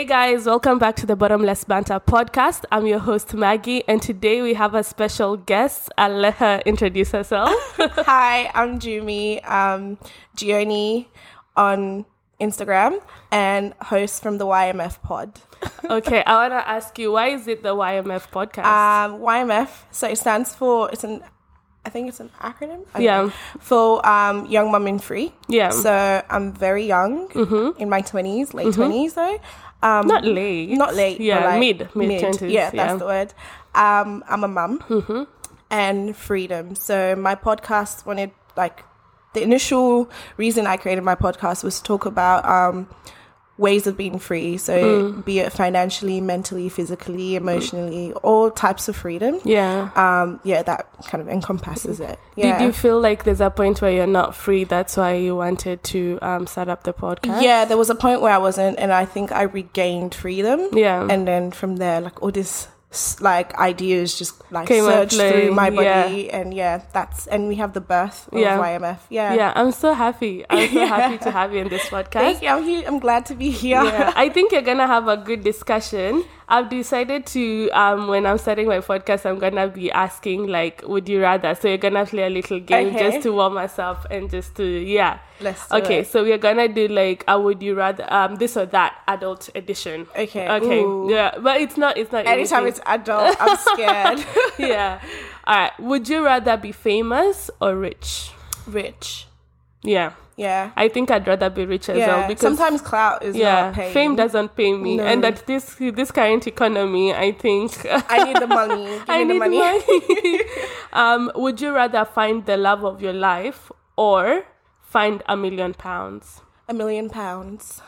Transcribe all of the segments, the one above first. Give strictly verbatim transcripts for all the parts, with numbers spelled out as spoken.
guys, welcome back to the Bottomless Banter podcast. I'm your host Maggie, and today we have a special guest. I'll let her introduce herself. Hi, I'm Jumi, um, Gioni on Instagram and host from the Y M F pod. Okay, I want to ask you, why is it the Y M F podcast? Um, Y M F, so it stands for, it's an, I think it's an acronym. I Yeah. know, for um, Young Mum and Free. Yeah. So I'm very young, Mm-hmm. in my twenties, late twenties though. Um, Not late. Not late. Yeah, but like mid, mid twenties. Yeah, that's yeah. the word. Um, I'm a mum Mm-hmm. and freedom. So my podcast wanted, like, the initial reason I created my podcast was to talk about um, ways of being free. So Mm. be it financially, mentally, physically, emotionally, all types of freedom. Yeah. Um, yeah, that kind of encompasses it. Yeah. Did you feel like there's a point where you're not free? That's why you wanted to um, start up the podcast? Yeah, there was a point where I wasn't, and I think I regained freedom. Yeah. And then from there, like, all this s- like ideas just like Came out surged through playing, my body, yeah. and yeah, that's and we have the birth of Yeah. Y M F. Yeah. Yeah, I'm so happy. I'm so Yeah. happy to have you in this podcast. Thank you. I'm here. I'm glad to be here. Yeah, I think you're gonna have a good discussion. I've decided to um when I'm starting my podcast, I'm gonna be asking like, would you rather? So you're gonna play a little game Okay. just to warm us up and just to yeah. Let's do Okay, it. so we're gonna do like a would you rather um this or that adult edition. Okay. Okay. Ooh. Yeah, but it's not. It's not. Anytime anything. it's adult, I'm scared. Yeah. All right. Would you rather be famous or rich? Rich. Yeah. Yeah. I think I'd rather be rich as Yeah. well because Sometimes clout is yeah, not paying. fame doesn't pay me, No. and at this this current economy, I think I need the money. Give I me need the money. money. um, would you rather find the love of your life or find a million pounds? A million pounds.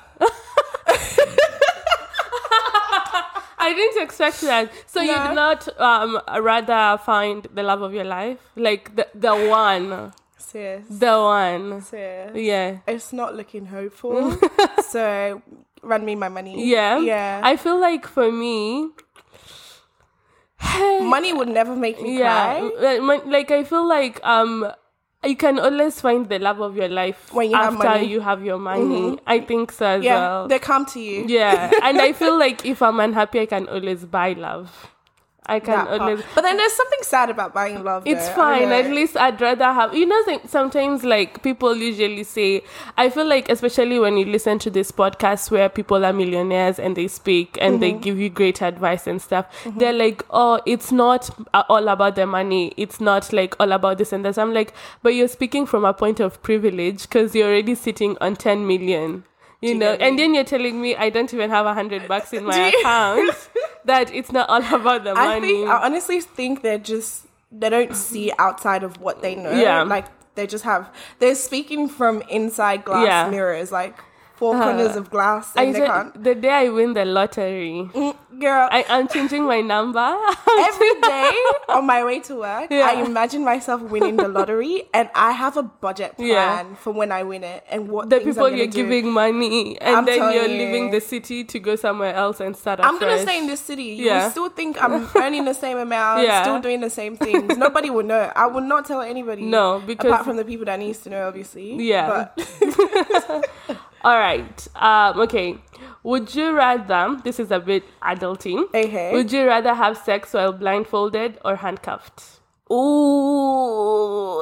I didn't expect that. So No. you'd not um rather find the love of your life, like the the one, Serious. the one. Serious. Yeah. It's not looking hopeful. So run me my money. Yeah. Yeah. I feel like for me, money would never make me yeah, cry. like, my- like I feel like um you can always find the love of your life When you have after money. you have your money. I think so as Yeah. well. They come to you. Yeah, and I feel like if I'm unhappy, I can always buy love. I can That part. always. But then there's something sad about buying love. It's though. I fine. don't know. At least I'd rather have. You know, th- sometimes like people usually say. I feel like, especially when you listen to this podcast where people are millionaires and they speak and they give you great advice and stuff. They're like, oh, it's not uh, all about the money. It's not like all about this and that. I'm like, but you're speaking from a point of privilege because you're already sitting on ten million. You you know, get me? and then you're telling me I don't even have a hundred bucks in Do my you- account. That it's not all about the I money. think I honestly think they're just they don't see outside of what they know. Yeah. Like they just have they're speaking from inside glass Yeah. mirrors, like four corners of glass, I and they said, can't. the day I win the lottery, Mm, Girl, I am changing my number. every day on my way to work, Yeah. I imagine myself winning the lottery, and I have a budget plan Yeah. for when I win it and what The things people I'm gonna you're do. giving money, and I'm then telling you're you. leaving the city to go somewhere else and start I'm afresh. gonna stay in this city. You Yeah. will still think I'm earning the same amount, Yeah. still doing the same things. Nobody will know. I will not tell anybody. No, because- apart from the people that needs to know, obviously. Yeah. But All right. Um, okay. Would you rather? This is a bit adulting. okay. Would you rather have sex while blindfolded or handcuffed? Ooh,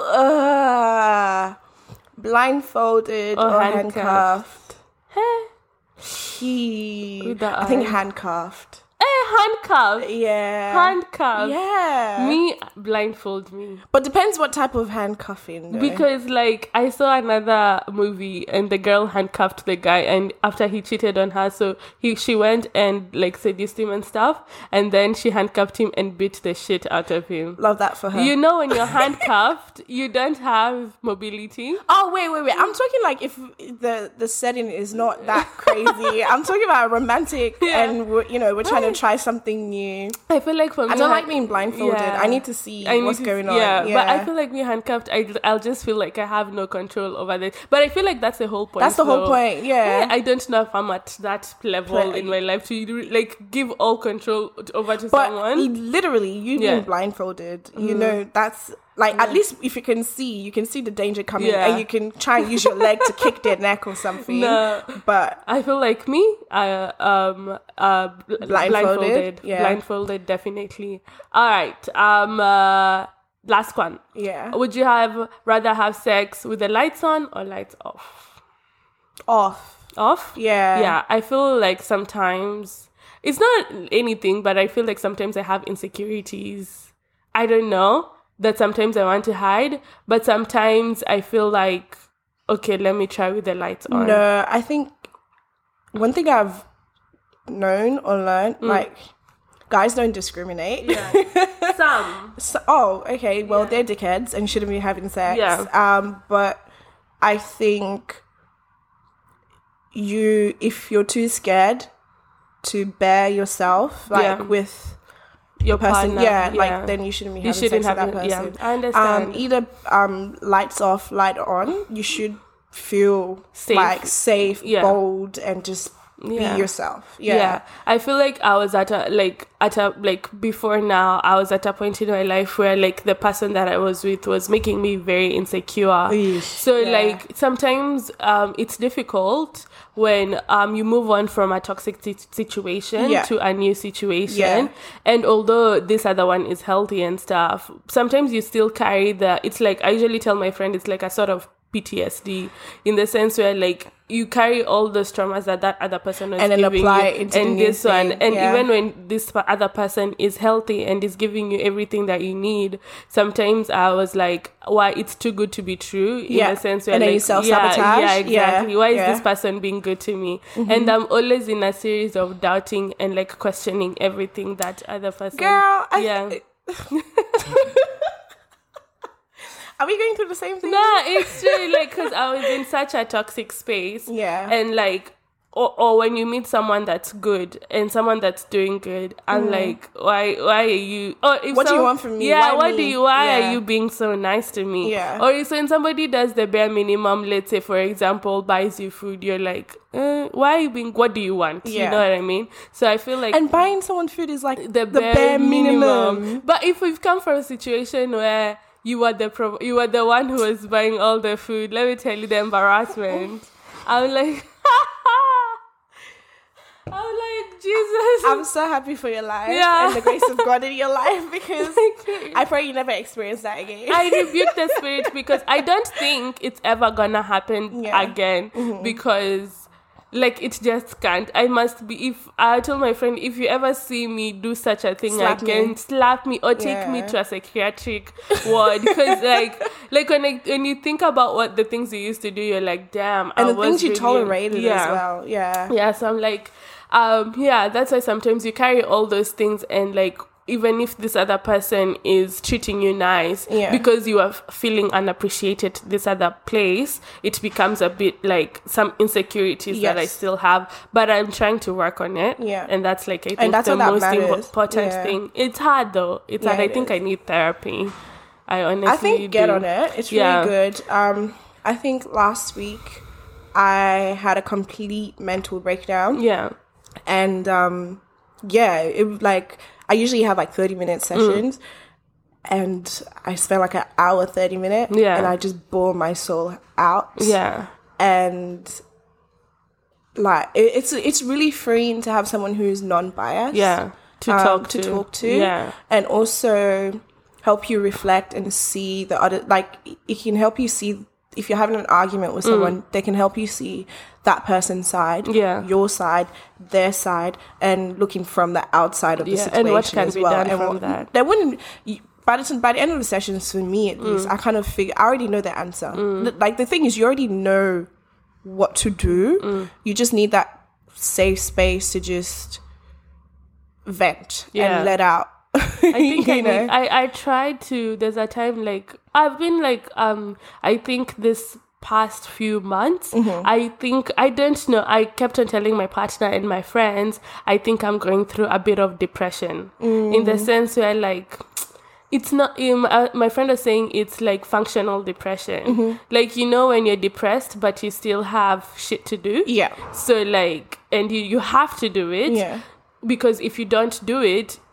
uh, blindfolded Or or, handcuffed. handcuffed. He, With the I think eye. handcuffed. Eh, handcuffed. Yeah. Handcuffed. Yeah. Me blindfold me. But depends what type of handcuffing. Though. Because like I saw another movie and the girl handcuffed the guy, and after he cheated on her, so he she went and like seduced him and stuff, and then she handcuffed him and beat the shit out of him. love that for her. You know, when you're handcuffed, you don't have mobility. Oh wait, wait, wait! I'm talking like if the the setting is not that crazy. I'm talking about romantic, Yeah. and we're, you know we're trying to try something new. I feel like for me, I don't hand- like being blindfolded. Yeah. I need to see I need what's to- going on. Yeah, Yeah, but I feel like me handcuffed, I, I'll just feel like I have no control over this. But I feel like that's the whole point. that's the whole though. point. Yeah. I don't know if I'm at that level Play- in my life to like give all control t- over to But someone. literally, you Yeah. being blindfolded, you know, that's Like, Yeah. at least if you can see, you can see the danger coming, Yeah. and you can try and use your leg to kick their neck or something. No. But I feel like me, uh, um, uh, bl- Blindfolded, blindfolded, yeah. blindfolded, definitely. All right. Um, uh, last one. yeah, Would you have rather have sex with the lights on or lights off? off. Off? Yeah. Yeah. I feel like sometimes it's not anything, but I feel like sometimes I have insecurities. I don't know that sometimes I want to hide, but sometimes I feel like, okay, let me try with the lights on. No, I think one thing I've known or learned, Mm. like, guys don't discriminate. Yeah. Some. So, oh, okay. Well, Yeah. they're dickheads and shouldn't be having sex. Yeah. Um, but I think you, if you're too scared to bear yourself, like Yeah. with Your person, partner. yeah, like then you shouldn't be You having shouldn't sex have with that it- yeah, person. I understand. Um, either um, lights off, light on. You should feel Safe. like safe, Yeah. bold, and just Yeah. be yourself. Yeah. Yeah. I feel like I was at a like at a like before now I was at a point in my life where like the person that I was with was making me very insecure. Eesh, So yeah. like sometimes um it's difficult when um you move on from a toxic si- situation Yeah. to a new situation. Yeah. And although this other one is healthy and stuff, sometimes you still carry the it's like I usually tell my friend it's like a sort of P T S D in the sense where like you carry all those traumas that that other person was And then giving apply you it into the and new this one thing, and yeah. even when this pa- other person is healthy and is giving you everything that you need, sometimes I was like, why it's too good to be true in Yeah. the sense where And then like you self-sabotage. yeah, yeah Yeah, exactly why is yeah. this person being good to me? And I'm always in a series of doubting and like questioning everything that other person Girl, I, yeah. are we going through the same thing? No, it's true. Like, because I was in such a toxic space. Yeah. And like, or, or when you meet someone that's good and someone that's doing good, I'm like, why, why are you? Or if Mm. What do you some- want from me? Yeah, Why what me? do you? Why Yeah. are you being so nice to me? Yeah. Or if when somebody does the bare minimum, let's say for example, buys you food, you're like, uh, why are you being? What do you want? You Yeah. know what I mean? So I feel like And buying someone food is like the, the, bare, bare, minimum. minimum. But if we've come from a situation where you were the pro- you were the one who was buying all the food, let me tell you the embarrassment. I'm like, I'm like Jesus. I'm so happy for your life Yeah. and the grace of God in your life because I pray you never experience that again. I rebuke the spirit because I don't think it's ever gonna happen Yeah. again because like it just can't. I must be if I told my friend if you ever see me do such a thing Slap again, me. slap me or take me Yeah. to a psychiatric ward because like like when I, when you think about what the things you used to do, you're like, damn. and I the was things you really- tolerated yeah. as well. Yeah. Yeah, so I'm like, um, yeah, that's why sometimes you carry all those things and like even if this other person is treating you nice, Yeah. because you are f- feeling unappreciated this other place, it becomes a bit like some insecurities that I Yes. still have, but I'm trying to work on it. Yeah. And that's like, I think And that's the what that most impo- matters. important Yeah. thing. It's hard though. It's Yeah, hard. I it think is. I need therapy. I honestly I think get do. on it. It's Yeah. really good. Um, I think last week I had a complete mental breakdown. Yeah. And um yeah, it was like I usually have like thirty minute sessions Mm. and I spent like an hour thirty minute Yeah. and I just bore my soul out. Yeah. And like it, it's it's really freeing to have someone who's non-biased. Yeah. To um, talk to to. talk to. Yeah. And also help you reflect and see the other, like it can help you see if you're having an argument with someone, they can help you see that person's side, Yeah. your side, their side, and looking from the outside of the Yeah, situation and what can as be well. done and from what, that. There wouldn't. You, by the, by the end of the sessions, for me at least, I kind of figure I already know the answer. The- like the thing is, you already know what to do. You just need that safe space to just vent Yeah. and let out. I think I, you know? need, I I tried to. There's a time like I've been like um. I think this past few months, Mm-hmm. I think I don't know. I kept on telling my partner and my friends. I think I'm going through a bit of depression in the sense where like. It's not, um, uh, my friend was saying it's like functional depression. Mm-hmm. Like, you know, when you're depressed, but you still have shit to do. Yeah. So like, and you, you have to do it. Yeah. Because if you don't do it,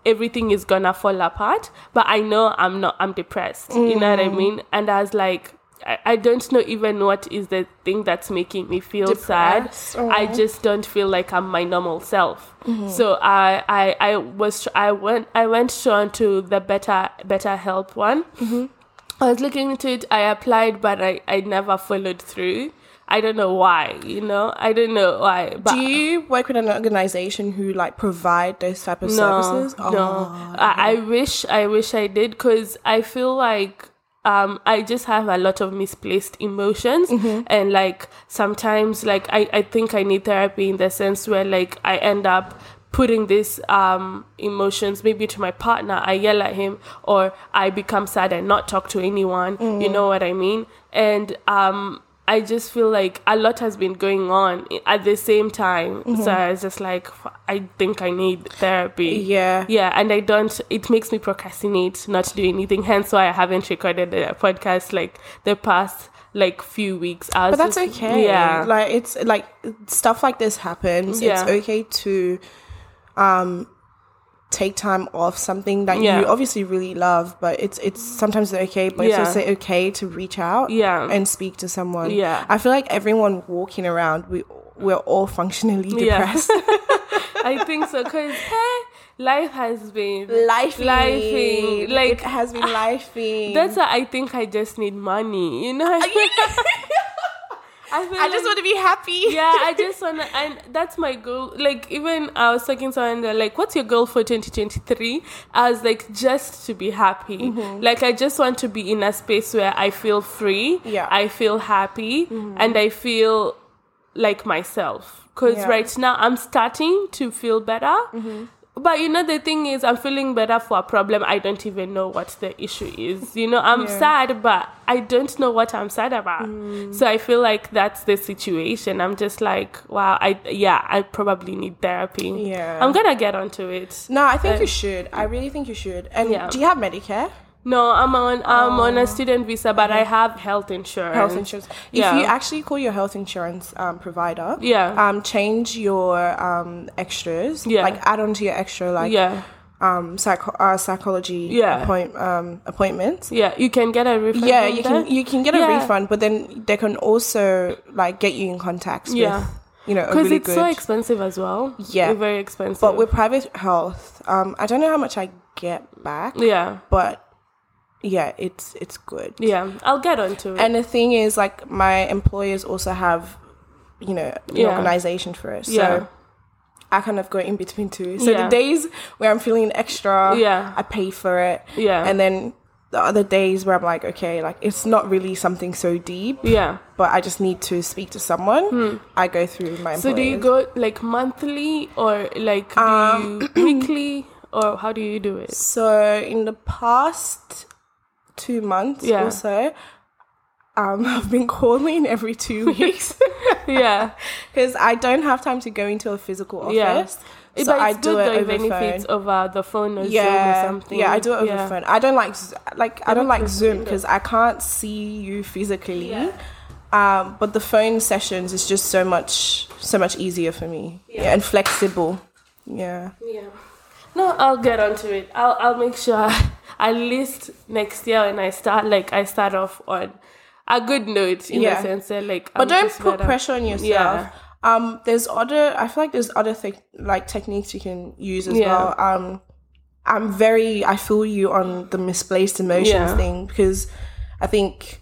everything is gonna fall apart, but I know I'm not, I'm depressed. Mm. You know what I mean? And I was like, I, I don't know even what is the thing that's making me feel depressed. sad. Oh. I just don't feel like I'm my normal self. Mm-hmm. So I, I, I was, I went, I went on to the Better, Better Help one. Mm-hmm. I was looking into it. I applied, but I, I never followed through. I don't know why, you know, I don't know why. But do you work with an organization who like provide those type of no, services? No, oh, I, I wish, I wish I did, because I feel like um, I just have a lot of misplaced emotions, mm-hmm. and like sometimes, like I, I think I need therapy in the sense where like I end up putting these um, emotions maybe to my partner. I yell at him, or I become sad and not talk to anyone. Mm. You know what I mean? And um. I just feel like a lot has been going on at the same time. Mm-hmm. So I was just like, I think I need therapy. Yeah. Yeah. And I don't, it makes me procrastinate not to do anything. Hence why I haven't recorded the podcast like the past like few weeks. I was but that's just, okay. Yeah. Like it's like stuff like this happens. Yeah. It's okay to um take time off something that yeah. you obviously really love, but it's it's sometimes okay, but yeah. it's also okay to reach out yeah. and speak to someone. Yeah. I feel like everyone walking around, we we're all functionally depressed. Yeah. I think so, because hey, life has been lifing, lifing. Like it has been lifing. That's why I think I just need money, you know. I, feel I like, just want to be happy. Yeah, I just want to, and that's my goal. Like, even I was talking to someone, they're like, what's your goal for twenty twenty-three? I was like, just to be happy. Mm-hmm. Like, I just want to be in a space where I feel free, yeah. I feel happy, mm-hmm. and I feel like myself. Because yeah. right now, I'm starting to feel better. Mm-hmm. But, you know, the thing is, I'm feeling better for a problem. I don't even know what the issue is. You know, I'm yeah. sad, but I don't know what I'm sad about. Mm. So I feel like that's the situation. I'm just like, wow, I yeah, I probably need therapy. Yeah. I'm going to get onto it. No, I think uh, you should. I really think you should. And yeah. do you have Medicare? No, I'm on I'm oh. on a student visa, but okay. I have health insurance. Health insurance. Yeah. If you actually call your health insurance um, provider, yeah, um, change your um extras, yeah, like add on to your extra, like yeah. um psycho- uh, psychology yeah. appoint um appointments. Yeah, you can get a refund. Yeah, you there? can you can get a yeah. refund, but then they can also like get you in contacts yeah. with. You know, because really it's good. so expensive as well. Yeah, it's very expensive. But with private health, um, I don't know how much I get back. Yeah, but. Yeah, it's it's good. Yeah, I'll get onto it. And the thing is, like, my employers also have, you know, an yeah. organization for it. So yeah. I kind of go in between two. So yeah. the days where I'm feeling extra, yeah. I pay for it. Yeah. And then the other days where I'm like, okay, like, it's not really something so deep. Yeah. But I just need to speak to someone. Hmm. I go through my employers. So do you go, like, monthly or, like, do um, you weekly? Or how do you do it? So in the past two months yeah. or so, um, I've been calling every two weeks. yeah. Because I don't have time to go into a physical office. Yeah. So but I it's do good it though, over even phone. if it's over the phone or yeah, Zoom or something. Yeah, I do it over yeah. phone. I don't like like I, I don't like Zoom because either. I can't see you physically. Yeah. Um, but the phone sessions is just so much so much easier for me. Yeah. Yeah, and flexible. Yeah. Yeah. No, I'll get onto it. I'll I'll make sure at least next year when I start, like I start off on a good note in yeah. the sense that like. But I'm don't just put better. pressure on yourself. Yeah. Um, there's other. I feel like there's other th- like techniques you can use as Yeah. well. Um, I'm very. I feel you on the misplaced emotions Yeah. thing because I think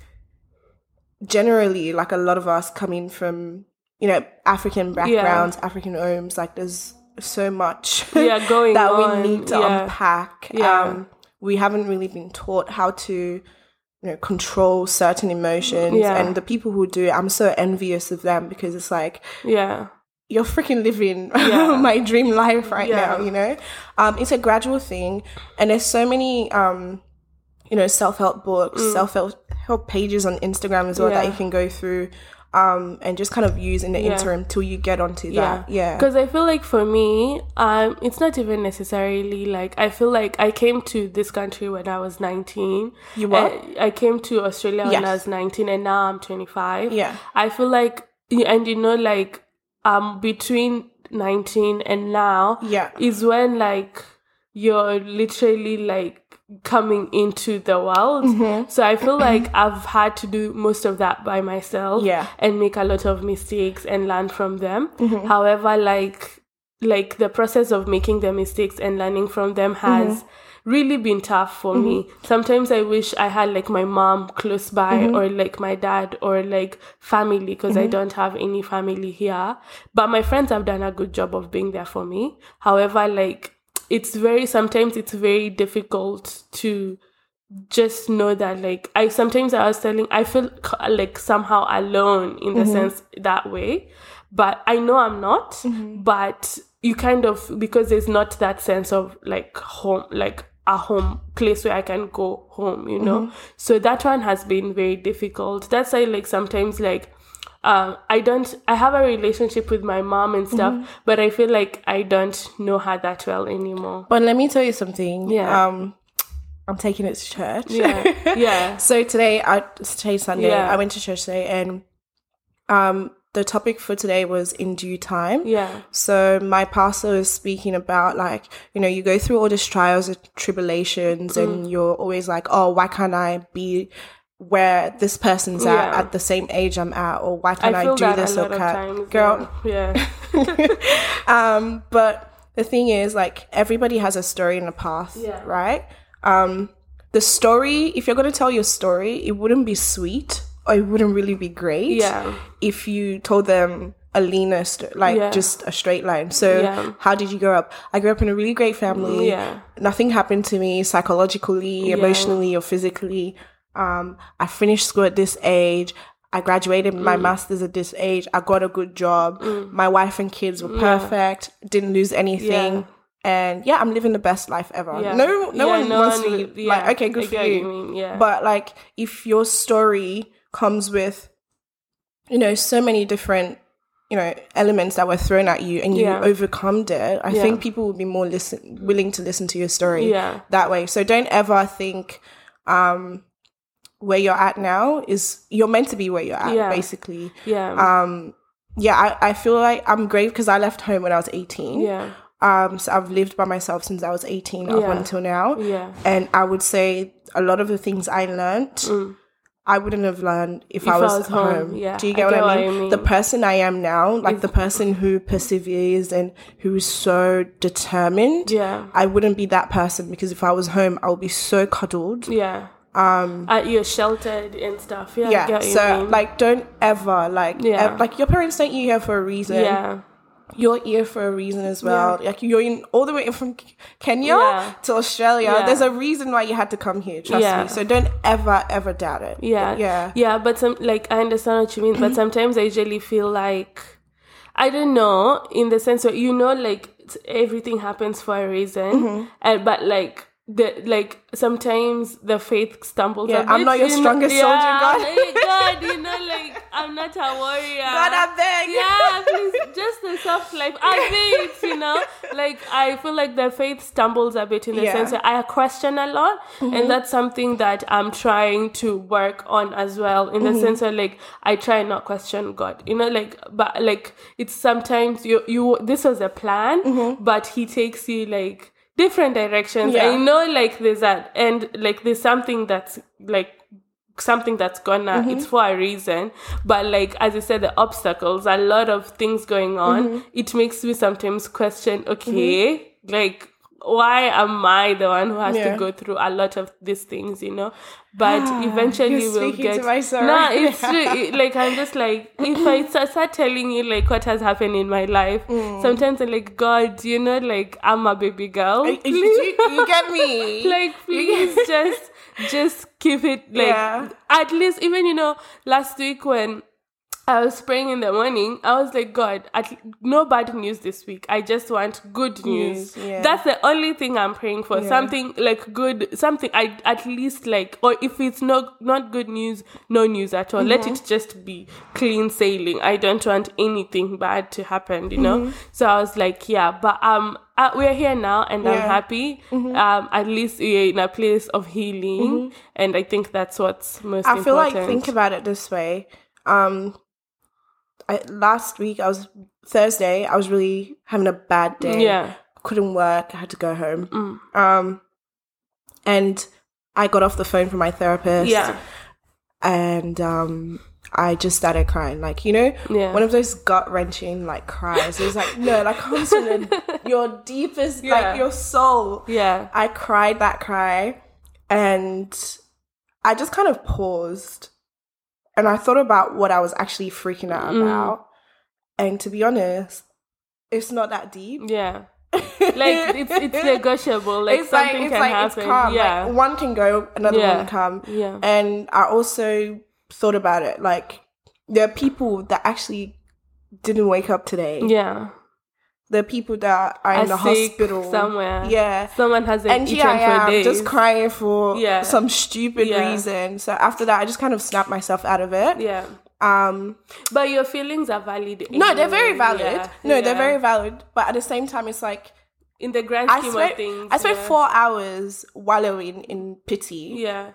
generally, like a lot of us coming from you know African backgrounds, yeah. African homes, like there's so much yeah, going that on. we need to yeah. unpack. Yeah. Um, we haven't really been taught how to, you know, control certain emotions. Yeah. And the people who do it, I'm so envious of them because it's like, yeah, you're freaking living yeah. my dream life right yeah. now, you know? Um, it's a gradual thing. And there's so many, um, you know, self-help books, mm. self-help help pages on Instagram as well yeah. that you can go through. Um, and just kind of use in the yeah. interim till you get onto yeah. that. Yeah. Because I feel like for me, um, it's not even necessarily like, I feel like I came to this country when I was nineteen. You what? I, I came to Australia yes. when I was nineteen and now I'm twenty-five. Yeah. I feel like, and you know, like, um, between nineteen and now yeah. is when like, you're literally like coming into the world. Mm-hmm. So I feel like I've had to do most of that by myself, Yeah. and make a lot of mistakes and learn from them. Mm-hmm. However, like like the process of making the mistakes and learning from them has Mm-hmm. really been tough for Mm-hmm. me. Sometimes I wish I had like my mom close by, Mm-hmm. or like my dad, or like family, because I don't have any family here. But my friends have done a good job of being there for me. However, like it's very, sometimes it's very difficult to just know that, like, I sometimes I was telling, I feel c- like somehow alone in the Mm-hmm. sense that way, but I know I'm not. Mm-hmm. But you kind of, because there's not that sense of like home, like a home place where I can go home, you know. Mm-hmm. So that one has been very difficult. That's why, like, sometimes like um I don't I have a relationship with my mom and stuff, Mm-hmm. but I feel like I don't know her that well anymore. But let me tell you something. Yeah. Um, I'm taking it to church. Yeah. Yeah. So today, I today's Sunday. Yeah. I went to church today, and um, the topic for today was in due time. Yeah. So my pastor was speaking about, like, you know, you go through all these trials and tribulations, Mm. and you're always like, oh, why can't I be where this person's at Yeah. at the same age I'm at, or why can't I I, feel do that this a or lot of can times. girl? Yeah. um, but the thing is, like, everybody has a story and a path, Yeah. right? Um, the story, if you're going to tell your story, it wouldn't be sweet, or it wouldn't really be great Yeah. if you told them a linear, st- like Yeah. just a straight line. So Yeah. how did you grow up? I grew up in a really great family. Yeah. Nothing happened to me psychologically, Yeah. emotionally, or physically. Um, I finished school at this age. I graduated Mm. my master's at this age. I got a good job. My wife and kids were perfect. Didn't lose anything. Yeah. And yeah, I'm living the best life ever. Yeah. No, no Yeah, one no wants one me. would- yeah, Like, okay, good I for get what you. you mean, yeah. But like, if your story comes with, you know, so many different, you know, elements that were thrown at you, and you Yeah. overcome it, I Yeah. think people would be more listen willing to listen to your story Yeah. that way. So don't ever think um where you're at now is you're meant to be where you're at, Yeah. basically. Yeah. Um yeah, I, I feel like I'm great because I left home when I was eighteen. yeah. Um so I've lived by myself since I was eighteen up Yeah. until now. Yeah. And I would say a lot of the things I learned I wouldn't have learned if, I, was home. yeah. Do you get, I what, get I what mean? I mean. The person I am now, like the person who perseveres and who is so determined, Yeah. I wouldn't be that person, because if I was home, I would be so cuddled. Yeah. Um, uh, you're sheltered and stuff. Yeah. I Yeah. get what you So mean. like, don't ever like, Yeah. ev- like your parents sent you here for a reason. yeah. You're here for a reason as well. Like, you're in all the way from K- Kenya Yeah. to Australia. Yeah. There's a reason why you had to come here. Trust Yeah. me. So don't ever, ever doubt it. Yeah. Yeah. Yeah. But some, like, I understand what you mean, but sometimes I usually feel like, I don't know, in the sense that, you know, like, it's- everything happens for a reason. Mm-hmm. And, but like, the like sometimes the faith stumbles Yeah, a bit. I'm not your you know? strongest soldier, Yeah, God. like, God, you know, like, I'm not a warrior. God, I beg. Yeah, please, just the soft life. I think, you know, like, I feel like the faith stumbles a bit in the Yeah. sense that I question a lot. And that's something that I'm trying to work on as well, in the sense that, like, I try not question God, you know, like, but, like, it's sometimes you, you, this was a plan, but he takes you, like, different directions. Yeah. I know, like, there's that, and, like, there's something that's, like, something that's gonna Mm-hmm. it's for a reason, but, like, as I said, the obstacles, a lot of things going on, Mm-hmm. it makes me sometimes question, okay, like, why am I the one who has Yeah. to go through a lot of these things, you know? But eventually You're we'll speaking get to my sorrow. nah, it's true. It- like, I'm just like, if I s- start telling you, like, what has happened in my life, sometimes I'm like, God, you know, like, I'm a baby girl. You, you- you get me? Like, please just just keep it, like, Yeah. at least, even, you know, last week when I was praying in the morning, I was like, God, at, no bad news this week. I just want good news. News, yeah. That's the only thing I'm praying for. Yeah. Something like good, something I at least like, or if it's not not good news, no news at all. Mm-hmm. Let it just be clean sailing. I don't want anything bad to happen, you know? So I was like, yeah, but um, uh, we're here now, and I'm Yeah. happy. Um, at least we're in a place of healing, and I think that's what's most I feel important. like, think about it this way. Um, I, last week, I was Thursday. I was really having a bad day. Yeah. couldn't work. I had to go home. Mm. Um, and I got off the phone from my therapist. Yeah. And um, I just started crying. Like, you know, Yeah. one of those gut-wrenching, like, cries. It was like, no, like, comes from the, your deepest, Yeah. like, your soul. Yeah. I cried that cry. And I just kind of paused. And I thought about what I was actually freaking out Mm. about. And to be honest, it's not that deep. Yeah. Like, it's it's negotiable. Like, It's like, something it's can like, happen. it's calm. Yeah. Like, one can go, another Yeah. one come. Yeah. And I also thought about it. Like, there are people that actually didn't wake up today. Yeah. There are people that are in Are the sick hospital. somewhere. Yeah. Someone hasn't And eaten here I for am, days. just crying for Yeah. some stupid Yeah. reason. So after that, I just kind of snapped myself out of it. Yeah. Um, But your feelings are valid. no, they're anyway. very valid. Yeah. No, Yeah. they're very valid. But at the same time, it's like, in the grand I scheme spent, of things. I spent yeah. four hours wallowing in pity. Yeah.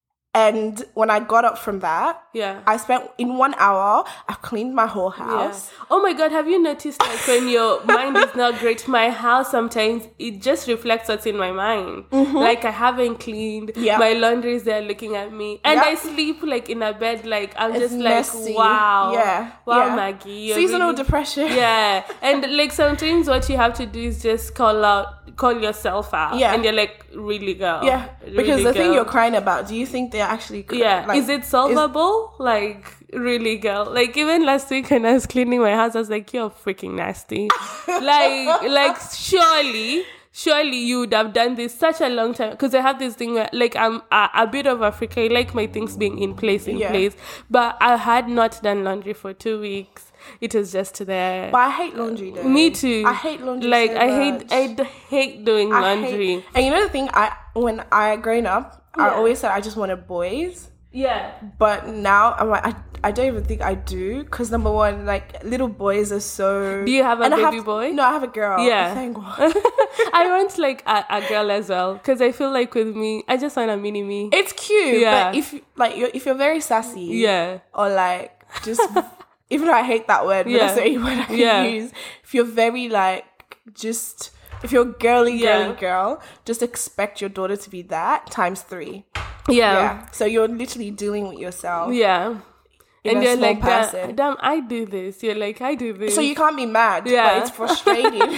And when I got up from that, Yeah. I spent in one hour, I cleaned my whole Yeah. house. Oh my God, have you noticed like when your mind is not great, my house sometimes it just reflects what's in my mind. Like I haven't cleaned, Yeah. my laundry is there looking at me. And Yeah. I sleep like in a bed like I'm It's just like messy. wow. Yeah. Wow, yeah. Maggie. You're Seasonal really- depression. Yeah. And like sometimes what you have to do is just call out call yourself out. Yeah. And you're like, really girl. Yeah. Because really the thing girl. you're crying about, do you think they're actually cry- Yeah. like, is it solvable? Like, really, girl? Like, even last week when I was cleaning my house, I was like, you're freaking nasty. like, like, surely, surely you would have done this such a long time. Because I have this thing where, like, I'm a, a bit of Africa. I like my things being in place, in Yeah. place. But I had not done laundry for two weeks. It was just there. But I hate laundry though. Me too. I hate laundry Like, so I much. hate, I d- hate doing I laundry. hate- and you know the thing, I when I grown up, I Yeah. always said I just wanted boys. Yeah. But now I'm like, I, I don't even think I do. Because number one, like, little boys are so... Do you have a and I baby have- boy? No, I have a girl. Yeah. Thank God. I want like a, a girl as well because I feel like with me, I just want a mini me. It's cute. Yeah. But if, like, you're, if you're very sassy... Yeah. Or, like, just... even though I hate that word, but Yeah. that's the only word I can Yeah. use. If you're very, like, just... If you're a girly, girly Yeah. girl, just expect your daughter to be that times three. Yeah. Yeah. So you're literally dealing with yourself. Yeah. In And a you're small like, damn, person. damn, I do this. You're like, I do this. So you can't be mad. Yeah. But it's frustrating.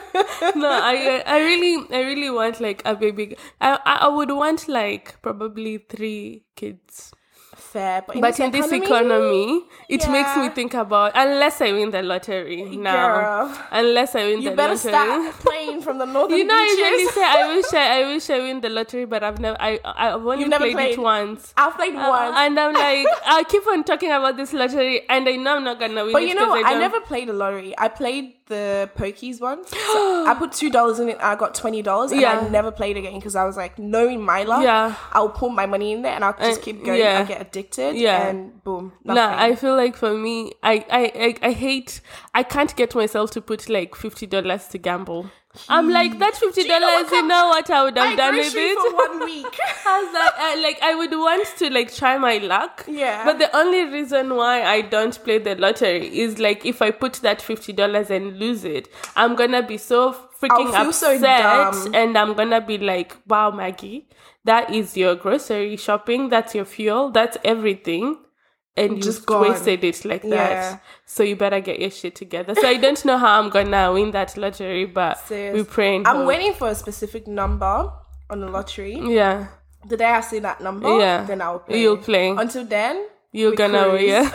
No, I I really I really want like a baby. I I I would want like probably three kids. Fair. But in, But this, in this economy, economy, it Yeah. makes me think about unless I win the lottery now. Girl. Unless I win You the better lottery. start playing from the northern You know, I beaches. usually say I wish I, I wish I win the lottery, but I've never I I've only You've never played, played? it once. I've played Uh, once. and I'm like, I keep on talking about this lottery, and I know I'm not gonna win. But it you know 'cause what? I, don't- never played a lottery. I played the pokies once. So I put two dollars in it and I got twenty dollars and Yeah. I never played again because I was like, knowing my luck, Yeah. I'll put my money in there and I'll just Uh, keep going. yeah. I'll get addicted Yeah. and boom. Nah, Nothing. I feel like for me, I, I, I, I hate, I can't get myself to put like fifty dollars to gamble. I'm like, that fifty you know dollars, what you com- know what I would have I done with grocery it? for one week. I was like, I, like, I would want to like try my luck. Yeah. But the only reason why I don't play the lottery is like if I put that fifty dollars and lose it, I'm gonna be so freaking I'll feel so upset, dumb. and I'm gonna be like, wow, Maggie, that is your grocery shopping, that's your fuel, that's everything. And you Just just gone. wasted it like Yeah. that. So you better get your shit together. So I don't know how I'm gonna win that lottery, but Serious. we pray and I'm hope. waiting for a specific number on the lottery. Yeah. The day I see that number, Yeah. then I'll play. You'll play. Until then, You're we gonna cruise. yeah.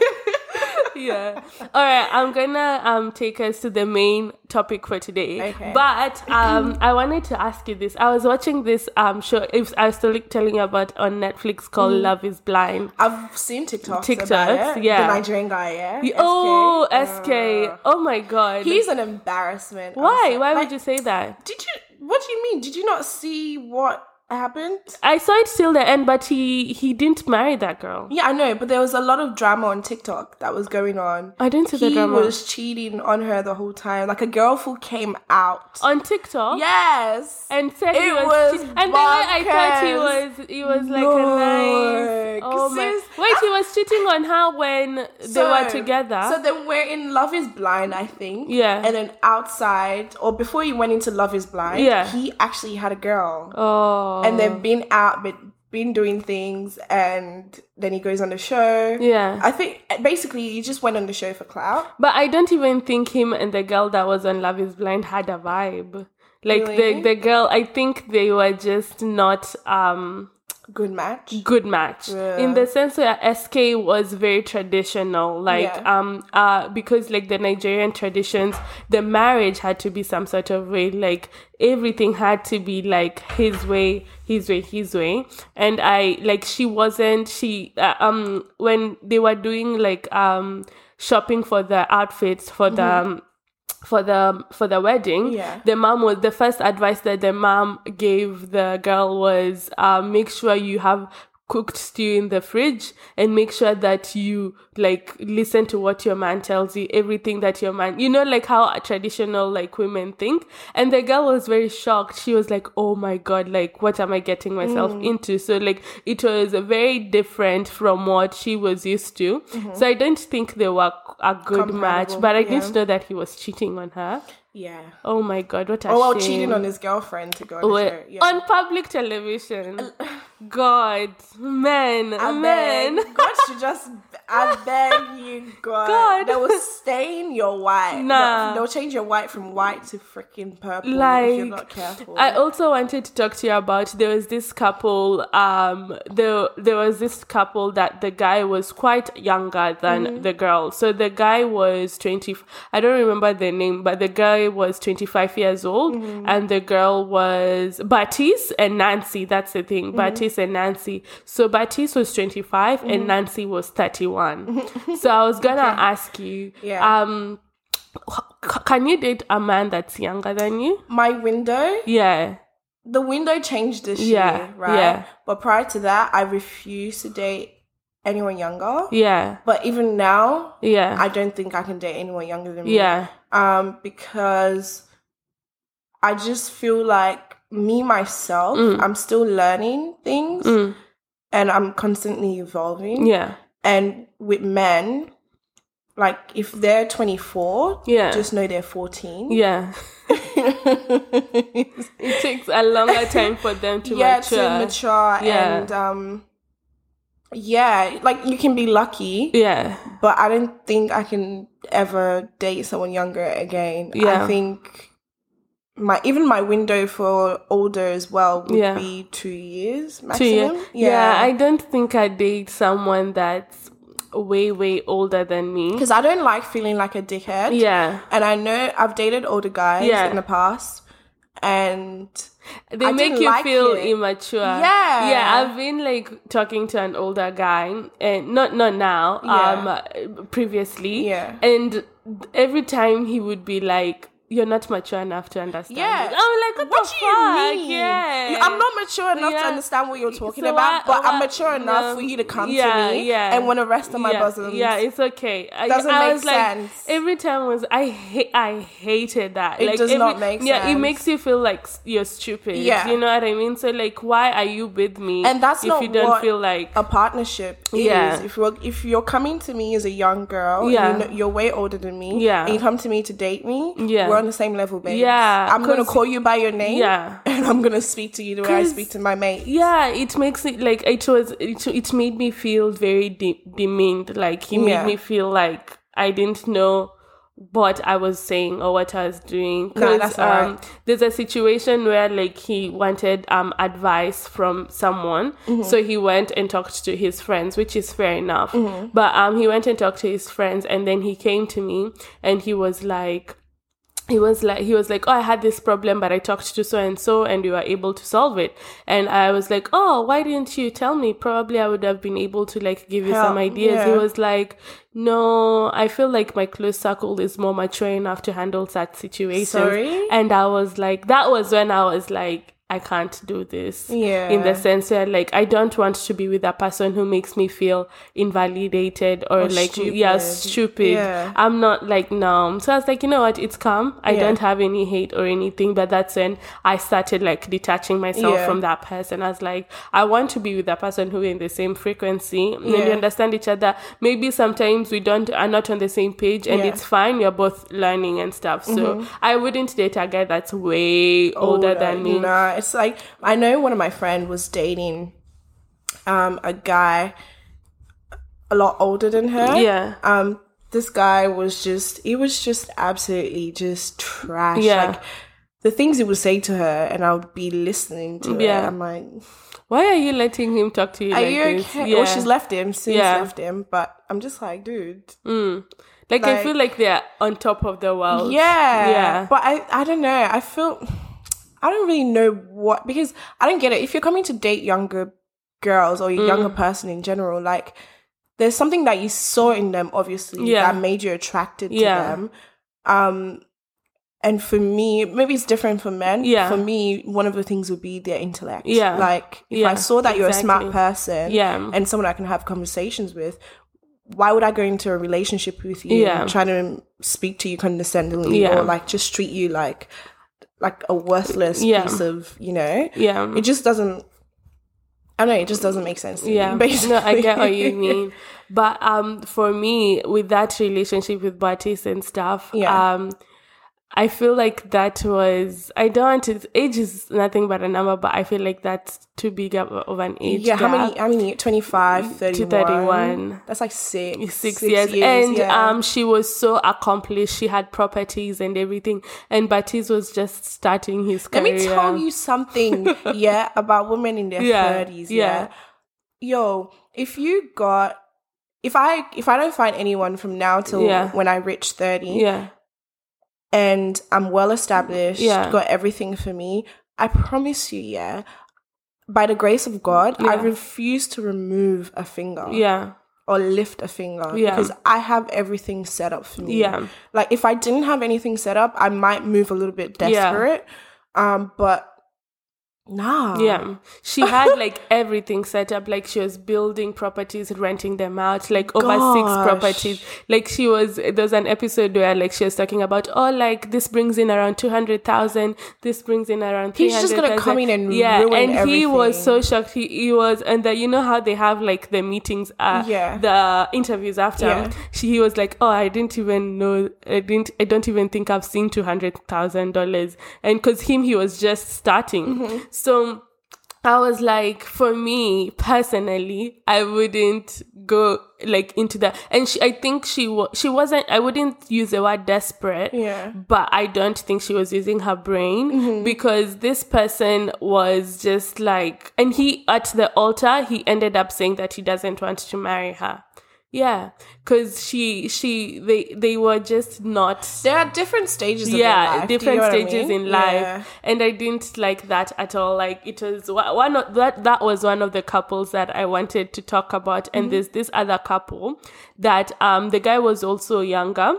Yeah. All right, I'm gonna um take us to the main topic for today. Okay. But um I wanted to ask you this. I was watching this um show if I was still telling you about on Netflix called Mm. Love is Blind. I've seen TikToks, TikToks, about it. yeah. The Nigerian guy, yeah. Y- S K. Oh, S K. Uh, Oh my god. He's an embarrassment. I'm Why? so- Why like, would you say that? Did you? What do you mean? Did you not see what happened? I saw it till the end, but he he didn't marry that girl. Yeah, I know, but there was a lot of drama on TikTok that was going on. I didn't see the He drama. was cheating on her the whole time. Like a girl who came out. On TikTok? Yes. And said he It was, was che- and the way I thought he bonkers. was, he was like No, a nice. Oh 'cause my! sis, Wait, he was cheating on her when they So- were together. So then we're in Love is Blind, I think. Yeah. And then outside, or before he went into Love is Blind, Yeah. he actually had a girl. oh. And they've been out, but been doing things, and then he goes on the show. Yeah. I think basically he just went on the show for clout. But I don't even think him and the girl that was on Love is Blind had a vibe. Like Really? the the girl, I think they were just not um Good match. good match in the sense that S K was very traditional, like Yeah. um uh because like the Nigerian traditions, the marriage had to be some sort of way, like everything had to be like his way, his way, his way. And I like she wasn't she uh, um when they were doing like um shopping for the outfits for the um, for the for the wedding, Yeah. the mom was the first advice that the mom gave the girl was uh, make sure you have cooked stew in the fridge, and make sure that you like listen to what your man tells you, everything that your man, you know, like how traditional like women think. And the girl was very shocked. She was like, oh my god, like what am I getting myself Mm. into? So like it was very different from what she was used to. Mm-hmm. So I don't think they were a good match, Compatible, but I yeah. didn't know that he was cheating on her. Yeah. Oh my god, what a Oh, well, shame. cheating on his girlfriend to go on the Wait, show. Yeah. on public television. God, man, I man. beg. God should just, I beg you, God. God. They will stain your white. Nah. They'll change your white from white to freaking purple Like, if you're not careful. I also wanted to talk to you about, there was this couple, um, there, there was this couple that the guy was quite younger than Mm-hmm. the girl. So the guy was twenty, I don't remember the name, but the guy was twenty-five years old, Mm-hmm. and the girl was Baptiste and Nancy. That's the thing, Mm-hmm. Baptiste and Nancy. So Baptiste was twenty-five and Nancy was thirty-one. So I was gonna ask you, Yeah. um, c- can you date a man that's younger than you? My window, Yeah. the window changed this Yeah, year, right? yeah. But prior to that, I refused to date anyone younger. Yeah. But even now, Yeah. I don't think I can date anyone younger than me. yeah. Um, because I just feel like me myself, Mm. I'm still learning things and I'm constantly evolving. Yeah. And with men, like if they're twenty-four, Yeah. just know they're fourteen. Yeah. It takes a longer time for them to yeah, mature. to mature Yeah. and um yeah, like you can be lucky, Yeah. but I don't think I can ever date someone younger again. Yeah. I think my even my window for older as well would Yeah. be two years Two maximum. years. Yeah. I don't think I date someone that's way, way older than me. because I don't like feeling like a dickhead. Yeah. And I know I've dated older guys Yeah. in the past, and They I make didn't you like feel it. immature. Yeah. Yeah, I've been like talking to an older guy, and not not now, um uh, previously. Yeah. And every time he would be like, you're not mature enough to understand. Yeah. it. I'm like, what, what the do you fuck? mean? Yeah. You- I'm not mature enough Yeah. to understand what you're talking So about, why- but I'm why- mature enough no. for you to come Yeah, to me yeah. and want to rest on my yeah, bosom. Yeah, it's okay. I, Doesn't I make was like, sense. every time was I hate I hated that. It like, does every, not make Yeah, it sense. makes you feel like s- you're stupid. Yeah. You know what I mean? So like, why are you with me? And that's if not you don't what feel like a partnership is. Yeah. If you're if you're coming to me as a young girl, Yeah. and you know, you're way older than me, Yeah. and you come to me to date me, Yeah. we're on the same level, babe. Yeah, I'm gonna 'cause- call you by your name, Yeah. and I'm gonna speak to you the way I 'Cause- speak to my mate. Yeah, it makes it like it was. It, it made me feel very de- demeaned. Like he made Yeah. me feel like I didn't know what I was saying or what I was doing. No, 'Cause, that's alright. um, there's a situation where like he wanted um advice from someone, Mm-hmm. so he went and talked to his friends, which is fair enough. Mm-hmm. But um, he went and talked to his friends, and then he came to me, and he was like. He was like, he was like, oh, I had this problem, but I talked to so and so, and we were able to solve it. And I was like, oh, why didn't you tell me? Probably I would have been able to like give you Help, some ideas. He yeah. was like, no, I feel like my close circle is more mature enough to handle that situation. Sorry? And I was like, that was when I was like, I can't do this. Yeah. In the sense where, like, I don't want to be with a person who makes me feel invalidated or, Or like, stupid. yeah, stupid. Yeah. I'm not, like, numb. So I was like, you know what? It's calm. I Yeah. don't have any hate or anything. But that's when I started, like, detaching myself Yeah. from that person. I was like, I want to be with a person who is in the same frequency. And Yeah. we understand each other. Maybe sometimes we don't are not on the same page, and Yeah. it's fine. You're both learning and stuff. So Mm-hmm. I wouldn't date a guy that's way older, than me. Nah, it's like, I know one of my friends was dating um, a guy a lot older than her. Yeah. Um, this guy was just, he was just absolutely just trash. Yeah. Like, the things he would say to her, and I would be listening to Yeah. it. I'm like, Why are you letting him talk to you are like you this? okay? Yeah. Well, she's left him, since Yeah. left him, but I'm just like, dude. Mm. Like, I Like- feel like they're on top of the world. Yeah. Yeah. But I, I don't know. I feel, I don't really know what, because I don't get it. If you're coming to date younger girls or a Mm. younger person in general, like, there's something that you saw in them, obviously, Yeah. that made you attracted to Yeah. them. Um, and for me, maybe it's different for men. Yeah. For me, one of the things would be their intellect. Yeah. Like, if Yeah, I saw that you're a exactly. smart person Yeah. and someone I can have conversations with, why would I go into a relationship with you Yeah. and trying to speak to you condescendingly Yeah. or like just treat you like like a worthless Yeah. piece of, you know? Yeah. It just doesn't, I don't know, it just doesn't make sense to Yeah. me, basically. No, I get what you mean. But um, for me, with that relationship with Baptiste and stuff, Yeah. um, I feel like that was, I don't want to, age is nothing but a number, but I feel like that's too big of, of an age Yeah, how gap. many, how many, twenty-five, thirty-one? thirty-one. That's like six. Six, years, and yeah. um, she was so accomplished. She had properties and everything, and Baptiste was just starting his Let career. me tell you something, yeah, about women in their Yeah, thirties, yeah. yeah. Yo, if you got, if I, if I don't find anyone from now till Yeah. when I reach thirty, Yeah, and I'm well established, Yeah. got everything for me, I promise you, yeah, by the grace of God, I Yeah. refuse to remove a finger yeah, or lift a finger Yeah. because I have everything set up for me. Yeah. Like, if I didn't have anything set up, I might move a little bit Yeah. desperate. Um, but nah. yeah. She had like everything set up. Like she was building properties, renting them out, like over six Gosh. properties. Like she was, there was an episode where like she was talking about, oh, like this brings in around two hundred thousand. This brings in around three He's hundred just thousand. gonna come in and yeah, ruin and he was everything. so shocked. He, he was, and the, you know how they have like the meetings, uh, Yeah. the interviews after. Yeah. She, he was like, oh, I didn't even know, I didn't, I don't even think I've seen two hundred thousand dollars. And cause him, he was just starting. Mm-hmm. So I was like, for me personally, I wouldn't go like into that. And she, I think she was, she wasn't, I wouldn't use the word desperate, Yeah. but I don't think she was using her brain Mm-hmm. because this person was just like, and he, at the altar, he ended up saying that he doesn't want to marry her. Yeah, because she, she, they, they were just not. There are different stages of their Yeah, life. Do you different know what I stages mean? in life, Yeah. and I didn't like that at all. Like it was wa- one of that. That was one of the couples that I wanted to talk about. And there's this other couple that um the guy was also younger.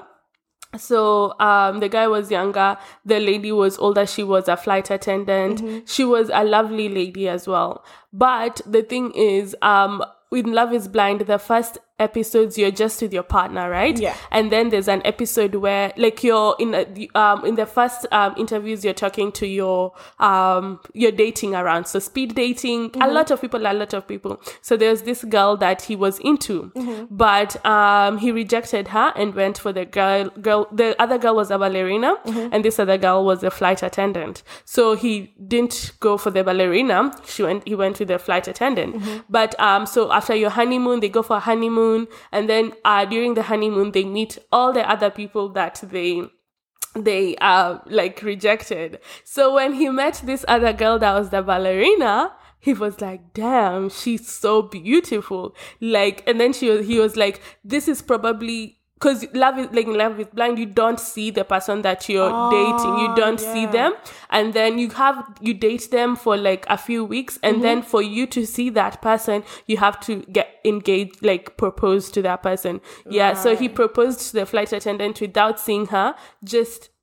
So um the guy was younger, the lady was older, she was a flight attendant. She was a lovely lady as well. But the thing is, um with Love is Blind, the first episodes you're just with your partner, right? Yeah. And then there's an episode where like you're in a, um in the first um interviews you're talking to your um you're dating around. So speed dating, a lot of people, a lot of people. So there's this girl that he was into, but um he rejected her and went for the girl girl the other girl was a ballerina and this other girl was a flight attendant. So he didn't go for the ballerina, she went he went with the flight attendant. But um so after your honeymoon, they go for a honeymoon. And then uh, during the honeymoon, they meet all the other people that they they uh like rejected. So when he met this other girl that was the ballerina, he was like, damn, she's so beautiful. Like, and then she was, he was like, this is probably, because love is like Love is Blind, you don't see the person that you're Oh, dating. You don't see yeah. them. And then you have, you date them for like a few weeks. And then for you to see that person, you have to get engaged, like propose to that person. Yeah. So he proposed to the flight attendant without seeing her, just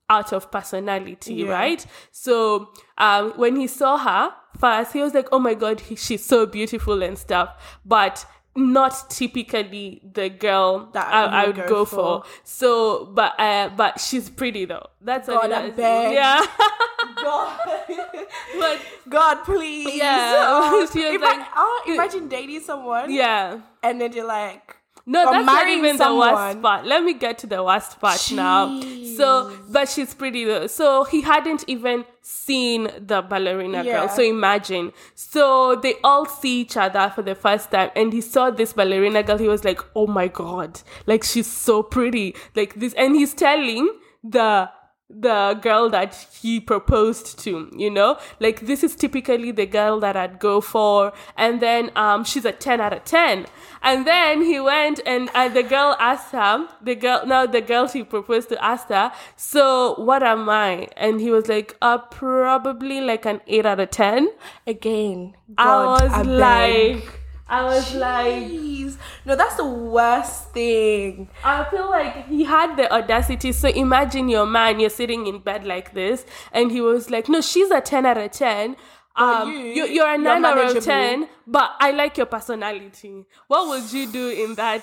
out of personality, Yeah. right? So um, when he saw her first, he was like, oh my God, he, she's so beautiful and stuff. But not typically the girl That I, you I would would go go for. for. So, but uh, but she's pretty though. That's God, what I it is. beg. Yeah. God, But God, please. Yeah. Oh, She was ima- like- oh, imagine dating someone. yeah. And then you're like, No, or that's not marrying even the worst someone. part. Let me get to the worst part now. So, but she's pretty though. So he hadn't even seen the ballerina Yeah. girl. So imagine. So they all see each other for the first time, and he saw this ballerina girl. He was like, "Oh my God, like she's so pretty, like this." And he's telling the the girl that he proposed to, you know, like this is typically the girl that I'd go for. And then um she's a ten out of ten. And then he went and uh, the girl asked him, the girl now the girl he proposed to asked her, so what am I? And he was like, uh probably like an eight out of ten. again, I God, was beg. like I was like Jeez. No, that's the worst thing. I feel like he had the audacity. So imagine your man, you're sitting in bed like this, and he was like, no, she's a ten out of ten. Um, you, you, you're a you're nine out of manageable. ten, but I like your personality. What would you do in that?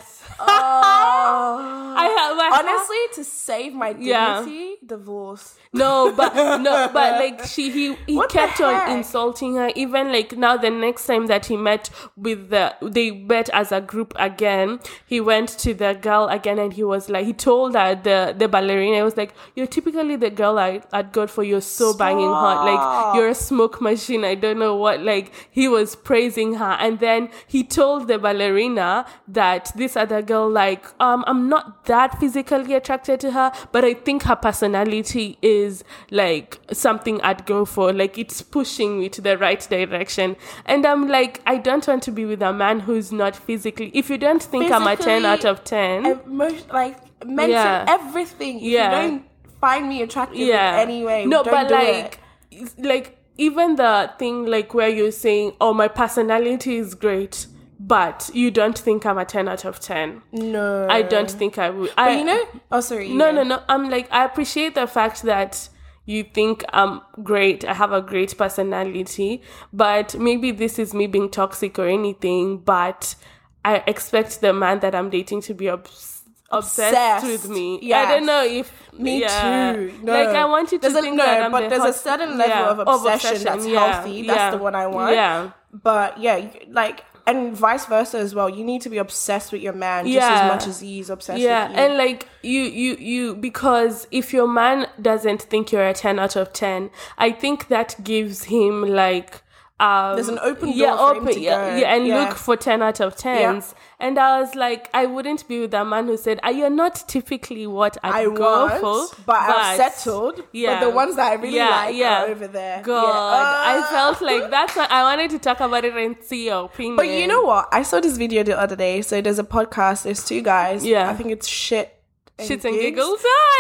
Oh. I have my Honestly, to save my Yeah. dignity, divorce. No, but no, but like she he, he What the kept on heck? insulting her. Even like now, the next time that he met with the they met as a group again, he went to the girl again, and he was like, he told her the the ballerina, he was like, you're typically the girl I I'd go for. You're so banging hot, like you're a smoke machine. I don't know what. Like he was praising her, and then he told the ballerina that this other girl, like um, I'm not that physically attracted to her, but I think her personality is is like something I'd go for. Like it's pushing me to the right direction. And I'm like, I don't want to be with a man who's not physically. If you don't think I'm a ten out of ten, Emo- like mental, Yeah. everything. If Yeah. you don't find me attractive yeah. in any way, No, don't but do like, it. it's like even the thing like where you're saying, oh, my personality is great, but you don't think I'm a ten out of ten. No, I don't think I would. But I, you know, oh sorry. No, yeah. no, no. I'm like, I appreciate the fact that you think I'm great. I have a great personality, but maybe this is me being toxic or anything, but I expect the man that I'm dating to be obs- obsessed, Obsessed. with me. I Yes. don't know if Me yeah. too. No. Like I want you to There's a, think no, that I'm but the there's hot- a certain level yeah, of obsession, that's yeah, healthy. That's yeah, the one I want. Yeah. But yeah, you- like, and vice versa as well. You need to be obsessed with your man just Yeah. as much as he's obsessed Yeah, with you. and like you, you, you, because if your man doesn't think you're a ten out of ten, I think that gives him like um, There's an open door yeah, for him open, to yeah, go. yeah, and Yeah. look for ten out of tens. And I was like, I wouldn't be with a man who said, "Ah, you're not typically what I'd I go want, for, but, I've settled. Yeah. But the ones that I really Yeah, like yeah. are over there. God, Yeah. I Ah. felt like that's what I wanted to talk about it and see your opinion. But you know what? I saw this video the other day. So there's a podcast. There's two guys. Yeah. I think it's shit. Shits and giggles. Oh,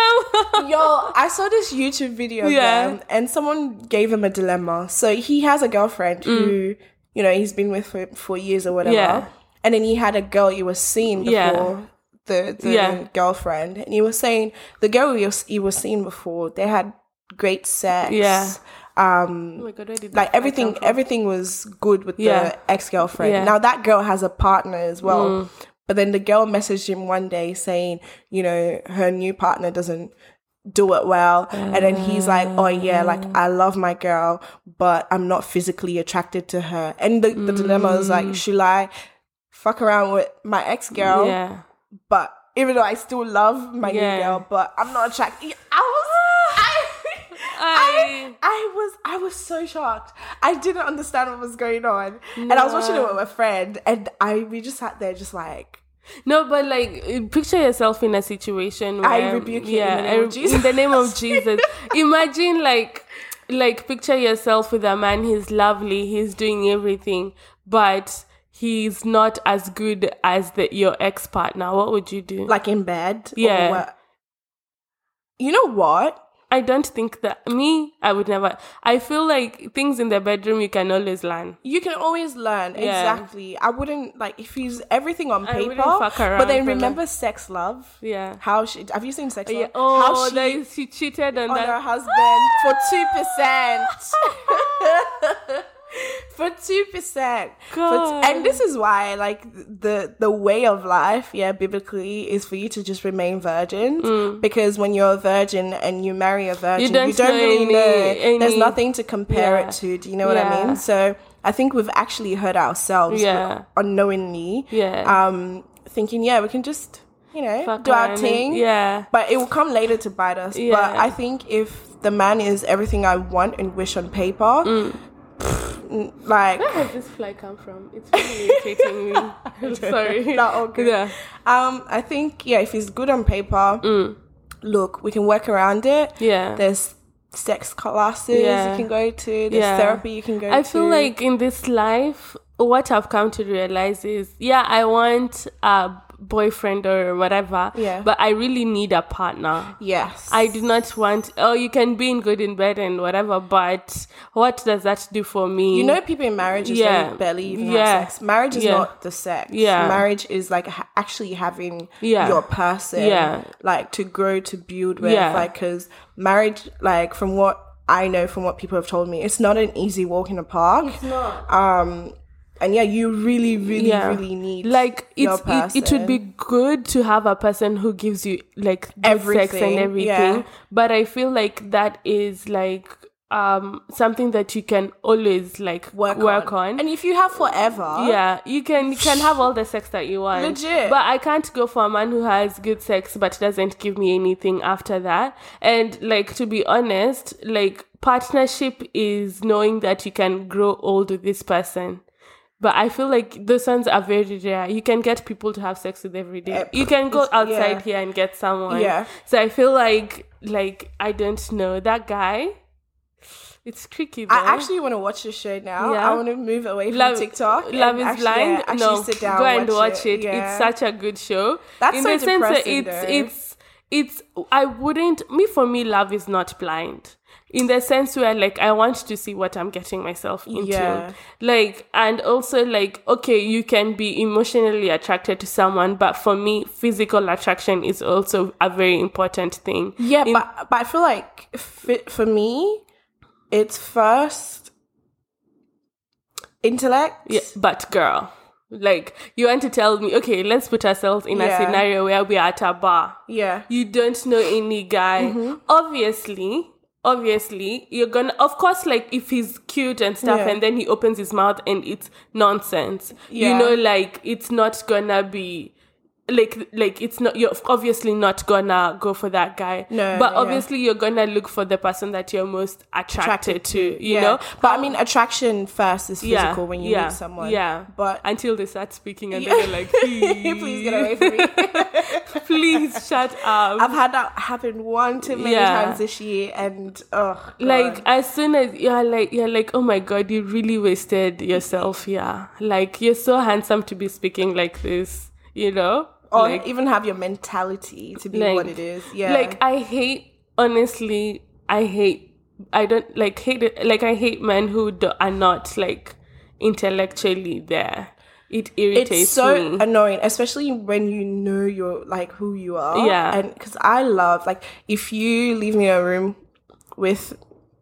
I love them. Yo, I saw this YouTube video Yeah. of them, and someone gave him a dilemma. So he has a girlfriend who, you know, he's been with for, for years or whatever. Yeah. And then he had a girl he was seeing before Yeah. the, the Yeah. girlfriend. And he was saying the girl he was, he was seeing before, they had great sex. Yeah. Um, Oh my God, where did like that everything come from? everything was good with Yeah. the ex-girlfriend. Yeah. Now that girl has a partner as well. But then the girl messaged him one day saying, you know, her new partner doesn't do it well. And then he's like, oh yeah, like I love my girl, but I'm not physically attracted to her. And the, the dilemma is like, should I fuck around with my ex-girl? Yeah. But even though I still love my Yeah. new girl, but I'm not attracted. I was, I, I, I was, I was so shocked. I didn't understand what was going on, and I was watching it with a friend, and I we just sat there, just like, No, but like, picture yourself in a situation where I rebuke it in the name I- of Jesus. In the name of Jesus. Imagine like, like picture yourself with a man. He's lovely. He's doing everything, but he's not as good as the your ex partner. What would you do? like in bed. or Yeah. what? You know what? I don't think that me, I would never. I feel like things in the bedroom you can always learn. You can always learn. Yeah. Exactly. I wouldn't like if he's everything on I paper. wouldn't fuck around But then for remember that. Sex Love? Yeah. How she have you seen Sex Love? Yeah. Oh, How she that she cheated on, on that. her husband for two percent. For two percent, God. and this is why, like the the way of life, yeah, biblically, is for you to just remain virgins. Mm. Because when you're a virgin and you marry a virgin, You don't you don't know really any- know. any- There's nothing to compare Yeah. it to. Do you know what I Yeah. mean? So I think we've actually hurt ourselves, Yeah. unknowingly, Yeah. um, thinking, yeah, we can just, you know, Fuck do our around and- thing. Yeah. But it will come later to bite us. Yeah. But I think if the man is everything I want and wish on paper, Mm. pff, like, Where has this fly come from? It's really irritating me. I'm sorry. not all good. Yeah. Um, I think, yeah, if he's good on paper, look, we can work around it. Yeah. There's sex classes Yeah. you can go to. There's Yeah. therapy you can go to. I feel like in this life, what I've come to realize is, yeah, I want a boyfriend or whatever, Yeah. but I really need a partner. yes. I do not want, oh, you can be in good in bed and whatever, but what does that do for me? You know, people in marriages Yeah. don't barely even Yeah. have sex. Marriage is Yeah. not the sex. Yeah. Marriage is like ha- actually having Yeah. your person, Yeah. like to grow, to build with. Yeah. Like, because marriage, like from what I know, from what people have told me, it's not an easy walk in the park. It's not. Um, and yeah, you really, really, Yeah. really need Like your it's it, it would be person. good to have a person who gives you like good sex and Everything, everything, yeah. but I feel like that is like um something that you can always like work, work on. on. And if you have forever, Yeah, you can you can have all the sex that you want. Legit. But I can't go for a man who has good sex but doesn't give me anything after that. And like, to be honest, like partnership is knowing that you can grow old with this person. But I feel like those ones are very rare. You can get people to have sex with every day. Uh, You can go it's- outside yeah. here and get someone. Yeah. So I feel like like I don't know that guy. It's tricky though. I actually want to watch the show now. Yeah. I want to move away from Love, TikTok. Love and is actually, Blind. yeah, actually no, sit down go and watch, watch it. Yeah. It's such a good show. That's in so the sense that depressing, it's though. it's it's. I wouldn't. Me for me, Love is not blind. In the sense where like I want to see what I'm getting myself into. Yeah. Like, and also like, okay, you can be emotionally attracted to someone, but for me, physical attraction is also a very important thing. Yeah, In- but but I feel like f- for me, it's first intellect. Yeah, but girl, like you want to tell me, okay, let's put ourselves in Yeah. a scenario where we are at a bar. Yeah. You don't know any guy. Mm-hmm. Obviously, obviously, you're gonna, of course, like if he's cute and stuff, Yeah. and then he opens his mouth and it's nonsense. You Yeah. know, like it's not gonna be. Like, like it's not. You're obviously not gonna go for that guy. No, but yeah. obviously you're gonna look for the person that you're most attracted, to. You yeah. know, But I mean, attraction first is Yeah, physical when you yeah, meet someone. yeah. But until they start speaking and Yeah. then they're like, please, please get away from me. please shut up. I've had that happen one too many Yeah. times this year, and oh, Like God. as soon as you're like you're like, oh my god, you really wasted yourself. Yeah, like you're so handsome to be speaking like this. You know, or like, even have your mentality to be like- what it is. Yeah, like I hate, honestly, I hate. I don't like hate it. Like I hate men who do, are not like intellectually there. It irritates it's so me. annoying, especially when you know you're like who you are. Yeah. and because I love like if you leave me in a room with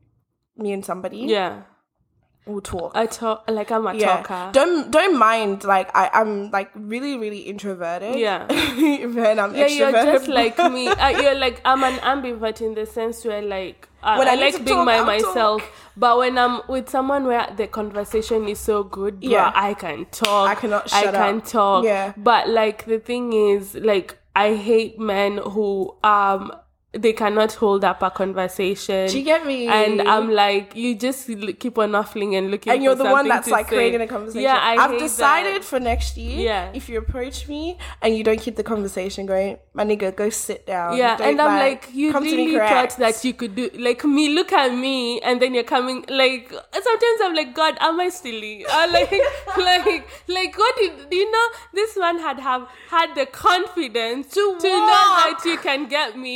me and somebody, Yeah, we'll talk. I talk like I'm a yeah, talker. don't don't mind. Like I, I'm like really really introverted. Yeah. when I'm Yeah, you're extroverted. just like me. Uh, you're like, I'm an ambivert in the sense where like uh, When I I, need like to being talk, my I'll myself, talk. but when I'm with someone where the conversation is so good, bruh, Yeah. I can talk. I cannot I shut can up. talk. Yeah. But like the thing is, like I hate men who um they cannot hold up a conversation. Do you get me? And I'm like, you just l- keep on waffling and looking. and you're for the one something that's to like say. creating a conversation. Yeah, I I've hate decided that. for next year. Yeah. If you approach me and you don't keep the conversation going, my nigga, go sit down. Yeah, Don't, and I'm like, you come to me really thought correct. that you could do like me. Look at me, and then you're coming. Like sometimes I'm like, God, am I silly? Or like, like, like, what did do you know? This man had have had the confidence to, To know walk. that you can get me with Oh my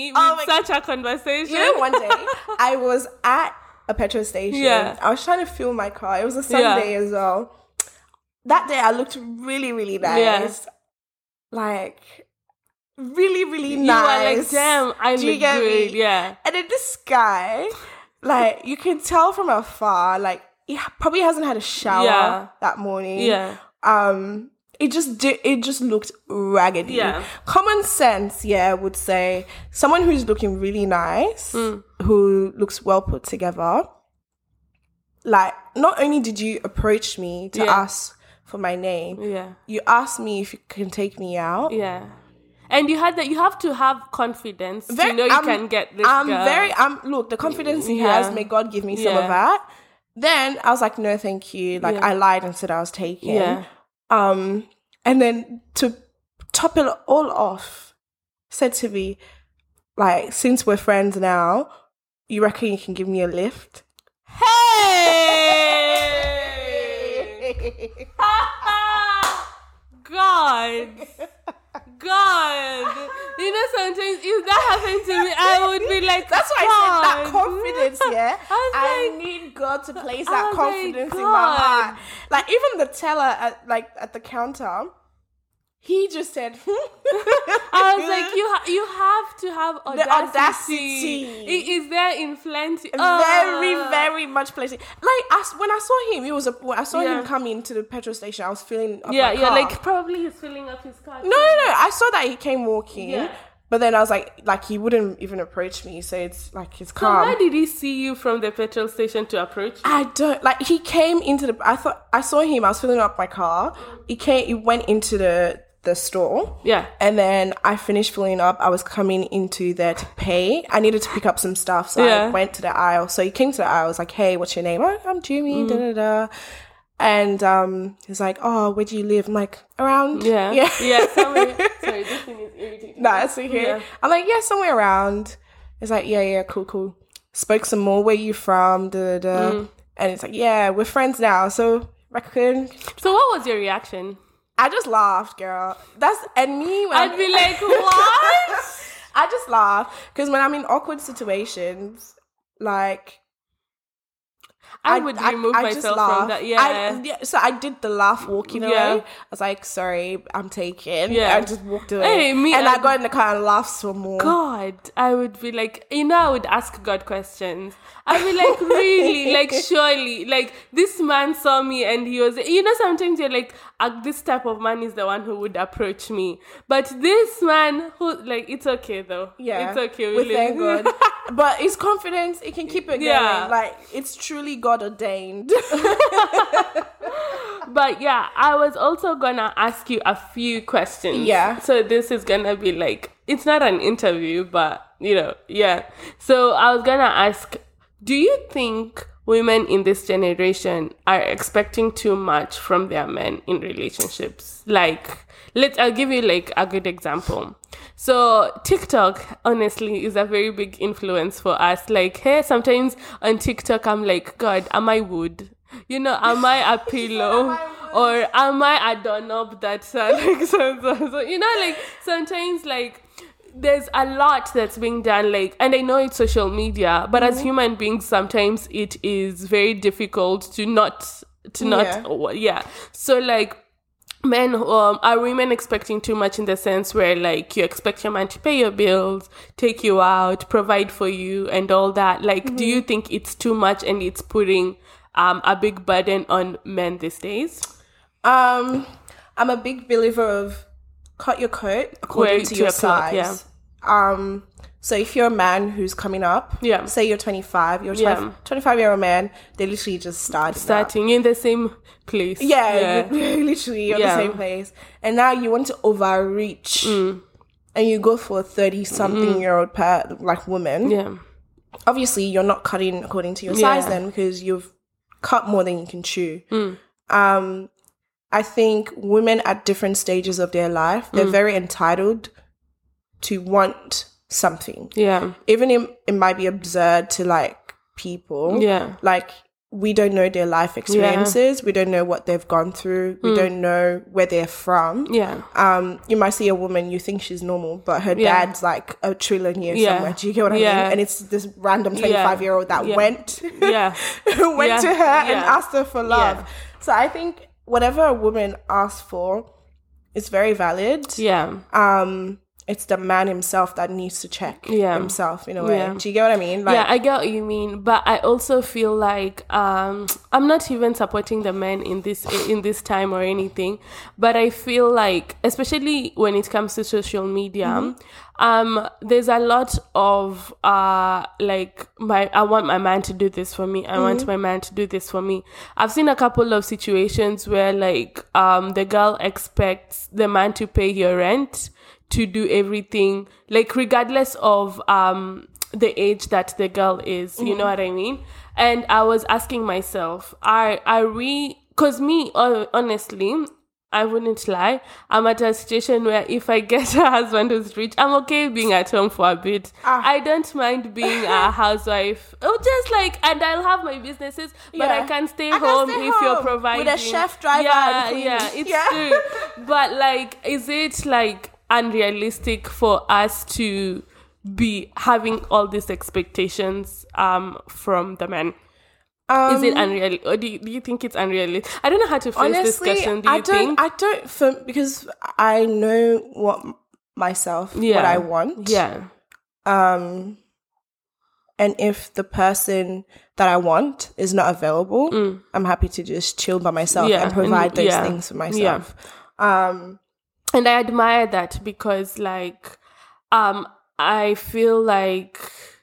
like, such a conversation. You know, one day I was at a petrol station. Yeah. I was trying to fuel my car. It was a Sunday Yeah. as well. That day I looked really, really nice. Yeah. Like, really, really You nice. were like, damn, I Do you look get good. me? Yeah. And then this guy, like, you can tell from afar, like, he ha- probably hasn't had a shower Yeah. that morning. Yeah. Um, it just did, it just looked raggedy. Yeah. Common sense, yeah, would say someone who's looking really nice, Mm. who looks well put together. Like, not only did you approach me to Yeah. ask for my name, Yeah. you asked me if you can take me out. Yeah. And you had that. You have to have confidence Very- to know you I'm- can get this I'm girl. very, I'm look, the confidence he Yeah. has, may God give me some Yeah. of that. Then I was like, no, thank you. Like, Yeah. I lied and said I was taken. Yeah. Um, and then to top it all off, said to me, like, since we're friends now, you reckon you can give me a lift? Hey! God. God. You know, sometimes if that happened to me, I would be like, That's why I said that God. confidence, yeah. I was I like- need God to place I that was like, confidence in my God. heart. Like, even the teller at like at the counter, he just said, I was like, you ha- you have to have audacity. audacity. It is there in plenty. very, Ah. very much placing. Like, I, s- when I saw him, it was a. When I saw Yeah. him coming to the petrol station, I was feeling up Yeah, my yeah, car. like probably he's filling up his car. no, no, no. I saw that he came walking. Yeah. But then I was like, like he wouldn't even approach me, so it's like his So car. why did he see you from the petrol station to approach you? I don't like. He came into the. I thought I saw him. I was filling up my car. He came. He went into the the store. Yeah. And then I finished filling up. I was coming into there to pay. I needed to pick up some stuff, so Yeah. I went to the aisle. So he came to the aisle. I was like, "Hey, what's your name?" Oh, I'm Jimmy. Mm. Da da da. And um, he's like, "Oh, where do you live?" I'm like, "Around." Yeah. Yeah. Yeah. Somewhere. Sorry, this thing is irritating. Nah, it's okay. Yeah. I'm like, yeah, somewhere around. It's like, yeah, yeah, cool, cool. Spoke some more. Where you from? Da, da, da. Mm. And it's like, yeah, we're friends now. So, reckon. So what was your reaction? I just laughed, girl. That's, and me, when I'd I'm- be like, what? I just laugh. Because when I'm in awkward situations, like, I would remove I just myself laugh. from that. Yeah. I, yeah. So I did the laugh walking Yeah. away. I was like, sorry, I'm taken. Yeah. I just walked away. Hey, me, and I I- got in the car and laughed some more. God, I would be like, you know, I would ask God questions. I'd be like, really? Like, surely? Like, this man saw me and he was, you know, sometimes you're like, uh, this type of man is the one who would approach me. But this man who, like, it's okay though. Yeah, It's okay. We live. thank God. But his confidence, it can keep it going. Yeah. Like, it's truly God ordained. But yeah, I was also gonna ask you a few questions. Yeah. So this is gonna be like, it's not an interview, but you know, yeah. So I was gonna ask, do you think women in this generation are expecting too much from their men in relationships? Like, let's, I'll give you like a good example. So TikTok, honestly, is a very big influence for us. Like, hey, sometimes on TikTok, I'm like, God, am I wood? You know, am I a pillow? Or am I a doorknob that's uh, like, so, so, so, you know, like, sometimes, like, there's a lot that's being done, like, and I know it's social media, but as human beings, sometimes it is very difficult to not, to not, Yeah. yeah. So, like, men, um, are women expecting too much in the sense where, like, you expect your man to pay your bills, take you out, provide for you, and all that? Like, do you think it's too much and it's putting um a big burden on men these days? um, I'm a big believer of cut your coat according Where- to to your your cloth, size. Um, so if you're a man who's coming up, Yeah. say you're twenty-five, you're a Yeah. twenty-five year old man, they literally just started. Starting in the same place. Yeah, literally you're Yeah. the same place. And now you want to overreach Mm. and you go for a thirty something year old per like woman. Yeah. Obviously you're not cutting according to your Yeah. size then, because you've cut more than you can chew. Mm. Um I think women at different stages of their life, they're Mm. very entitled to want something. Yeah. Even if it might be absurd to like people. Yeah. Like we don't know their life experiences. Yeah. We don't know what they've gone through. We mm. don't know where they're from. Yeah. Um, you might see a woman, you think she's normal, but her yeah. dad's like a trillionaire yeah. somewhere. Do you get what I yeah. mean? And it's this random twenty-five-year-old that yeah. went, yeah. went yeah. to her yeah. and asked her for love. Yeah. So I think whatever a woman asks for is very valid. Yeah. Um, it's the man himself that needs to check yeah. himself in a way. Yeah. Do you get what I mean? Like, yeah, I get what you mean, but I also feel like um, I'm not even supporting the men in this in this time or anything. But I feel like, especially when it comes to social media, mm-hmm. um, there's a lot of uh, like my I want my man to do this for me. I mm-hmm. want my man to do this for me. I've seen a couple of situations where like um, the girl expects the man to pay your rent, to do everything, like regardless of um the age that the girl is, you mm. know what I mean? And I was asking myself, are are we, because me, honestly, I wouldn't lie, I'm at a situation where if I get a husband who's rich, I'm okay being at home for a bit. Ah. I don't mind being a housewife. Oh, just like, and I'll have my businesses, but yeah. I can stay I home can stay if home you're providing. With a chef, driver, yeah, and yeah, it's yeah. true. But like, is it like unrealistic for us to be having all these expectations um from the men? Um, is it unreal, or do you, do you think it's unrealistic? I don't know how to phrase this discussion. Do you I don't, think? I don't, for, because I know what myself, yeah. what I want. Yeah. Um, and if the person that I want is not available, mm. I'm happy to just chill by myself yeah. and provide and, those yeah. things for myself. Yeah. Um. And I admire that because, like, um, I feel like,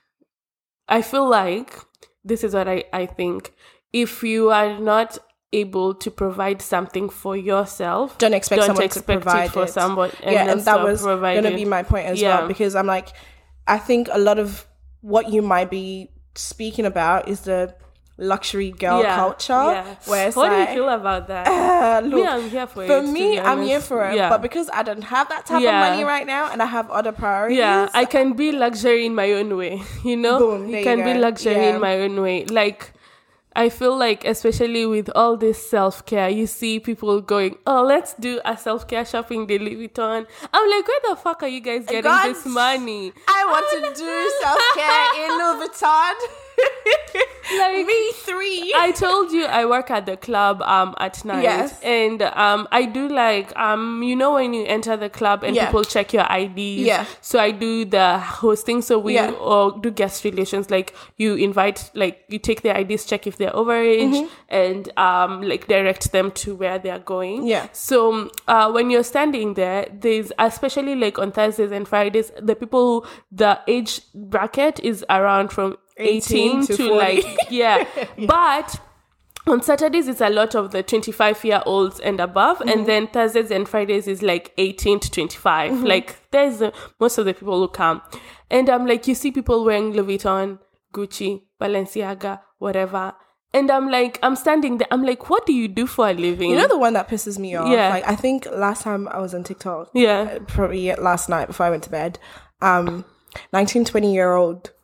I feel like, this is what I, I think. If you are not able to provide something for yourself, don't expect don't someone expect to provide it for it. somebody. And yeah, and that was going to be my point as yeah. well. Because I'm like, I think a lot of what you might be speaking about is the luxury girl yeah, culture. Yeah. Where it's what like, do you feel about that? Uh, look, me, I'm here for, for it. For me, I'm here for it. Yeah. But because I don't have that type yeah. of money right now and I have other priorities. Yeah, I can be luxury in my own way. You know? Boom, you can you be luxury yeah. in my own way. Like, I feel like, especially with all this self-care, you see people going, oh, let's do a self-care shopping day, Louis Vuitton. I'm like, where the fuck are you guys getting God, this money? I want I'm to like, do self-care in Louis Vuitton. Like me three. I told you I work at the club um at night. Yes. And um I do like um you know when you enter the club and yeah. people check your I Ds. Yeah. So I do the hosting. So we yeah. or do guest relations. Like you invite, like you take their I Ds, check if they're overage, mm-hmm. and um like direct them to where they're going. Yeah. So uh when you're standing there, there's especially like on Thursdays and Fridays, the people, the age bracket is around from eighteen to, to like yeah. yeah but on Saturdays it's a lot of the twenty-five year olds and above, mm-hmm. and then Thursdays and Fridays is like eighteen to twenty-five. Mm-hmm. Like there's uh, most of the people who come, and I'm um, like, you see people wearing Louis Vuitton, Gucci, Balenciaga, whatever, and I'm like, I'm standing there, I'm like, what do you do for a living? You know the one that pisses me off? Yeah. Like I think last time I was on TikTok, yeah, probably last night before I went to bed, um nineteen, twenty year old,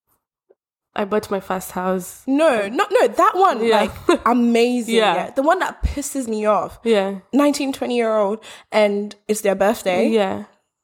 I bought my first house. No, not no, that one, yeah. like, amazing. Yeah. yeah. The one that pisses me off. Yeah. nineteen, twenty year old, and it's their birthday. Yeah.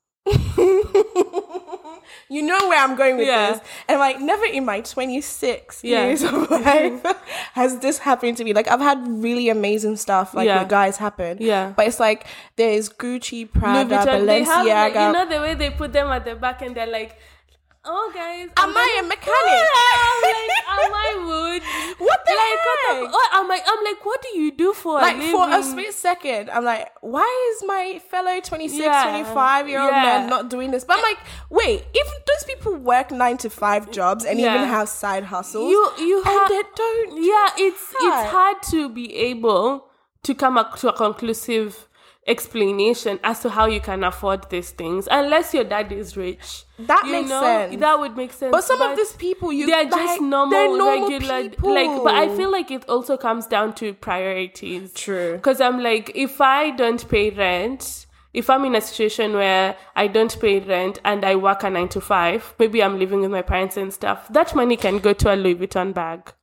You know where I'm going with yeah. this. And like, never in my twenty-six yeah. years of life has this happened to me. Like, I've had really amazing stuff, like, yeah. with guys happen. Yeah. But it's like, there's Gucci, Prada, Balenciaga. They have, like, you know the way they put them at the back and they're like, oh, guys. Am I a mechanic? Yeah, like, am I wood? What the like, heck? What the, oh, I'm like, I'm like, what do you do for like, a living? for a split second, I'm like, why is my fellow twenty-six, yeah. twenty-five-year-old yeah. man not doing this? But I'm like, wait, even those people work nine to five jobs and yeah. even have side hustles. You, you and ha- they don't. Yeah, it's try. it's hard to be able to come up to a conclusive explanation as to how you can afford these things, unless your dad is rich. That you makes know? sense. That would make sense. But some but of these people, you they're like, just normal, they're normal regular, people. like. But I feel like it also comes down to priorities. True. Because I'm like, if I don't pay rent, if I'm in a situation where I don't pay rent and I work a nine to five, maybe I'm living with my parents and stuff, that money can go to a Louis Vuitton bag.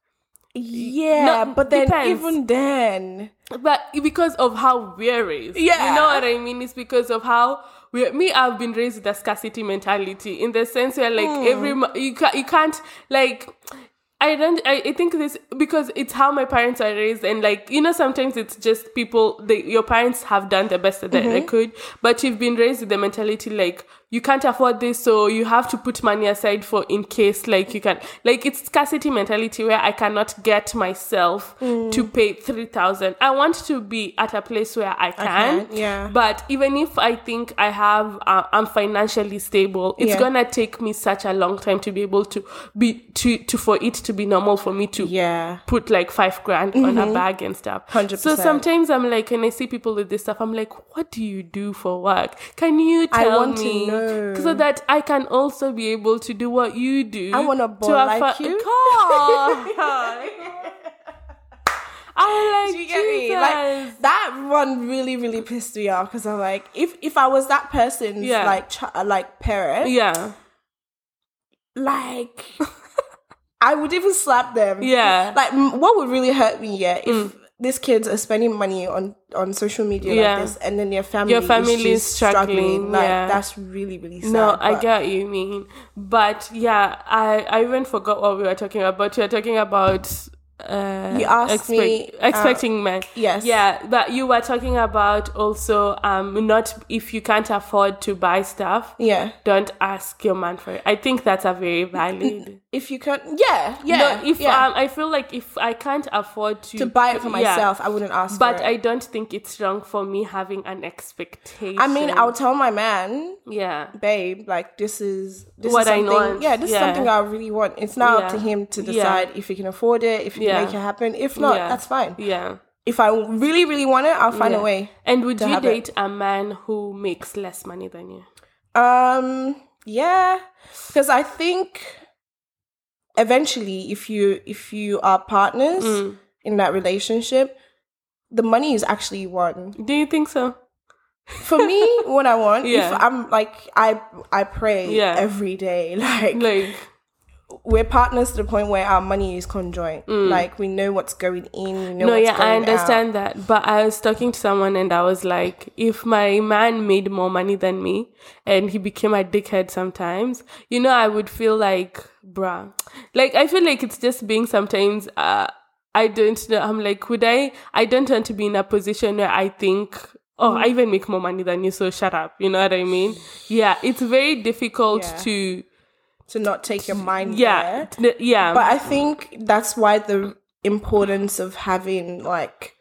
Yeah, No, but then depends. even then, But because of how we're raised. Yeah. You know what I mean? It's because of how we me, I've been raised with a scarcity mentality in the sense where like Hmm. every mo- you can't you can't like I don't I, I think this because it's how my parents are raised, and like, you know, sometimes it's just people they, your parents have done the best that Mm-hmm. they could, but you've been raised with the mentality like you can't afford this, so you have to put money aside for in case like you can, like it's scarcity mentality where I cannot get myself Mm. to pay three thousand. I want to be at a place where I can, can, yeah. but even if I think I have uh, I'm financially stable, it's Yeah. gonna take me such a long time to be able to be to to for it to be normal for me to yeah, put like five grand on a bag and stuff. one hundred So percent. sometimes I'm like, when I see people with this stuff, I'm like, what do you do for work? Can you I tell want to me? know. So that I can also be able to do what you do. I wanna ball to like afford- you. God. I'm like, Do you get me? Jesus. Like that one really, really pissed me off because I'm like, if if I was that person's Yeah. like ch- like parent, Yeah. like I would even slap them. Yeah. Like m- what would really hurt me, yeah, if these kids are spending money on on social media Yeah. like this, and then their family, Your family is, is just struggling, Like yeah. that's really, really sad. No, I but- get what you mean. But yeah, I, I even forgot what we were talking about. You were talking about uh You asked me, uh, expecting men. yes. Yeah, but you were talking about also um not if you can't afford to buy stuff, Yeah. don't ask your man for it. I think that's a very valid. If you can, yeah, yeah. No, if yeah. um, I feel like if I can't afford to to buy it for yeah, myself, I wouldn't ask. but for it. I don't think it's wrong for me having an expectation. I mean, I'll tell my man, yeah. babe, like this is this What is I something. want. Yeah, this Yeah. is something I really want. It's now up Yeah. to him to Yeah. decide if he can afford it, if he Yeah. can make it happen. If not, Yeah. that's fine. Yeah. If I really, really want it, I'll find Yeah. a way. And would to you have date a man who makes less money than you? Um, yeah, because I think eventually, if you if you are partners Mm. in that relationship, the money is actually one. Do you think so? For me, what I want, Yeah. if I'm like I I pray Yeah. every day, like Like, we're partners to the point where our money is conjoint. Like we know what's going in, we know no, what's yeah, going I out. understand that. But I was talking to someone and I was like, if my man made more money than me and he became a dickhead sometimes, you know, I would feel like, bruh. Like, I feel like it's just being sometimes, uh, I don't know. I'm like, would I, I don't want to be in a position where I think, oh, I even make more money than you, so shut up. You know what I mean? Yeah, it's very difficult Yeah. to, to not take your mind yeah, there. t- yeah. But I think that's why the importance of having like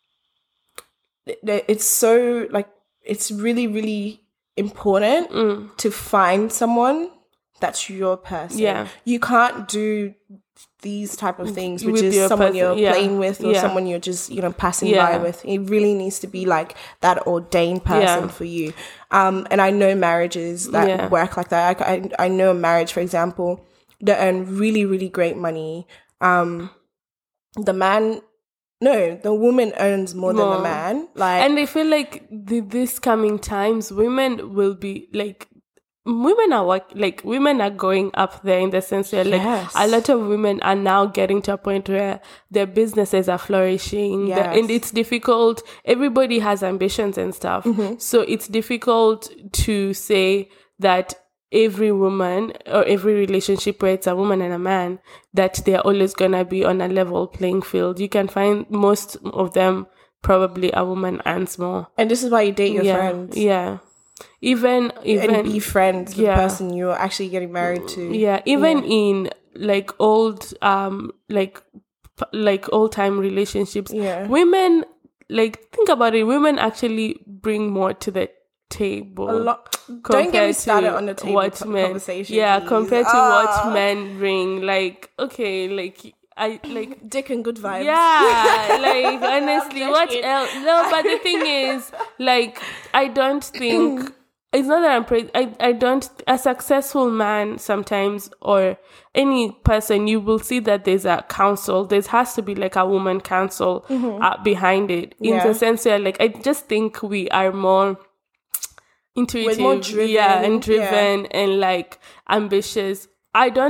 it- it's so like it's really really important Mm. to find someone that's your person. Yeah. You can't do these type of things with, With just your someone person, you're yeah. playing with or Yeah. someone you're just you know passing Yeah. by with. It really needs to be like that ordained person Yeah. for you. Um, and I know marriages that Yeah. work like that. I, I I know a marriage, for example, that earn really really great money. Um, the man. No, the woman earns more, than More. the man. Like, And I feel like the, this coming times, women will be like, women are work, like women are going up there in the sense where like Yes. a lot of women are now getting to a point where their businesses are flourishing. The- Yes. and it's difficult. Everybody has ambitions and stuff. Mm-hmm. So it's difficult to say that every woman or every relationship where it's a woman and a man, that they're always gonna be on a level playing field. You can find most of them probably a woman earns more. and this is why you date your yeah, friends. yeah. Even even And be friends with yeah. the person you're actually getting married to. yeah, even in like old um like p- like old time relationships, Yeah. women like think about it. Women actually bring more to the table. A lot. Don't get me compared started to on the table what co- men, conversation. yeah, please. compared to Ah. what men bring. Like, okay, like I like Dick and good vibes. yeah, like honestly, I'm what joking. else? No, but the thing is, like, I don't think it's not that I'm praising. I I don't. A successful man sometimes or any person, you will see that there's a counsel. There has to be like a woman counsel uh, behind it. In Yeah. the sense where, like, I just think we are more intuitive, more driven, yeah, and yeah. driven and like ambitious. I don't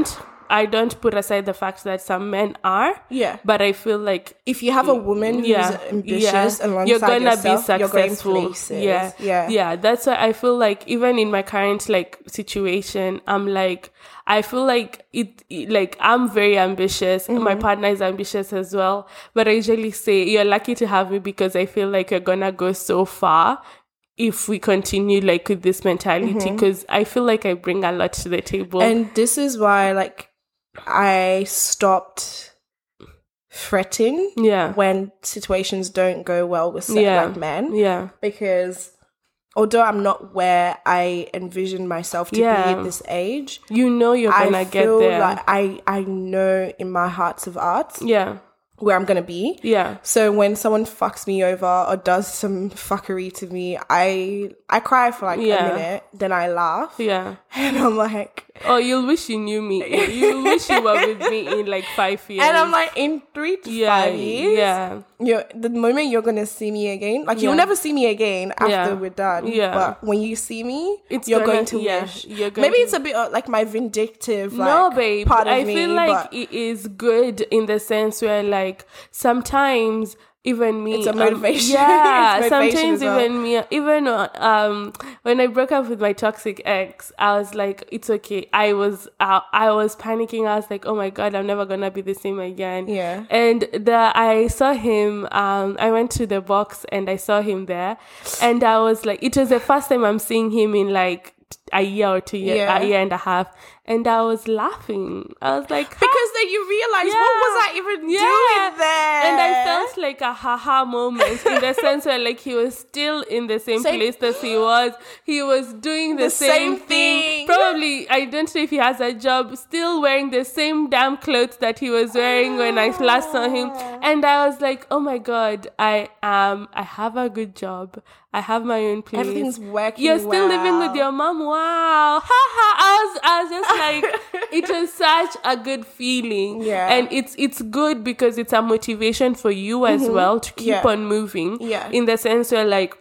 I don't put aside the fact that some men are. Yeah. But I feel like if you have a woman who's yeah, ambitious yeah, alongside you're gonna yourself, be you're going successful. places. Yeah, Yeah. yeah. That's why I feel like even in my current like situation, I'm like, I feel like it, it like I'm very ambitious. Mm-hmm. My partner is ambitious as well. But I usually say, you're lucky to have me because I feel like you're gonna go so far if we continue like with this mentality, because I feel like I bring a lot to the table. And this is why, like, I stopped fretting yeah, when situations don't go well with certain yeah, like men, yeah, because although I'm not where I envision myself to Yeah. be at this age, you know you're gonna I get feel there. like I I know in my hearts of hearts yeah, where I'm gonna be. yeah, So when someone fucks me over or does some fuckery to me, I I cry for like Yeah. a minute, then I laugh, yeah. and I'm like, Oh, you'll wish you knew me. You wish you were with me in like five years. and I'm like, in three to yeah, five years, yeah, you're the moment you're gonna see me again, like Yeah. you'll never see me again after Yeah. we're done. Yeah. But when you see me, It's you're gonna- going to yeah, wish. you're going Maybe to- it's a bit uh, like my vindictive, like, no, babe. part of I me. feel like but it is good in the sense where, like, sometimes even me, It's a um, motivation. yeah, It's motivation sometimes as well. even me, even uh, um, when I broke up with my toxic ex, I was like, it's okay. I was, uh, I was panicking. I was like, oh my god, I'm never gonna be the same again. Yeah. And the I saw him. Um, I went to the box and I saw him there, and I was like, it was the first time I'm seeing him in like a year or two year, Yeah. a year and a half, and I was laughing. I was like, because then you realize, what was I even doing there? and I felt like a haha moment in the sense where like he was still in the same, Same- place as he was. He was doing the, The same, same thing. thing. Probably, I don't know if he has a job, still wearing the same damn clothes that he was wearing when I last saw him. And I was like, oh my God, I am, I have a good job. I have my own place. Everything's working. You're still living with well. your mom. Wow. Ha ha. I was, I was just like, it was such a good feeling. Yeah. And it's it's good because it's a motivation for you as well to keep Yeah. on moving. Yeah. In the sense where like,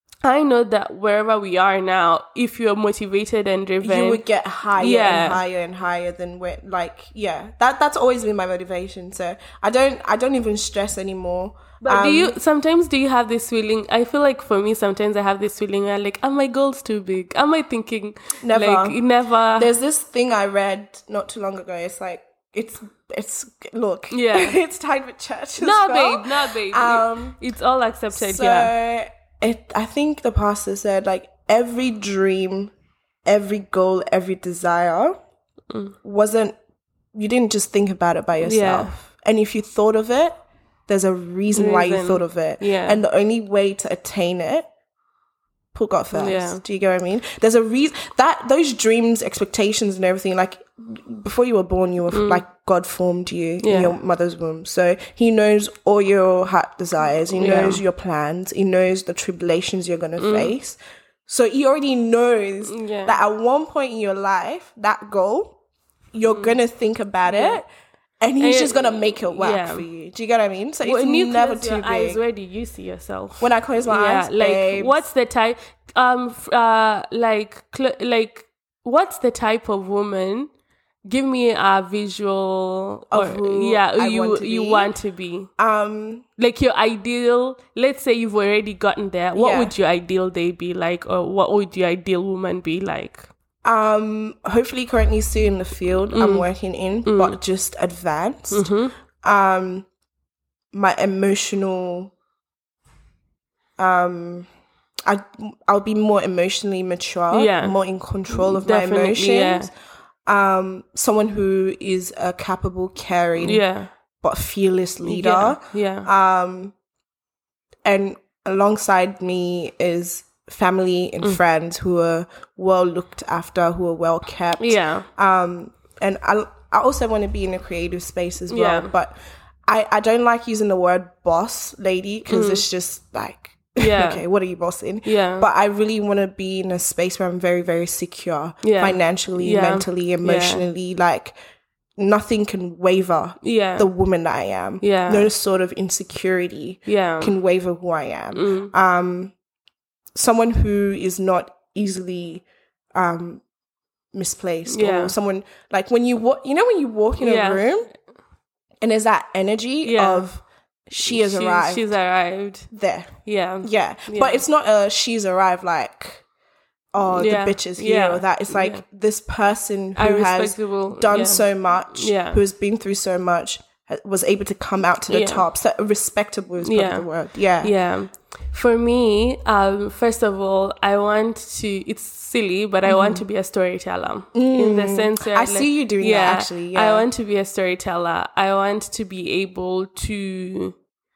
I know that wherever we are now, if you're motivated and driven, You would get higher Yeah. and higher and higher than where, like, yeah. That that's always been my motivation. So I don't I don't even stress anymore. But do Um, you sometimes do you have this feeling? I feel like for me sometimes I have this feeling where like, are my goals too big? Am I thinking Never. like never? There's this thing I read not too long ago. It's like it's it's look. Yeah. it's tied with church. As No, well. babe, no, babe. Um, it's all accepted So here. it I think the pastor said like every dream, every goal, every desire wasn't you didn't just think about it by yourself. And if you thought of it, there's a reason, why you Reason. thought of it. Yeah. And the only way to attain it, put God first. Yeah. Do you get what I mean? There's a reason that those dreams, expectations and everything, like before you were born, you were like God formed you Yeah. in your mother's womb. So he knows all your heart desires. He Yeah. knows your plans. He knows the tribulations you're going to face. So he already knows Yeah. that at one point in your life, that goal, you're going to think about it. And he's And just it- gonna make it work yeah. for you. Do you get what I mean? So it's When you never close too your big. eyes, where do you see yourself? When I close my yeah, eyes, like babes, what's the type? Um, f- uh, like cl- like what's the type of woman? Give me a visual. Of or, who yeah, I you want to you be? want to be. um Like your ideal, let's say you've already gotten there. What Yeah. would your ideal day be like, or what would your ideal woman be like? um hopefully currently still in the field Mm. I'm working in, but just advanced. Um my emotional um I I'll be more emotionally mature, Yeah. more in control of Definitely, my emotions. Um someone who is a capable, caring, Yeah, but fearless leader. yeah, yeah, Um, and alongside me is family and Mm. friends who are well looked after, who are well kept. yeah, Um, and I, I also want to be in a creative space as well. Yeah. But I, I don't like using the word boss lady because it's just like, Mm. Yeah. okay, what are you bossing? Yeah. But I really want to be in a space where I'm very, very secure Yeah. financially, Yeah. mentally, emotionally. Like nothing can waver yeah, the woman that I am. Yeah. No sort of insecurity yeah, can waver who I am. Mm. Um, someone who is not easily um, misplaced Yeah. or someone like when you walk, you know, when you walk in Yeah. a room and there's that energy Yeah. of she has She's- arrived She's arrived. there. Yeah. Yeah. Yeah. But it's not a she's arrived like, oh, Yeah. the bitch is here Yeah. or that. It's like Yeah. this person A who has respectable- done yeah. so much, Yeah. who has been through so much, ha- was able to come out to the Yeah. top. So respectable is probably Yeah. the word. Yeah. Yeah. For me, um, first of all, I want to, it's silly, but I want to be a storyteller in the sense where I see you doing that, actually, yeah. I want to be a storyteller. I want to be able to,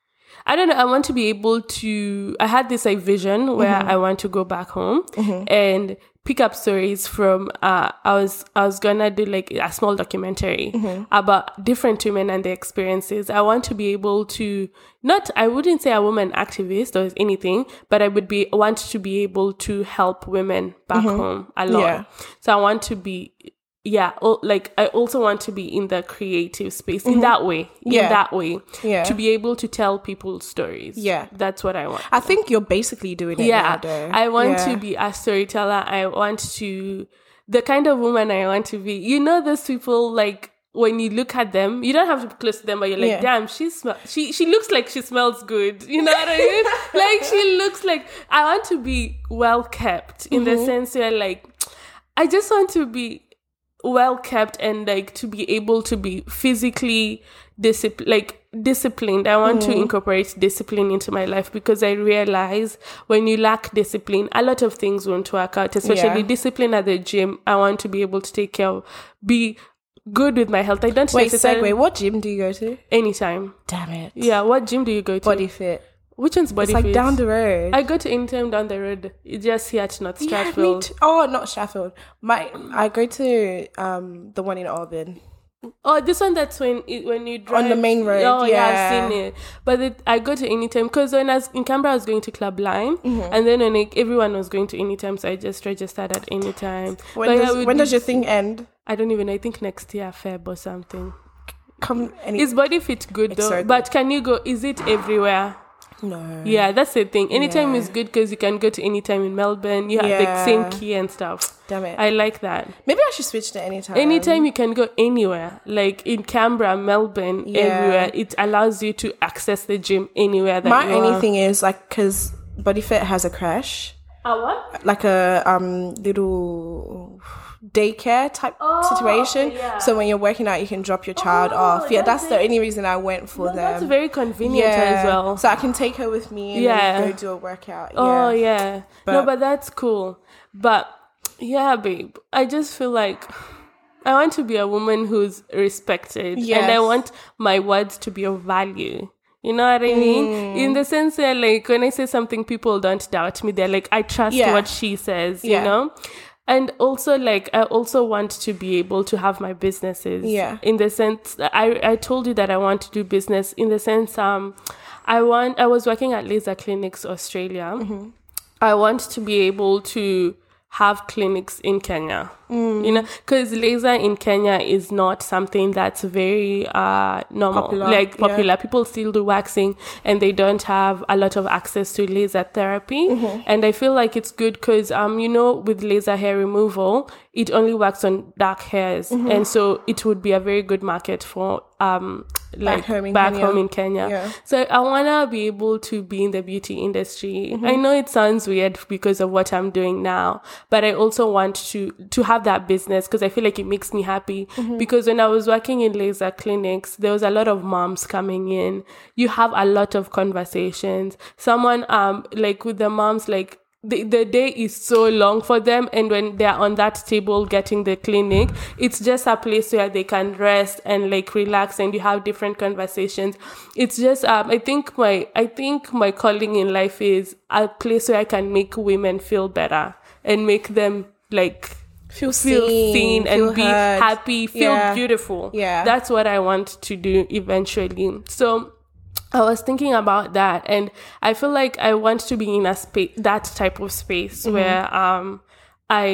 I don't know, I want to be able to, I had this like vision where I want to go back home and pick up stories from, uh, I was, I was gonna do like a small documentary about different women and their experiences. I want to be able to, not, I wouldn't say a woman activist or anything, but I would be, want to be able to help women back home a lot. Yeah. So I want to be, yeah, oh, like I also want to be in the creative space in that way, Yeah. in that way, Yeah. to be able to tell people stories. Yeah. That's what I want. I think you're basically doing it Yeah, now, though. I want Yeah. to be a storyteller. I want to, the kind of woman I want to be. You know, those people like when you look at them, you don't have to be close to them, but you're like, Yeah. damn, she smell, she she looks like she smells good. You know what I mean? Like she looks like. I want to be well kept in the sense where like, I just want to be well kept and like to be able to be physically disciplined, like disciplined. I want to incorporate discipline into my life because I realize when you lack discipline, a lot of things won't work out, especially Yeah. discipline at the gym. I want to be able to take care of, be good with my health. I don't Wait, necessarily segue. What gym do you go to? anytime. Damn it. Yeah, what gym do you go to? Body Fit. Which one's Body It's like Fit? down the road. I go to anytime down the road. It's just here at North Yeah, me Stratfield. too. Oh, not Sheffield. My, I go to um the one in Auburn. Oh, this one that's when it, when you drive On the main road, Oh, yeah, yeah. I've seen it. But it, I go to Anytime because when I was in Canberra, I was going to Club Lime, Mm-hmm. and then when like, everyone was going to Anytime, so I just registered at Anytime. When, But does, I would when be- does your thing end? I don't even. I think next year, Feb or something. Come any Is Body Fit good It's though? so good. But can you go? Is it everywhere? No. Yeah, that's the thing. Anytime Yeah. is good because you can go to Anytime in Melbourne. You have Yeah. the same key and stuff. Damn it. I like that. Maybe I should switch to Anytime. Anytime you can go anywhere, like in Canberra, Melbourne, Yeah. everywhere. It allows you to access the gym anywhere that My you only are. thing is like because Body Fit has a crash, A what? like a um little daycare type Oh, situation. okay, yeah. So when you're working out, you can drop your child Oh, off. Yeah, that's that's the it. only reason I went for Well, them. that's very convenient yeah. as well. So I can take her with me and Yeah. then go do a workout. Oh yeah. yeah. no, But- but that's cool. But yeah, babe, I just feel like I want to be a woman who's respected, and I Yes. want my words to be of value. You know what I mean? Mm. In the sense that, like, when I say something, people don't doubt me. They're like, I trust Yeah. what she says. Yeah. You know. And also, like, I also want to be able to have my businesses. Yeah. In the sense, that I I told you that I want to do business. In the sense, um, I want. I was working at Laser Clinics Australia. Mm-hmm. I want to be able to have clinics in Kenya. Mm. You know, because laser in Kenya is not something that's very uh normal, Popular, like yeah. popular. People still do waxing, and they don't have a lot of access to laser therapy. Mm-hmm. And I feel like it's good because um you know, with laser hair removal, it only works on dark hairs, Mm-hmm. and so it would be a very good market for um like home in back Kenya. home in Kenya. Yeah. So I wanna be able to be in the beauty industry. Mm-hmm. I know it sounds weird because of what I'm doing now, but I also want to to have that business because I feel like it makes me happy. Mm-hmm. Because when I was working in laser clinics, there was a lot of moms coming in. You have a lot of conversations. Someone um like with the moms, like the, the day is so long for them, and when they're on that table getting the clinic, it's just a place where they can rest and like relax, and you have different conversations. It's just um I think my I think my calling in life is a place where I can make women feel better and make them like Feel feel seen, seen and feel be heard. happy, feel Yeah. beautiful. Yeah. That's what I want to do eventually. So I was thinking about that, and I feel like I want to be in a space, that type of space Mm-hmm. where um I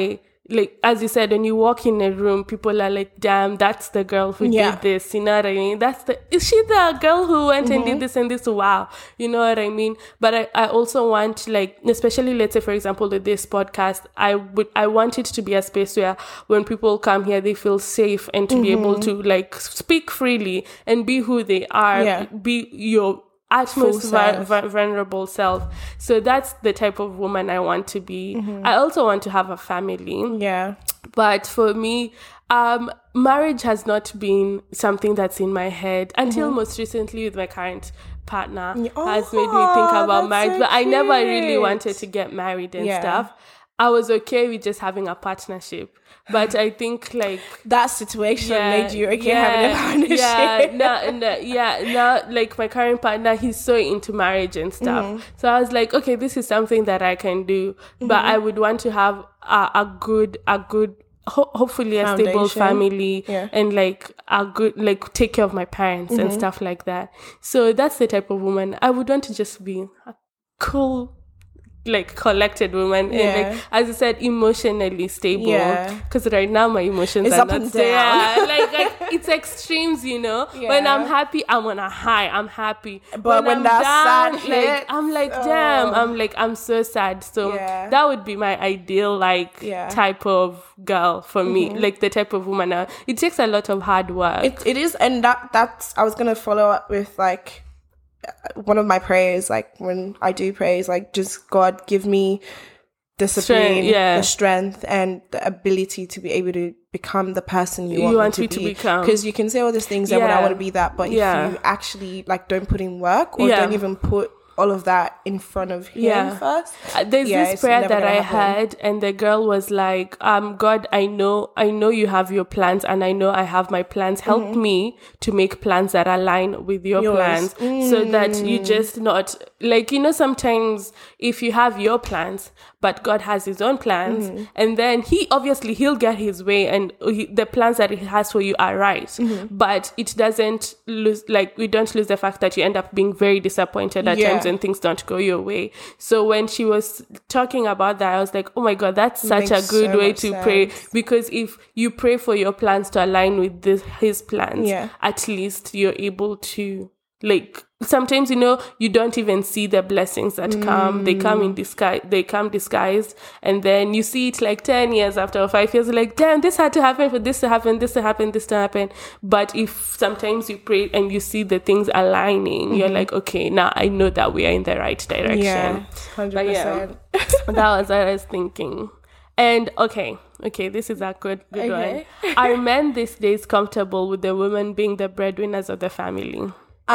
like, as you said, when you walk in a room, people are like, damn, that's the girl who Yeah. did this. You know what I mean? That's the, is she the girl who went Mm-hmm. and did this and this? Wow. You know what I mean? But I, I also want, like, especially, let's say, for example, with this podcast, I would, I want it to be a space where when people come here, they feel safe and to be able to, like, speak freely and be who they are, Yeah. be your utmost Full vu- self. vu- vulnerable self. So that's the type of woman I want to be. Mm-hmm. I also want to have a family. Yeah. But for me, um, marriage has not been something that's in my head until Mm-hmm. most recently with my current partner Oh, has made me think about that's marriage. so But I never really cute. wanted to get married and Yeah. stuff. I was okay with just having a partnership. But I think, like, That situation made you okay having a partnership. yeah, no, no, yeah, now, like, my current partner, he's so into marriage and stuff. Mm-hmm. So I was like, okay, this is something that I can do, but I would want to have a, a good, a good, ho- hopefully a stable Foundation. family, Yeah. and like a good, like, take care of my parents Mm-hmm. and stuff like that. So that's the type of woman I would want to just be a cool, like, collected woman, and, Yeah. like, as I said, emotionally stable. Yeah. Because right now my emotions It's are up not and stable. down. Yeah, like, like it's extremes, you know. When Yeah. I'm happy, I'm on a high. I'm happy. But when I'm that down, sad like, hits, I'm like, damn. oh. I'm like, I'm so sad. So Yeah. that would be my ideal, like, Yeah. type of girl for me. Like the type of woman. I, it takes a lot of hard work. It, it is, and that that's I was gonna follow up with, like, one of my prayers, like when I do pray, is like, just God give me discipline, Strength, yeah. the strength, and the ability to be able to become the person you, You want, want me me to to be. become. Because you can say all these things, and when I Yeah. want to be that, but Yeah. if you actually, like, don't put in work, or Yeah. don't even put all of that in front of Him Yeah. first. Uh, There's Yeah, this it's prayer never that gonna I happen. had, and the girl was like, um, God, I know, I know you have your plans, and I know I have my plans. Help me to make plans that align with your Yours. plans, so that you just not, like, you know, sometimes if you have your plans, but God has His own plans, and then He, obviously, He'll get His way, and he, the plans that He has for you are right, but it doesn't lose, like, we don't lose the fact that you end up being very disappointed at Yeah. times when things don't go your way. So when she was talking about that, I was like, oh my God, that's such Makes a good so way much to pray. sense. Because if you pray for your plans to align with this, His plans, Yeah. at least you're able to, like, sometimes, you know, you don't even see the blessings that come. They come in disguise. They come disguised, and then you see it like ten years after, or five years. Like, damn, this had to happen for this to happen, this to happen, this to happen. But if sometimes you pray and you see the things aligning, you're like, okay, now I know that we are in the right direction. Yeah, hundred But yeah. percent. That was what I was thinking. And okay, okay, this is a good, good Okay. one. Are men these days comfortable with the women being the breadwinners of the family?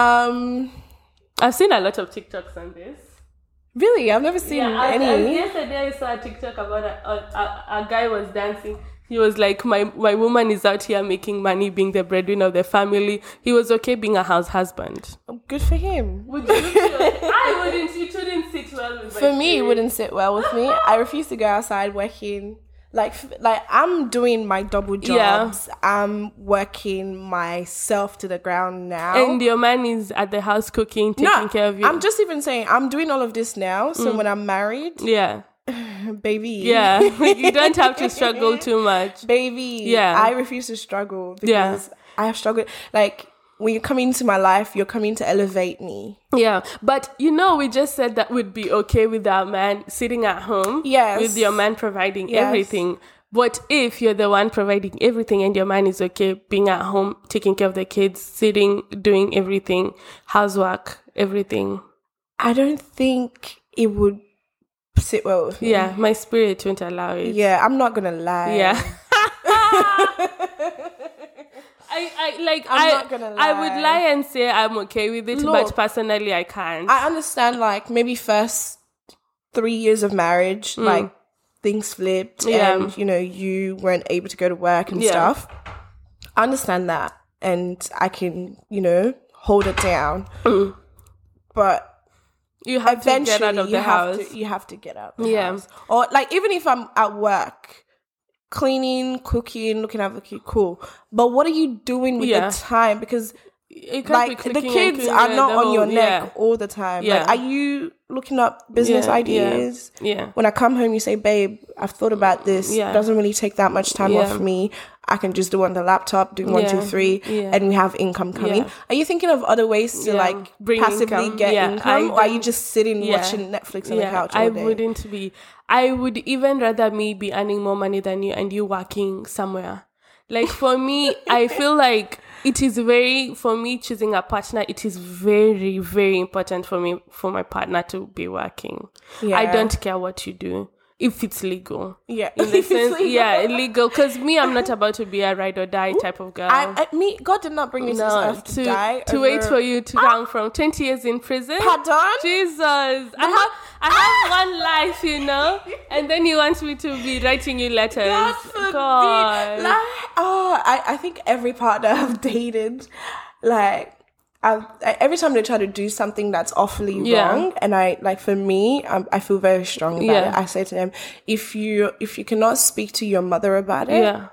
Um, I've seen a lot of TikToks on this. really, I've never seen Yeah, I, I, any. yesterday I saw a TikTok about a, a, a, a guy was dancing. He was like, my, my woman is out here making money being the breadwinner of the family. He was okay being a house husband. Good for him. Would you? I wouldn't. It wouldn't sit well with my For me, it spirit. wouldn't sit well with me. I refuse to go outside working. Like, f- like I'm doing my double Yeah. jobs. I'm working myself to the ground now. And your man is at the house cooking, taking no, care of you. I'm just even saying I'm doing all of this now. So when I'm married, yeah, baby, yeah. You don't have to struggle too much. baby, Yeah. I refuse to struggle because Yeah. I have struggled. Like, when you come into my life, you're coming to elevate me. Yeah, but you know, we just said that we'd be okay with our man sitting at home. Yes. With your man providing Yes. everything. What if you're the one providing everything and your man is okay being at home, taking care of the kids, sitting, doing everything, housework, everything? I don't think it would sit well with me. Yeah, my spirit won't allow it. Yeah, I'm not gonna lie. Yeah. I, I like I'm I not gonna I would lie. lie and say I'm okay with it, but Look, personally I can't. I understand, like, maybe first three years of marriage, like, things flipped Mm. Yeah. and, you know, you weren't able to go to work and Yeah. stuff. I understand that. And I can, you know, hold it down. But you have to eventually get out of you the have house. to, you have to get out of the Yeah. house. Or, like, even if I'm at work, cleaning, cooking, looking after the kid, cool. But what are you doing with Yeah. the time? Because You can't like be the clicking and kids clicking are and not the on whole- your neck yeah. all the time. Yeah. Like, are you looking up business Yeah, ideas? Yeah. When I come home, you say, "Babe, I've thought about this. Yeah. It doesn't really take that much time Yeah. off me. I can just do on the laptop, do one, Yeah. two, three, Yeah. and we have income coming. Yeah. Are you thinking of other ways to Yeah. like Bring passively income. get Yeah. income, I or are you don't- just sitting Yeah. watching Netflix on yeah, the couch all I day? wouldn't be. I would even rather me be earning more money than you and you working somewhere. Like for me, I feel like it is very, for me choosing a partner, it is very, very important for me, for my partner to be working. Yeah. I don't care what you do. If it's legal. Yeah. In the If it's sense, legal. yeah, illegal. Because me, I'm not about to be a ride or die type of girl. I, I me God did not bring me to this no, earth to, to, die. to over- wait for you to come from twenty years in prison. Pardon? Jesus. I have I have one life, you know? And then you want me to be writing you letters. God forbid. God. Like, oh, I, I think every partner I've dated, like, I've, I, every time they try to do something that's awfully Yeah. wrong, and I, like, for me, I, I feel very strong about Yeah. it. I say to them, if you, if you cannot speak to your mother about it, Yeah.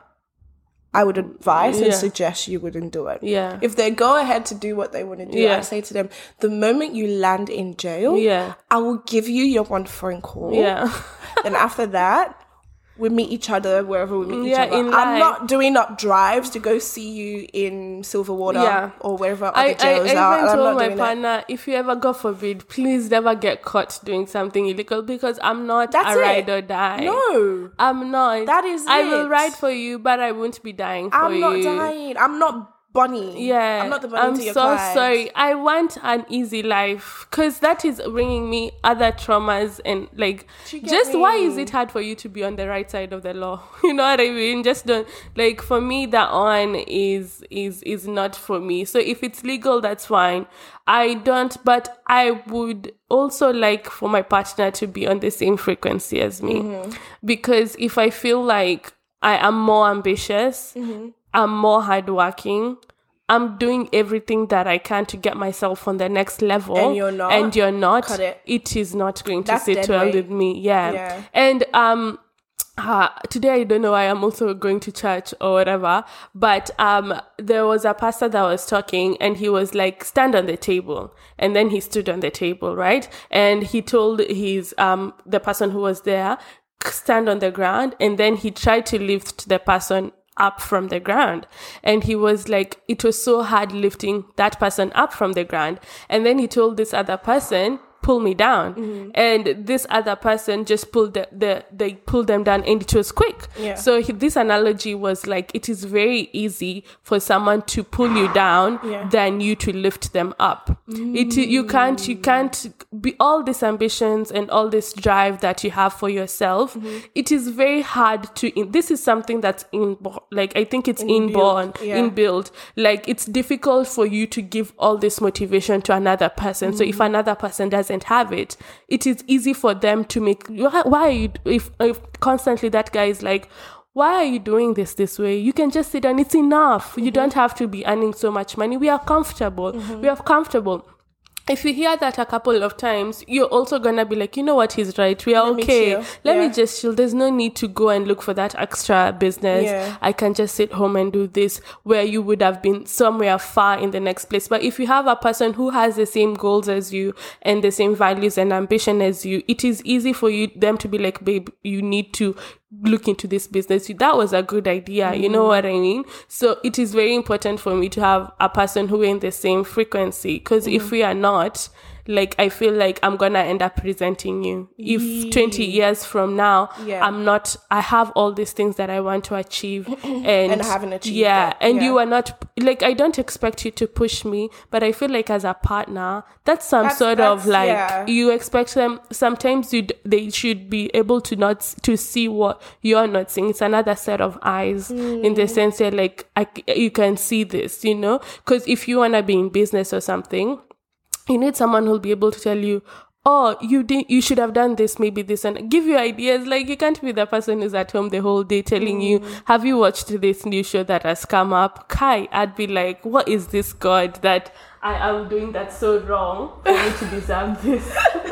I would advise and Yeah. suggest you wouldn't do it. Yeah. If they go ahead to do what they want to do, Yeah. I say to them, the moment you land in jail, Yeah. I will give you your one phone call. Yeah. Then after that, we meet each other wherever we meet Yeah, each other. in I'm life. not doing up drives to go see you in Silverwater Yeah. or wherever other I, I, jails I are. even I'm told not my doing that. partner, if you ever, God forbid, please never get caught doing something illegal because I'm not That's a it. ride or die. No, I'm not. That is I will it. ride for you, but I won't be dying for I'm you. not dying. I'm not Bonnie. Yeah, I'm not the Bonnie I'm to your so Clyde. sorry. I want an easy life because that is bringing me other traumas and like Do you get just why me? is it hard for you to be on the right side of the law? You know what I mean? Just don't like for me that one is is is not for me. So if it's legal, that's fine. I don't, but I would also like for my partner to be on the same frequency as me Mm-hmm. because if I feel like I am more ambitious. Mm-hmm. I'm more hardworking. I'm doing everything that I can to get myself on the next level. And you're not? And you're not. Cut it. It is not going That's to sit dead well weight. with me. Yeah. Yeah. And um uh, today I don't know why I'm also going to church or whatever, but um there was a pastor that was talking and he was like, stand on the table. And then he stood on the table, right? And he told his um the person who was there, stand on the ground, and then he tried to lift the person up from the ground, and he was like, it was so hard lifting that person up from the ground. And then he told this other person, pull me down. Mm-hmm. And this other person just pulled the, the they pulled them down, and it was quick. Yeah. So he, this analogy was like, it is very easy for someone to pull you down Yeah. than you to lift them up. It you can't you can't be all these ambitions and all this drive that you have for yourself. Mm-hmm. It is very hard to in, this is something that's in like I think it's inborn, yeah. inbuilt. Like it's difficult for you to give all this motivation to another person. Mm-hmm. So if another person doesn't have it, it is easy for them to make why, why are you if, if constantly that guy is like, why are you doing this this way? You can just sit down. It's enough. Mm-hmm. You don't have to be earning so much money. We are comfortable. Mm-hmm. We are comfortable. If you hear that a couple of times, you're also going to be like, you know what, he's right. We are Let me okay. chill. Let Yeah. me just chill. There's no need to go and look for that extra business. Yeah. I can just sit home and do this where you would have been somewhere far in the next place. But if you have a person who has the same goals as you and the same values and ambition as you, it is easy for you them to be like, babe, you need to look into this business. That was a good idea. Mm-hmm. You know what I mean? So it is very important for me to have a person who is in the same frequency. Because mm-hmm. if we are not, like, I feel like I'm going to end up resenting you. If Yee. twenty years from now, Yeah. I'm not, I have all these things that I want to achieve. And, And I haven't achieved Yeah. it. And Yeah. you are not, like, I don't expect you to push me, but I feel like as a partner, that's some That's- sort of that's- like, yeah. you expect them, sometimes you d- they should be able to not, to see what you're not seeing. It's another set of eyes mm. in the sense that, like, I, you can see this, you know? Because if you want to be in business or something, you need someone who'll be able to tell you, oh, you did, you should have done this, maybe this, and give you ideas. Like, you can't be the person who's at home the whole day telling mm. you, have you watched this new show that has come up? Kai, I'd be like, what is this, God, that I am doing that so wrong for me to deserve this?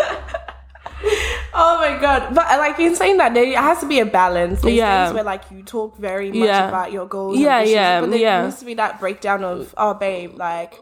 Oh my god! But like in saying that, there has to be a balance. There's Yeah. things where like you talk very much Yeah. about your goals. Yeah, ambitions, yeah, But there yeah. needs to be that breakdown of, oh babe, like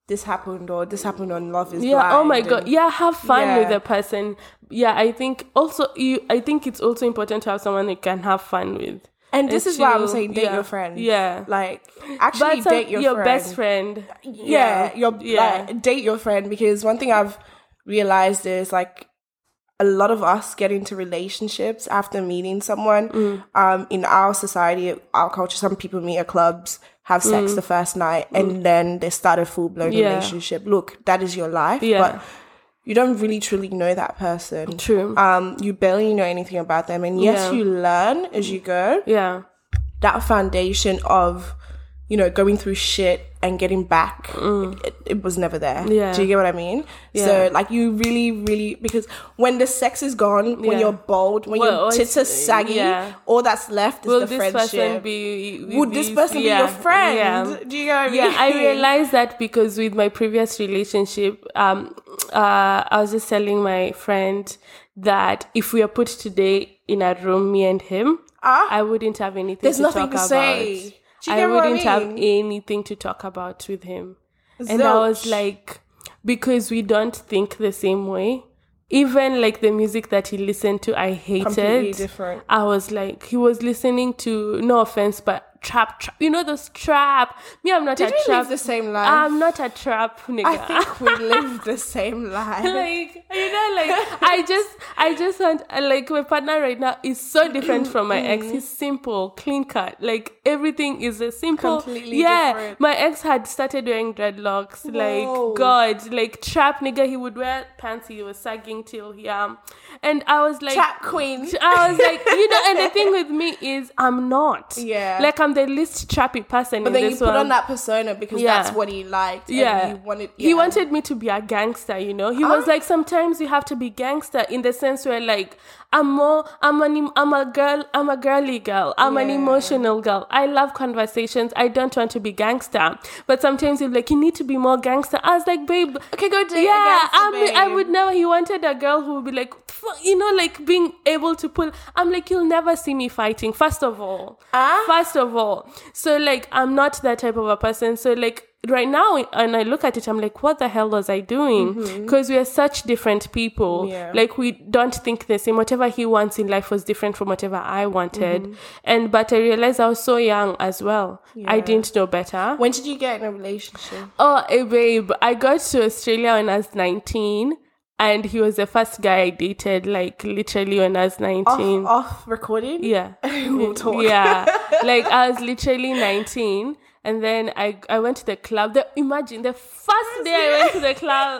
this happened or this happened on Love Is Yeah. Blind. Oh my god. and- Yeah. Have fun Yeah. with the person. Yeah. I think also you. I think it's also important to have someone you can have fun with. And this And is why I'm chill. saying date Yeah. your friends. Yeah. Like, actually But some- date your, your friend. best friend. Yeah, your Yeah. like, date your friend, because one thing I've realized is like a lot of us get into relationships after meeting someone. Mm. Um, in our society, our culture, some people meet at clubs, have sex Mm. the first night, and then they start a full blown Yeah. relationship. Look, that is your life, Yeah. but you don't really truly know that person. True. Um, you barely know anything about them, and yes, Yeah. you learn as you go. Yeah. That foundation of, you know, going through shit and getting back, it, it was never there. Yeah. Do you get what I mean? Yeah. So, like, you really, really, because when the sex is gone, when Yeah. you're bold, when Well, your tits are it's- saggy, yeah. all that's left is Will the this friendship. person be? Would this be- person yeah, be your friend? Yeah. Do you get what I mean? Yeah, I realized that because with my previous relationship, um, uh, I was just telling my friend that if we are put today in a room, me and him, Ah, I wouldn't have anything there's to nothing talk to about. say. Do you I get what I wouldn't have mean? anything to talk about with him. And I was Zilch. like, because we don't think the same way. Even like the music that he listened to, I hated. Completely different. I was like, he was listening to, no offense, but trap, trap. You know those trap. Me, I'm not Did a we trap. live the same life? I'm not a trap nigga. I think we live the same life. like you know, like I just, I just want like my partner right now is so different from my ex. He's simple, clean cut. Like everything is a simple. Completely yeah, different. my ex had started wearing dreadlocks. Whoa. Like God, like trap nigga. He would wear pants. He was sagging till here, and I was like Trap queen. I was like, you know, and the thing with me is I'm not. Yeah. Like I'm the least trappy person But in then you this put world. on that persona because Yeah. that's what he liked. and Yeah. he wanted. He yeah. wanted me to be a gangster, you know. He was Ah. like, sometimes you have to be gangster in the sense where, like, I'm more, I'm an, I'm a girl, I'm a girly girl, I'm an Yeah. emotional girl. I love conversations. I don't want to be gangster, but sometimes you're like, you need to be more gangster. I was like, babe, Okay, go date. yeah, a I gangster, mean, I babe. would never. He wanted a girl who would be like, f- you know, like being able to pull. I'm like, you'll never see me fighting. First of all, Ah. first of all, so like, I'm not that type of a person. So like. Right now, and I look at it, I'm like, what the hell was I doing? Because we are such different people. Yeah. Like, we don't think the same. Whatever he wants in life was different from whatever I wanted. And, but I realized I was so young as well. I Yeah. didn't know better. When did you get in a relationship? Oh, hey, babe, I got to Australia when I was nineteen. And he was the first guy I dated, like, literally when I was nineteen. Off, off recording? Yeah. We'll talk. Yeah. Like I was literally nineteen and then I I went to the club. The, imagine the first day I went to the club.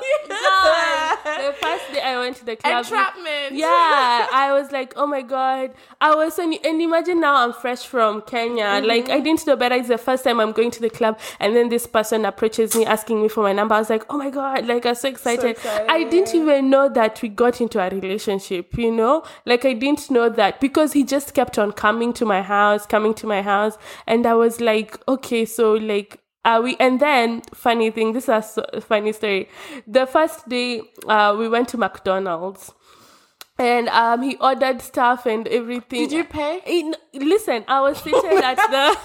God, the first day I went to the club. Entrapment. Yeah. I was like, oh my God. I was so, and imagine now I'm fresh from Kenya. Mm-hmm. Like I didn't know better. It's the first time I'm going to the club and then this person approaches me asking me for my number. I was like, oh my God, like I'm so excited. excited, I didn't yeah. even know that we got into a relationship, you know? Like I didn't know that because he just kept on coming to my house, coming to my house. And I was like, okay, so like, are we? And then, funny thing, this is a so- funny story. The first day, uh, we went to McDonald's. And um, he ordered stuff and everything. Did you pay? In, listen, I was seated at the...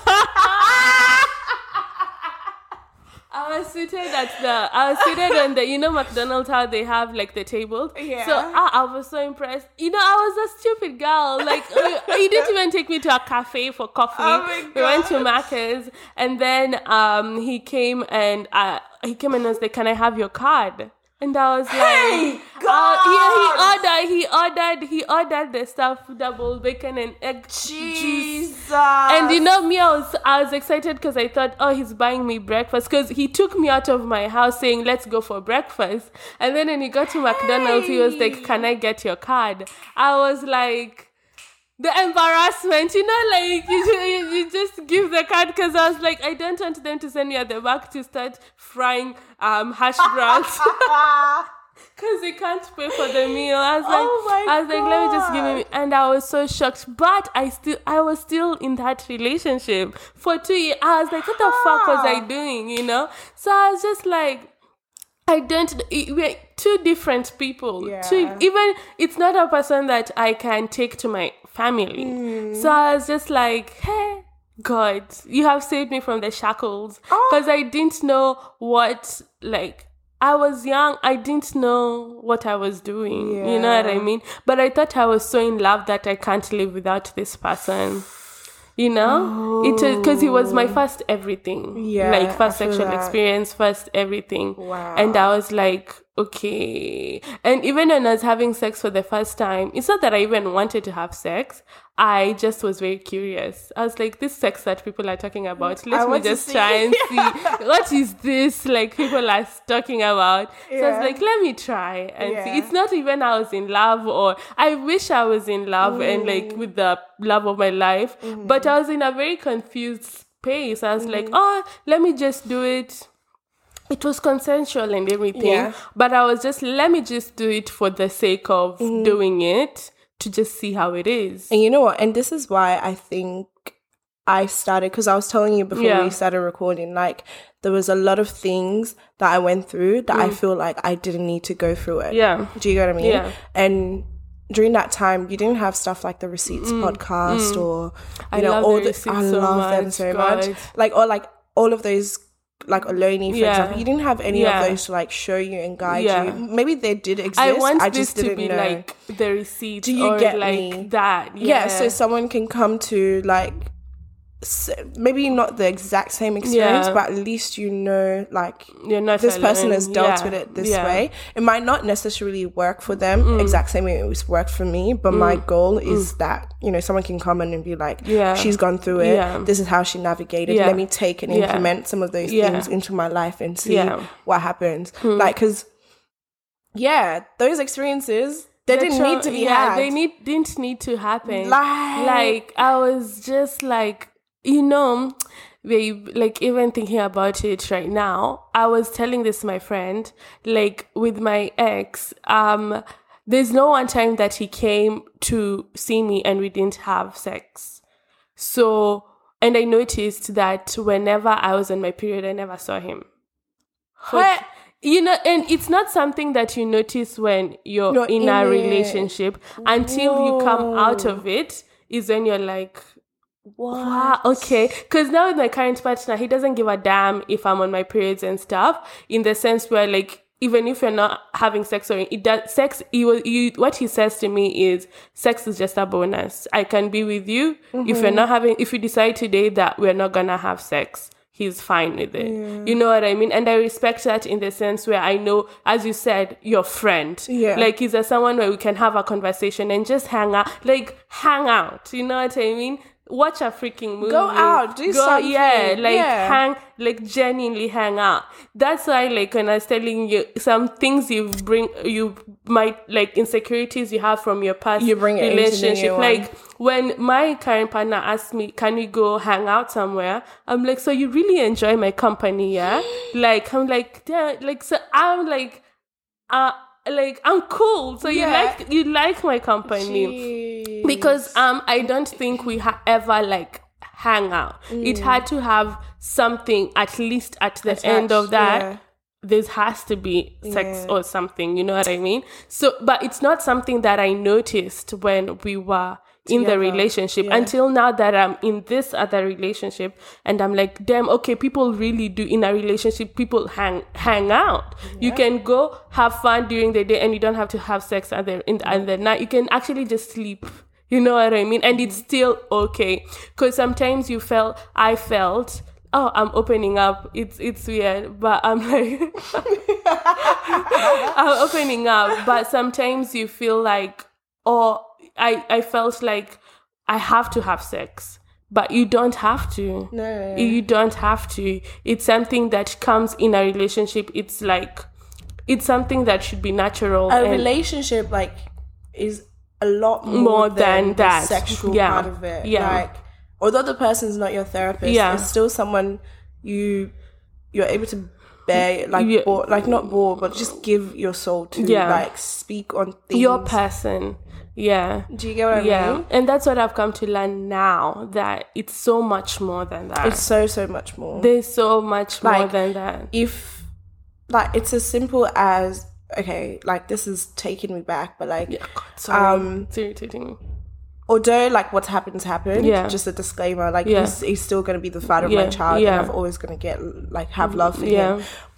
I was seated at the, I was seated on the, you know, McDonald's, how they have like the tables. Yeah. So I, I was so impressed. You know, I was a stupid girl. Like, uh, he didn't even take me to a cafe for coffee. Oh my We went to God. Macca's and then um, he came and uh, he came and was like, can I have your card? And I was like, Hey, uh, yeah, he ordered, he ordered, he ordered the stuff, double bacon and egg juice. Jesus. And you know me, I was I was excited because I thought, oh, he's buying me breakfast because he took me out of my house saying, let's go for breakfast. And then when he got to McDonald's, he was like, can I get your card? I was like, the embarrassment, you know, like you, you, you just give the card because I was like, I don't want them to send me at the back to start frying um hash browns. Because they can't pay for the meal. I was like, Oh my I was like, let me just give God. him. And I was so shocked. But I still, I was still in that relationship for two years. I was like, what the fuck was I doing? You know? So I was just like, I don't. We're two different people. Yeah. Two, even it's not a person that I can take to my family. Mm. So I was just like, hey, God, you have saved me from the shackles Oh. because I didn't know what like, I was young. I didn't know what I was doing. Yeah. You know what I mean? But I thought I was so in love that I can't live without this person. You know? Oh. It because he was my first everything. Yeah. Like, first sexual that. experience, first everything. Wow. And I was like, okay. And even when I was having sex for the first time, it's not that I even wanted to have sex. I just was very curious. I was like, this sex that people are talking about, let I me just try and see what is this like people are talking about. Yeah. So I was like, let me try and yeah. see. It's not even I was in love, or I wish I was in love mm. and like with the love of my life, mm. but I was in a very confused space. I was mm. like, oh, let me just do it. It was consensual and everything, yeah. but I was just, let me just do it for the sake of mm. doing it, to just see how it is. And you know what? And this is why I think I started, because I was telling you before yeah. we started recording, like, there was a lot of things that I went through that mm. I feel like I didn't need to go through it. Yeah. Do you get what I mean? Yeah. And during that time, you didn't have stuff like the Receipts mm. podcast mm. or, you I know, love all the the, Receipts I so love much, them so God. much. Like, or like all of those, like Oloni, for yeah. example, you didn't have any yeah. of those to like show you and guide yeah. you. Maybe they did exist. I want I this just to be know. like the receipts. Do you or get like me? that? Yeah. yeah. So someone can come to like, maybe not the exact same experience, yeah. but at least you know, like, You're not this alone. person has dealt yeah. with it this yeah. way. It might not necessarily work for them mm. exact same way it was worked for me, but mm. my goal is mm. that, you know, someone can come in and be like, yeah. she's gone through it. Yeah. This is how she navigated. Yeah. Let me take and yeah. implement some of those yeah. things into my life and see yeah. what happens. Mm. Like, because, yeah, those experiences, they The didn't tro- need to be yeah, had. They need didn't need to happen. Like, like I was just like, you know, babe, like even thinking about it right now, I was telling this to my friend, like with my ex, um, there's no one time that he came to see me and we didn't have sex. So, and I noticed that whenever I was on my period, I never saw him. But, you know, and it's not something that you notice when you're, you're in, in a it. relationship until Whoa. you come out of it is when you're like, what? Wow, okay. Because now with my current partner, he doesn't give a damn if I'm on my periods and stuff, in the sense where, like, even if you're not having sex or it does sex, he will, you, what he says to me is, sex is just a bonus. I can be with you. Mm-hmm. If you're not having, if you decide today that we're not gonna have sex, he's fine with it. Yeah. You know what I mean? And I respect that in the sense where I know, as you said, your friend. Yeah. Like, he's a someone where we can have a conversation and just hang out. Like, hang out. You know what I mean? Watch a freaking movie. Go out, do Go, something. Yeah, like yeah. hang, like genuinely hang out. That's why, like, when I was telling you some things you bring, you might, like, insecurities you have from your past you bring it relationship. Into like, when my current partner asked me, can we go hang out somewhere? I'm like, so you really enjoy my company, yeah? like, I'm like, yeah, like, so I'm like, uh, like, I'm cool. So yeah. you like, you like my company. Jeez. Because um, I don't think we ha- ever, like, hang out. Mm. It had to have something, at least at the Attached, end of that. Yeah. There has to be sex yeah. or something, you know what I mean? So, but it's not something that I noticed when we were in Together. the relationship yeah. until now that I'm in this other relationship, and I'm like, damn, okay, people really do in a relationship, people hang hang out. Yeah. You can go have fun during the day and you don't have to have sex at the, in, at the night. You can actually just sleep. You know what I mean? And it's still okay. Because sometimes you felt, I felt, oh, I'm opening up. It's it's weird, but I'm like, I'm opening up. But sometimes you feel like, oh, I, I felt like I have to have sex. But you don't have to. No. You don't have to. It's something that comes in a relationship. It's like, it's something that should be natural. A relationship, like, is a lot more, more than, than that. The sexual yeah. part of it. Yeah. Like, although the person's not your therapist, yeah. it's still someone you, you're able to bear, like, yeah. bore, like not bore, but just give your soul to, yeah. like, speak on things. Your person. Yeah. Do you get what I yeah. mean? And that's what I've come to learn now, that it's so much more than that. It's so, so much more. There's so much like, more than that. If, like, it's as simple as, okay, like, this is taking me back, but, like, yeah, God, sorry. um, it's irritating me. Although, like, what's happened happened, yeah. just a disclaimer, like, yeah. he's, he's still going to be the father yeah. of my child, yeah. and I'm always going to get, like, have love for yeah. him.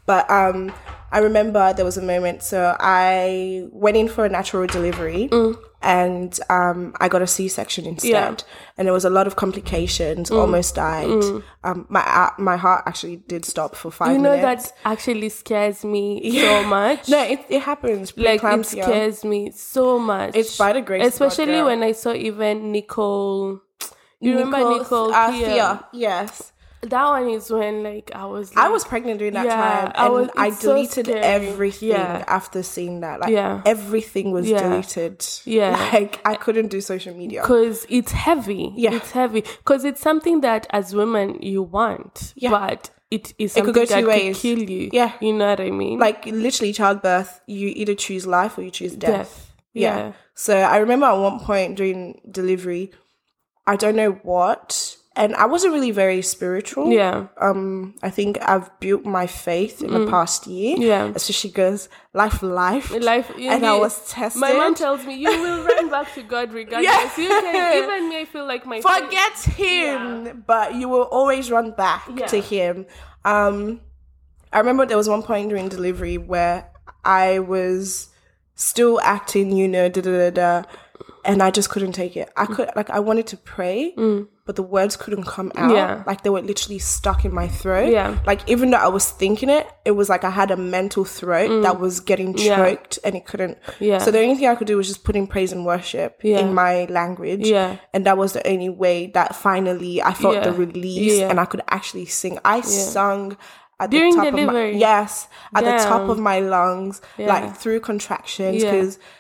But um, I remember there was a moment. So I went in for a natural delivery, mm. and um, I got a C-section instead, yeah. and there was a lot of complications. Mm. Almost died. Mm. Um, my uh, my heart actually did stop for five you know, minutes. That actually scares me yeah. so much. No, it it happens. Like it scares me so much. It's by the grace, especially of God, when I saw even Nicole. You Nicole, remember Nicole? Uh, Thea? Yes. That one is when, like, I was... Like, I was pregnant during that yeah, time. And I, was, I deleted so everything yeah. after seeing that. Like, yeah. everything was yeah. deleted. Yeah. Like, I couldn't do social media. Because it's heavy. Yeah. It's heavy. Because it's something that, as women, you want. Yeah. But it is something it could go that two ways. could kill you. Yeah. You know what I mean? Like, literally, childbirth, you either choose life or you choose death. Death. Yeah. yeah. So, I remember at one point during delivery, I don't know what... And I wasn't really very spiritual. Yeah. Um, I think I've built my faith in mm. the past year. Yeah. Especially because life, life, life, and I was tested. My mom tells me you will run back to God regardless. Yeah. You can, even me, I feel like my forget faith. him, yeah. but you will always run back yeah. to him. Um, I remember there was one point during delivery where I was still acting, you know, da da da da. And I just couldn't take it. I could, like, I wanted to pray, mm. but the words couldn't come out. Yeah. Like, they were literally stuck in my throat. Yeah. Like, even though I was thinking it, it was like I had a mental throat mm. that was getting choked yeah. and it couldn't. Yeah. So the only thing I could do was just put in praise and worship yeah. in my language. Yeah. And that was the only way that finally I felt yeah. the release yeah. and I could actually sing. I yeah. sung at During the top delivery. of my, yes, at Damn. the top of my lungs, yeah. like through contractions, because yeah.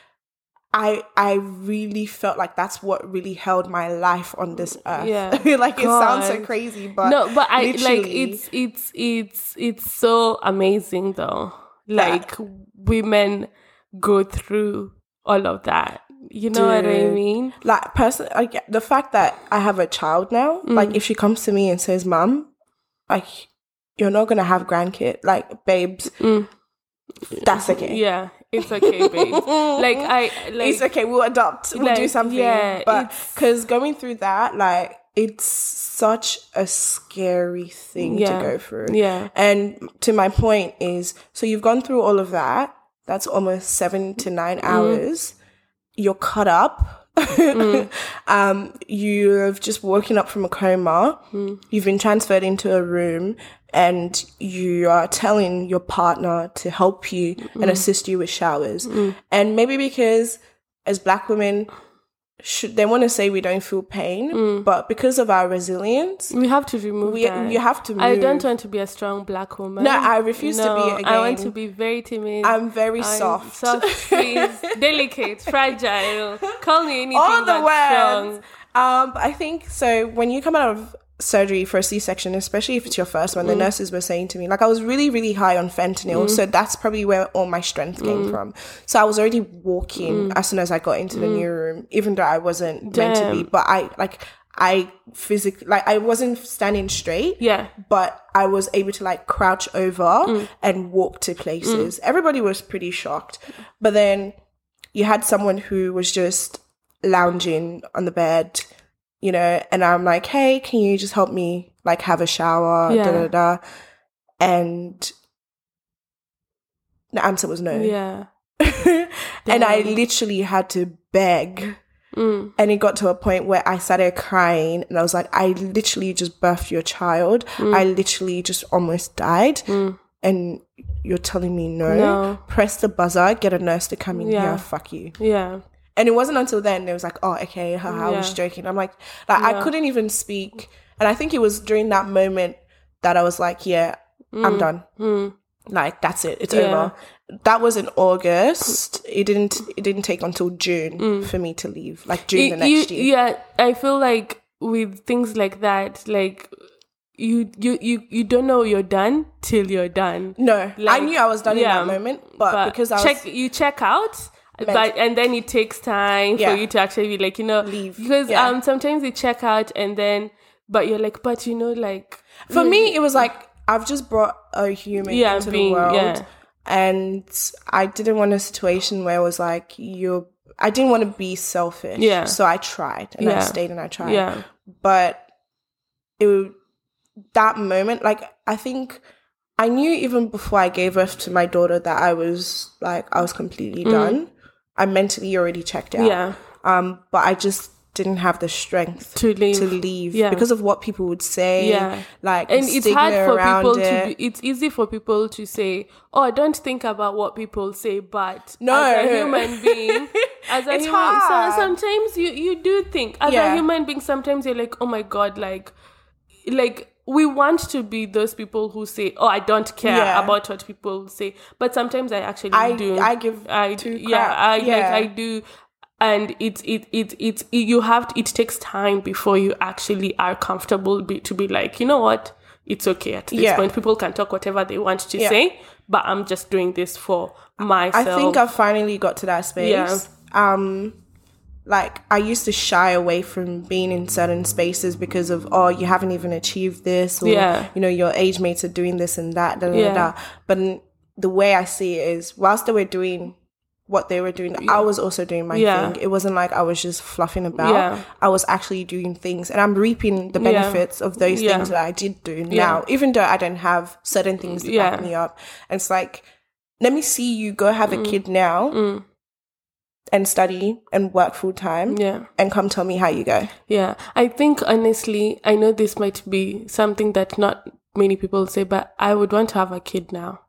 I I really felt like that's what really held my life on this earth. Yeah. Like, God. it sounds so crazy, but no, but I literally, like it's it's it's it's so amazing though. Like that. Women go through all of that. You know Dude. what I mean? Like, person, like the fact that I have a child now. Mm. Like, if she comes to me and says, "Mom, like, you're not gonna have grandkid," like, babes, mm. that's okay. Yeah. It's okay, babe. Like, I... Like, it's okay, we'll adopt. We'll like, do something. Yeah, but, because going through that, like, it's such a scary thing yeah, to go through. Yeah. And to my point is, so you've gone through all of that. That's almost seven to nine hours. Mm. You're cut up. mm. um, you've just woken up from a coma. Mm. You've been transferred into a room. And you are telling your partner to help you mm. and assist you with showers. Mm. And maybe because as Black women, should, they want to say we don't feel pain, mm. but because of our resilience, we have to remove we, that. You have to move. I don't want to be a strong Black woman. No, I refuse no, to be again. I want to be very timid. I'm very I'm soft. Soft, please. Delicate, fragile. Call me anything All the but words. strong. Um, but I think, so when you come out of surgery for a C-section, especially if it's your first one, mm. the nurses were saying to me, like, I was really really high on fentanyl, mm. so that's probably where all my strength came mm. from. So I was already walking mm. as soon as I got into mm. the new room, even though I wasn't Damn. meant to be, but I like I physically, like, I wasn't standing straight, yeah, but I was able to, like, crouch over mm. and walk to places. mm. Everybody was pretty shocked, but then you had someone who was just lounging on the bed, you know, and I'm like, hey, can you just help me, like, have a shower, yeah. da da da. And the answer was no. Yeah. And I literally had to beg. Mm. And it got to a point where I started crying and I was like, I literally just birthed your child. Mm. I literally just almost died. Mm. And you're telling me no? No. Press the buzzer, get a nurse to come in yeah. here, fuck you. Yeah. And it wasn't until then it was like, oh, okay, haha, I was joking. I'm like, like yeah. I couldn't even speak. And I think it was during that moment that I was like, yeah, mm. I'm done. Mm. Like, that's it. It's yeah. over. That was in August. It didn't it didn't take until June mm. for me to leave. Like, June it, the next you, year. Yeah, I feel like with things like that, like, you you you, you don't know you're done till you're done. No, like, I knew I was done yeah, in that moment. But, but because I check, was... You check out... But and then it takes time yeah. for you to actually be like, you know, leave, because yeah. um sometimes you check out and then but you're like, but you know, like, for me it was like, I've just brought a human yeah, into being, the world, yeah. and I didn't want a situation where it was like, you're I didn't want to be selfish, yeah. so I tried and yeah. I stayed and I tried, yeah. but it that moment, like, I think I knew even before I gave birth to my daughter that I was like, I was completely mm. done. I mentally already checked out. Yeah. Um, but I just didn't have the strength to leave, to leave yeah. because of what people would say. Yeah. Like, and it's hard for people it. to be, it's easy for people to say, oh, I don't think about what people say, but no. as a human being, as a it's human, hard. so sometimes you, you do think, as yeah. a human being, sometimes you're like, oh my God, like, like, we want to be those people who say, oh, I don't care yeah. about what people say. But sometimes I actually I, do. I give I two Yeah, crap. I, yeah. like, I do. And it, it, it, it, it, you have, to, it takes time before you actually are comfortable be, to be like, you know what? It's okay at this yeah. point. People can talk whatever they want to yeah. say, but I'm just doing this for myself. I think I've finally got to that space. Yeah. Um, like, I used to shy away from being in certain spaces because of, oh, you haven't even achieved this, or, yeah. you know, your age mates are doing this and that, da, da, yeah. da, da. But the way I see it is, whilst they were doing what they were doing, yeah. I was also doing my yeah. thing. It wasn't like I was just fluffing about. Yeah. I was actually doing things, and I'm reaping the benefits yeah. of those yeah. things that I did do yeah. now, even though I don't have certain things to yeah. back me up. And it's like, let me see you go have a mm. kid now mm. and study and work full time yeah. and come tell me how you go. Yeah. I think, honestly, I know this might be something that not many people say, but I would want to have a kid now.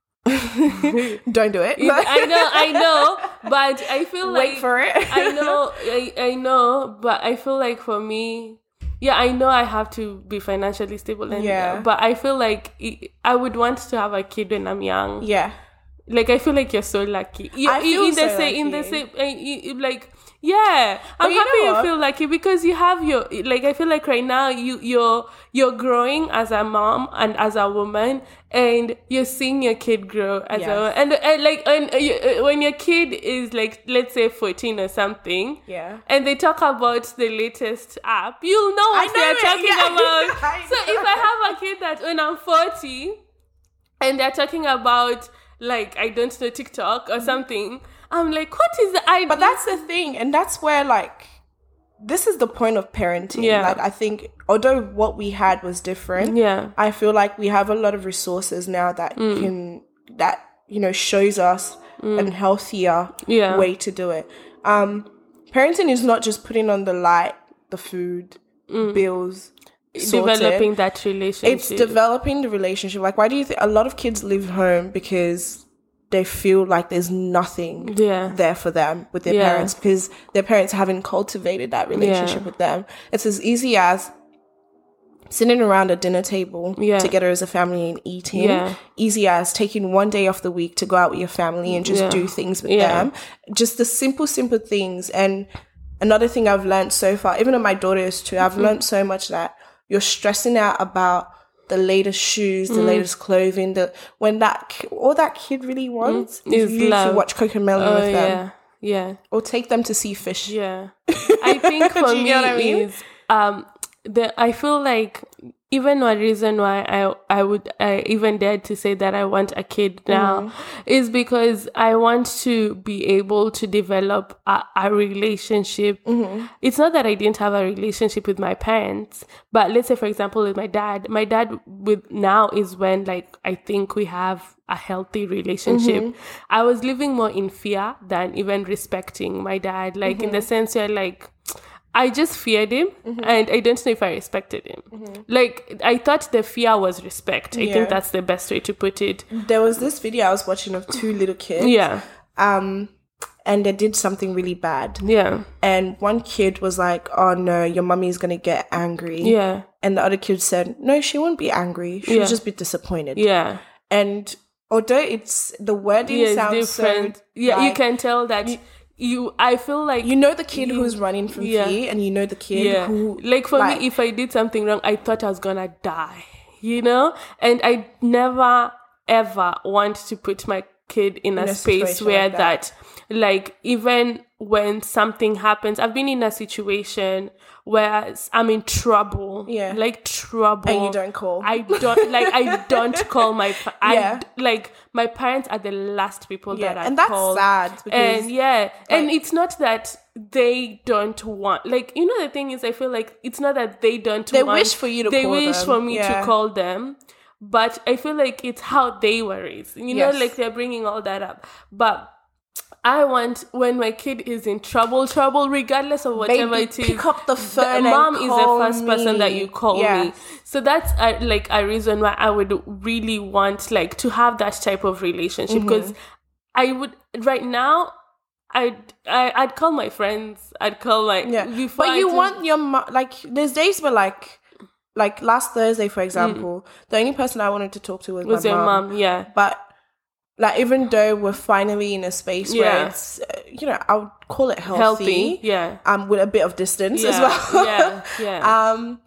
Don't do it. I know, I know, but I feel like wait for it. I know, I, I know, but I feel like for me, yeah, I know I have to be financially stable, and yeah. but I feel like it, I would want to have a kid when I'm young. Yeah, like I feel like you're so lucky. You, I feel in the so same, in the lucky. same, uh, you, like. Yeah, I'm you happy know you what? feel lucky because you have your, like, I feel like right now you, you're, you're growing as a mom and as a woman, and you're seeing your kid grow as Yes. a, and, and like, and uh, you, uh, when your kid is like, let's say fourteen or something, yeah, and they talk about the latest app, you'll know what I know they're it, talking yeah. about. I So know. if I have a kid that when I'm forty, and they're talking about, like, I don't know, TikTok or something, I'm like, what is the idea? But that's the thing, and that's where, like, this is the point of parenting. Yeah. Like, I think, although what we had was different, Yeah. I feel like we have a lot of resources now that Mm. can, that, you know, shows us a healthier Yeah. way to do it. Um, parenting is not just putting on the light, the food, bills, sorted. Developing that relationship. It's developing the relationship. Like, why do you think a lot of kids leave home because they feel like there's nothing Yeah. there for them with their Yeah. parents, because their parents haven't cultivated that relationship Yeah. with them. It's as easy as sitting around a dinner table Yeah. together as a family and eating. Yeah. Easy as taking one day off the week to go out with your family and just Yeah. do things with Yeah. them. Just the simple, simple things. And another thing I've learned so far, even though my daughter is too, I've learned so much that you're stressing out about the latest shoes, the latest clothing, the when that ki- all that kid really wants is Is you love. to watch Cocomelon Oh, with them, yeah. Yeah. or take them to see fish. Yeah. I think for Do you me know what I mean? is um the I feel like even one reason why I I would I even dared to say that I want a kid now Mm. is because I want to be able to develop a, a relationship. Mm-hmm. It's not that I didn't have a relationship with my parents, but let's say for example with my dad, my dad with now is when like I think we have a healthy relationship. Mm-hmm. I was living more in fear than even respecting my dad, like in the sense where like I just feared him, Mm-hmm. and I don't know if I respected him. Like, I thought the fear was respect. I Yeah. think that's the best way to put it. There was this video I was watching of two little kids, Yeah, um, and they did something really bad. yeah, And one kid was like, "Oh no, your mummy's gonna get angry." yeah, And the other kid said, "No, she won't be angry. She'll Yeah. just be disappointed." yeah. And although it's the wording Yeah, it's sounds different. so Yeah, you like, can tell that you, I feel like, you know the kid you- who's running from yeah. fear, and you know the kid yeah. who Like, for like- me, if I did something wrong, I thought I was gonna die, you know? And I never, ever want to put my kid in, In a, a space situation where like that. that. like, even when something happens, I've been in a situation where I'm in trouble. Yeah. Like, trouble. and you don't call. I don't, like, I don't call my, pa- I, Yeah. like, my parents are the last people Yeah, that I and that's call. sad because, And yeah, and like- it's not that they don't want, like, you know, the thing is, I feel like it's not that they don't They want. wish for you to They call wish them. for me Yeah. to call them, but I feel like it's how they were raised. You know, Yes. like they're bringing all that up. But I want, when my kid is in trouble, trouble, regardless of whatever Baby, it is, pick up the phone and mom is the call first person that me. you call Yes. me. So that's a, like a reason why I would really want like to have that type of relationship, because I would right now. I'd I, I'd call my friends. I'd call my Yeah, before but I you do- want your mo- like. There's days where like, like last Thursday, for example, the only person I wanted to talk to was, was my your mom. mom, yeah. But like, even though we're finally in a space Yeah. where it's, uh, you know, I would call it healthy, Healthy, yeah. um, with a bit of distance Yeah, as well. yeah, yeah. um,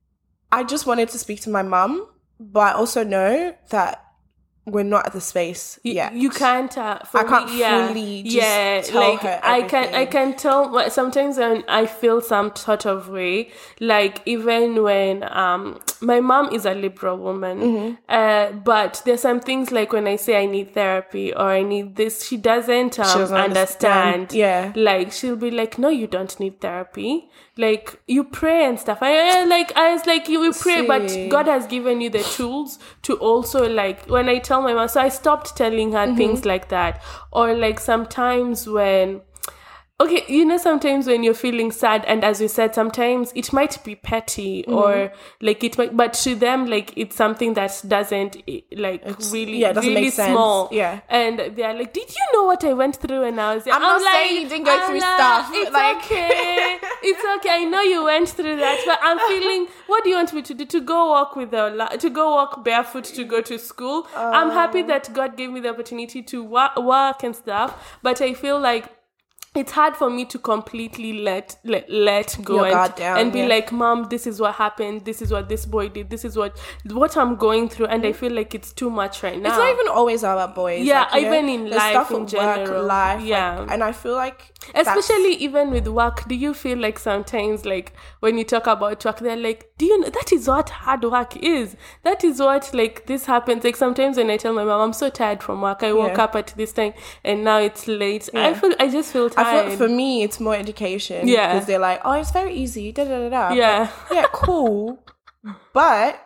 I just wanted to speak to my mum, but I also know that we're not at the space You, yet. you can't. Uh, for I can't me, yeah, fully just yeah. tell like her I can, I everything. can tell. But sometimes when I feel some sort of way, like even when um my mom is a liberal woman, Mm-hmm. uh, but there's some things like when I say I need therapy or I need this, she doesn't um She doesn't understand. understand. Yeah. like she'll be like, no, you don't need therapy. Like you pray and stuff. I I- like I was like you will pray, but See. God has given you the tools to also like when I tell my mom, so I stopped telling her things like that. Or like sometimes when okay, you know, sometimes when you're feeling sad, and as you said, sometimes it might be petty or like it might, but to them, like it's something that doesn't eh, like really, yeah, it doesn't really make sense. small. Yeah. And they're like, "Did you know what I went through when I was young?" I'm not like, saying you didn't go through "Anna, stuff, It's like- okay. It's okay. I know you went through that, but I'm feeling. What do you want me to do? To go walk with the la- to go walk barefoot to go to school? I'm happy that God gave me the opportunity to wa- work and stuff, but I feel like it's hard for me to completely let let, let go Your and, guard down, and be yeah. like, Mom, this is what happened, this is what this boy did, this is what what I'm going through, and I feel like it's too much right now. It's not even always about boys. Yeah, like, you know, even in there's life stuff in at general. Work, life, Yeah. like, and I feel like that's- Especially even with work, do you feel like sometimes like when you talk about work, they're like, do you know that is what hard work is? That is what like this happens. Like sometimes when I tell my mom, I'm so tired from work, I woke Yeah. up at this time and now it's late. I Yeah. feel I just feel I tired. feel for me it's more education. Yeah. because they're like, oh, it's very easy. Da da da da. Yeah. But, yeah, cool, but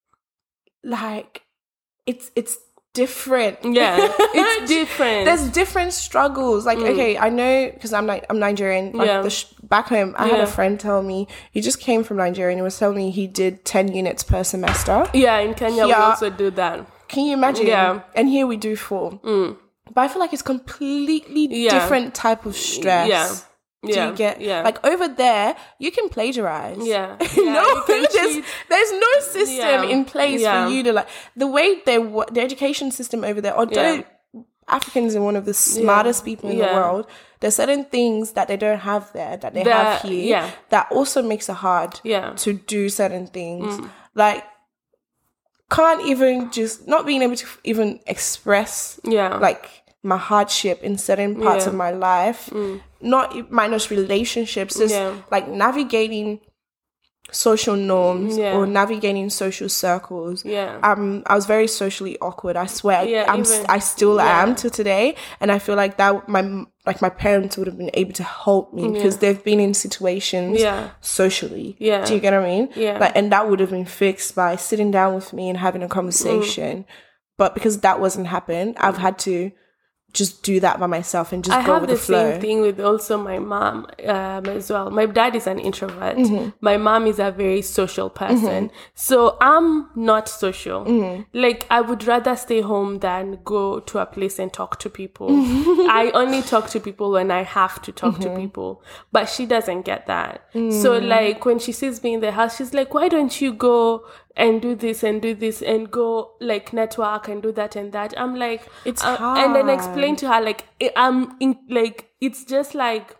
like, it's it's different. Yeah, it's different. There's different struggles. Like, okay, I know because I'm like I'm Nigerian. Like Yeah. the sh- back home, I had Yeah. a friend tell me he just came from Nigeria and he was telling me he did ten units per semester. Yeah, in Kenya we Yeah. also do that. Can you imagine? Yeah. And here we do four. But I feel like it's completely Yeah. different type of stress. Yeah. Do Yeah. you get yeah. like over there you can plagiarize. Yeah. You Yeah, know, you can there's, cheat. there's no system Yeah. in place Yeah. for you to like the way they wo- the education system over there. Although Yeah. Africans are one of the smartest people in Yeah. the world, there's certain things that they don't have there that they That- have here. yeah. That also makes it hard. Yeah. To do certain things, Mm. like can't even just not being able to even express Yeah. like my hardship in certain parts Yeah. of my life, not minus relationships, just Yeah. like navigating social norms Yeah. or navigating social circles. Yeah. Um, I was very socially awkward. I swear, Yeah, I'm. s- even- I still yeah. am to today, and I feel like that my like my parents would have been able to help me because they've been in situations Yeah. socially. Yeah. Do you get what I mean? Yeah. Like, and that would have been fixed by sitting down with me and having a conversation. But because that wasn't happen, I've had to just do that by myself and just I go have with the, the, flow. same thing with also my mom um, as well. My dad is an introvert. Mm-hmm. My mom is a very social person. So I'm not social. Mm-hmm. Like I would rather stay home than go to a place and talk to people. I only talk to people when I have to talk Mm-hmm. to people. But she doesn't get that. So like when she sees me in the house, she's like, why don't you go and do this and do this and go like network and do that and that. I'm like, It's uh, and then hard. explain to her like I- I'm in, like it's just like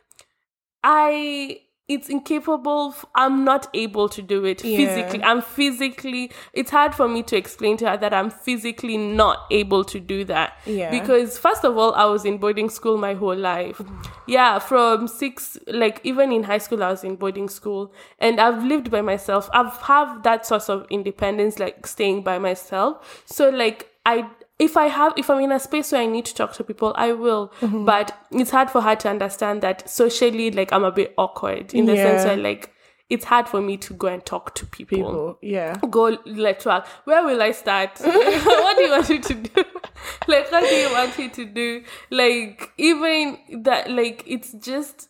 I it's incapable f- I'm not able to do it Yeah. physically. I'm physically it's hard for me to explain to her that I'm physically not able to do that. Yeah. Because first of all, I was in boarding school my whole life. Yeah, from six like even in high school I was in boarding school and I've lived by myself. I've have that source of independence, like staying by myself. So like I if I have, if I'm in a space where I need to talk to people, I will. Mm-hmm. But it's hard for her to understand that socially, like, I'm a bit awkward in the Yeah. sense where, like, it's hard for me to go and talk to people. People, yeah. Go let's work. Where will I start? What do you want me to do? Like, what do you want me to do? Like, even that, like, it's just,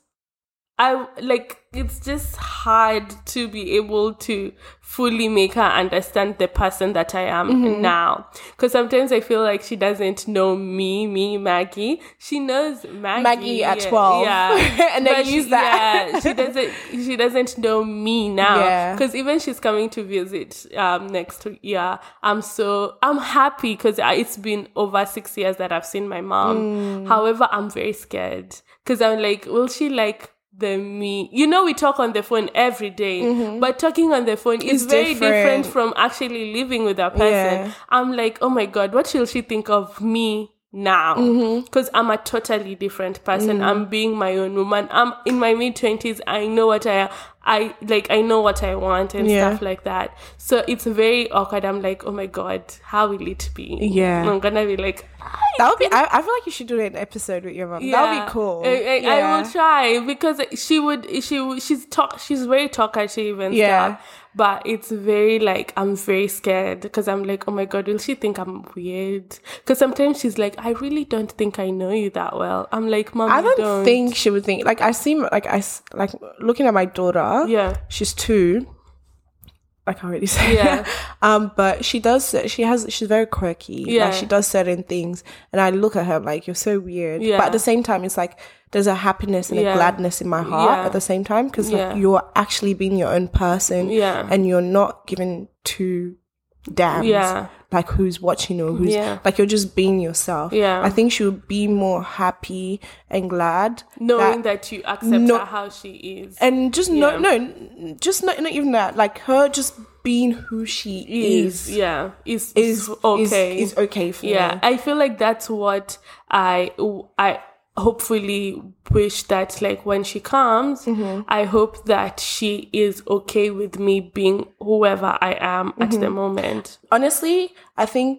I, like, it's just hard to be able to fully make her understand the person that I am mm-hmm. now. Because sometimes I feel like she doesn't know me, me, Maggie. She knows Maggie. Maggie at twelve. Yeah. And then use that. Yeah, she doesn't, she doesn't know me now. Because yeah. even she's coming to visit um, next year. I'm so, I'm happy because it's been over six years that I've seen my mom. Mm. However, I'm very scared. Because I'm like, will she like, the me, you know, we talk on the phone every day, mm-hmm. but talking on the phone is it's very different. different from actually living with a person. Yeah. I'm like, oh my God, what will she think of me now? Because mm-hmm. I'm a totally different person. Mm-hmm. I'm being my own woman. I'm in my mid twenties. I know what I, I like, I know what I want and yeah. stuff like that. So it's very awkward. I'm like, oh my God, how will it be? Yeah. I'm gonna be like, that would be, I, I feel like you should do an episode with your mom. Yeah. That would be cool. I, I, yeah. I will try because she would, she would, she's talk, she's very talkative and yeah. stuff. But it's very like, I'm very scared because I'm like, oh my God, will she think I'm weird? Because sometimes she's like, I really don't think I know you that well. I'm like, Mom, I don't, don't think she would think, like, I seem, like, I, like, looking at my daughter, yeah, she's two. Like I already said, yeah. um, but she does. She has. She's very quirky. Yeah, like she does certain things, and I look at her like, you're so weird. Yeah. But at the same time, it's like there's a happiness and yeah. a gladness in my heart yeah. at the same time because yeah. like, you're actually being your own person, yeah, and you're not given two damns, yeah, like who's watching or who's yeah. like you're just being yourself. Yeah, I think she would be more happy and glad knowing that, that you accept no, her how she is, and just yeah. no, no, just not not even that. Like her just being who she is, is yeah, is is okay, is, is okay for yeah. me. I feel like that's what I I. hopefully wish that like when she comes mm-hmm. I hope that she is okay with me being whoever I am mm-hmm. at the moment. Honestly, I think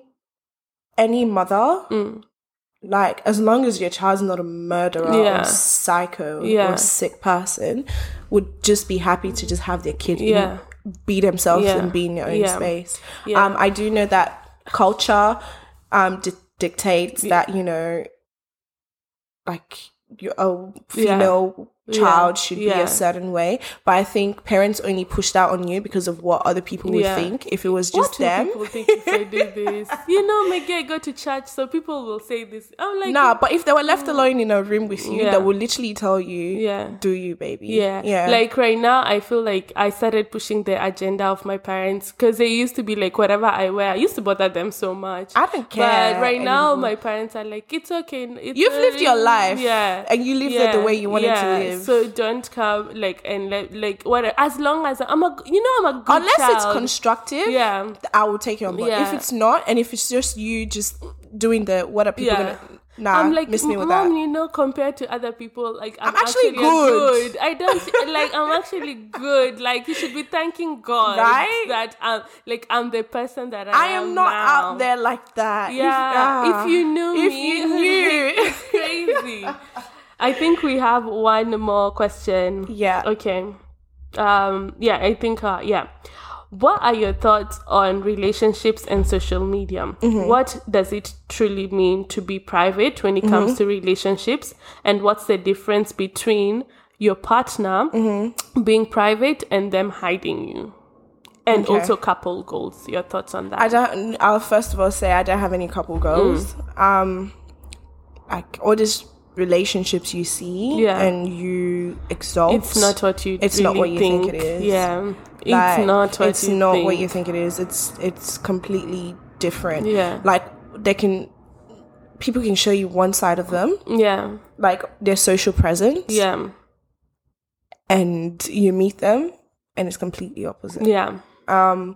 any mother mm. like as long as your child's not a murderer yeah. or psycho yeah. or a sick person would just be happy to just have their kid yeah. be themselves yeah. and be in their own yeah. space. yeah. um I do know that culture um di- dictates yeah. that, you know, like your a female yeah. child yeah. should yeah. be a certain way, but I think parents only push that on you because of what other people would yeah. think if it was just what them. What people think if I do this? You know, Maggie, I go to church, so people will say this. I'm like, nah, but if they were left alone in a room with you, yeah. they will literally tell you, yeah, do you, baby? Yeah, yeah. Like right now, I feel like I started pushing the agenda of my parents because they used to be like, whatever I wear, I used to bother them so much. I don't care. But right anymore. now, my parents are like, it's okay. It's You've lived your life, yeah, and you lived yeah. it the way you wanted yeah. to live. So don't come like and like, like what? As long as I'm a, you know, I'm a good unless child. it's constructive, yeah, I will take it on board. Yeah. If it's not, and if it's just you just doing the what are people yeah. gonna? Nah, I'm like, miss me with Mom, that. you know, compared to other people, like I'm, I'm actually, actually good. good. I don't like. I'm actually good. Like you should be thanking God, right? That I'm like I'm the person that I, I am. am not now. out there like that. Yeah, if, uh, if you knew if me, you knew, it's crazy. I think we have one more question. Yeah. Okay. Um. Yeah. I think. Uh. Yeah. What are your thoughts on relationships and social media? Mm-hmm. What does it truly mean to be private when it comes mm-hmm. to relationships? And what's the difference between your partner mm-hmm. being private and them hiding you? And okay. also couple goals. Your thoughts on that? I don't. I'll first of all say I don't have any couple goals. Mm. Um, like all these relationships you see yeah. and you exalt. It's not what you. It's really not what you think. think it is. Yeah. Like, it's not what it's you not think. what you think it is. It's it's completely different. Yeah. Like they can people can show you one side of them. Yeah. Like their social presence. Yeah. And you meet them and it's completely opposite. Yeah. Um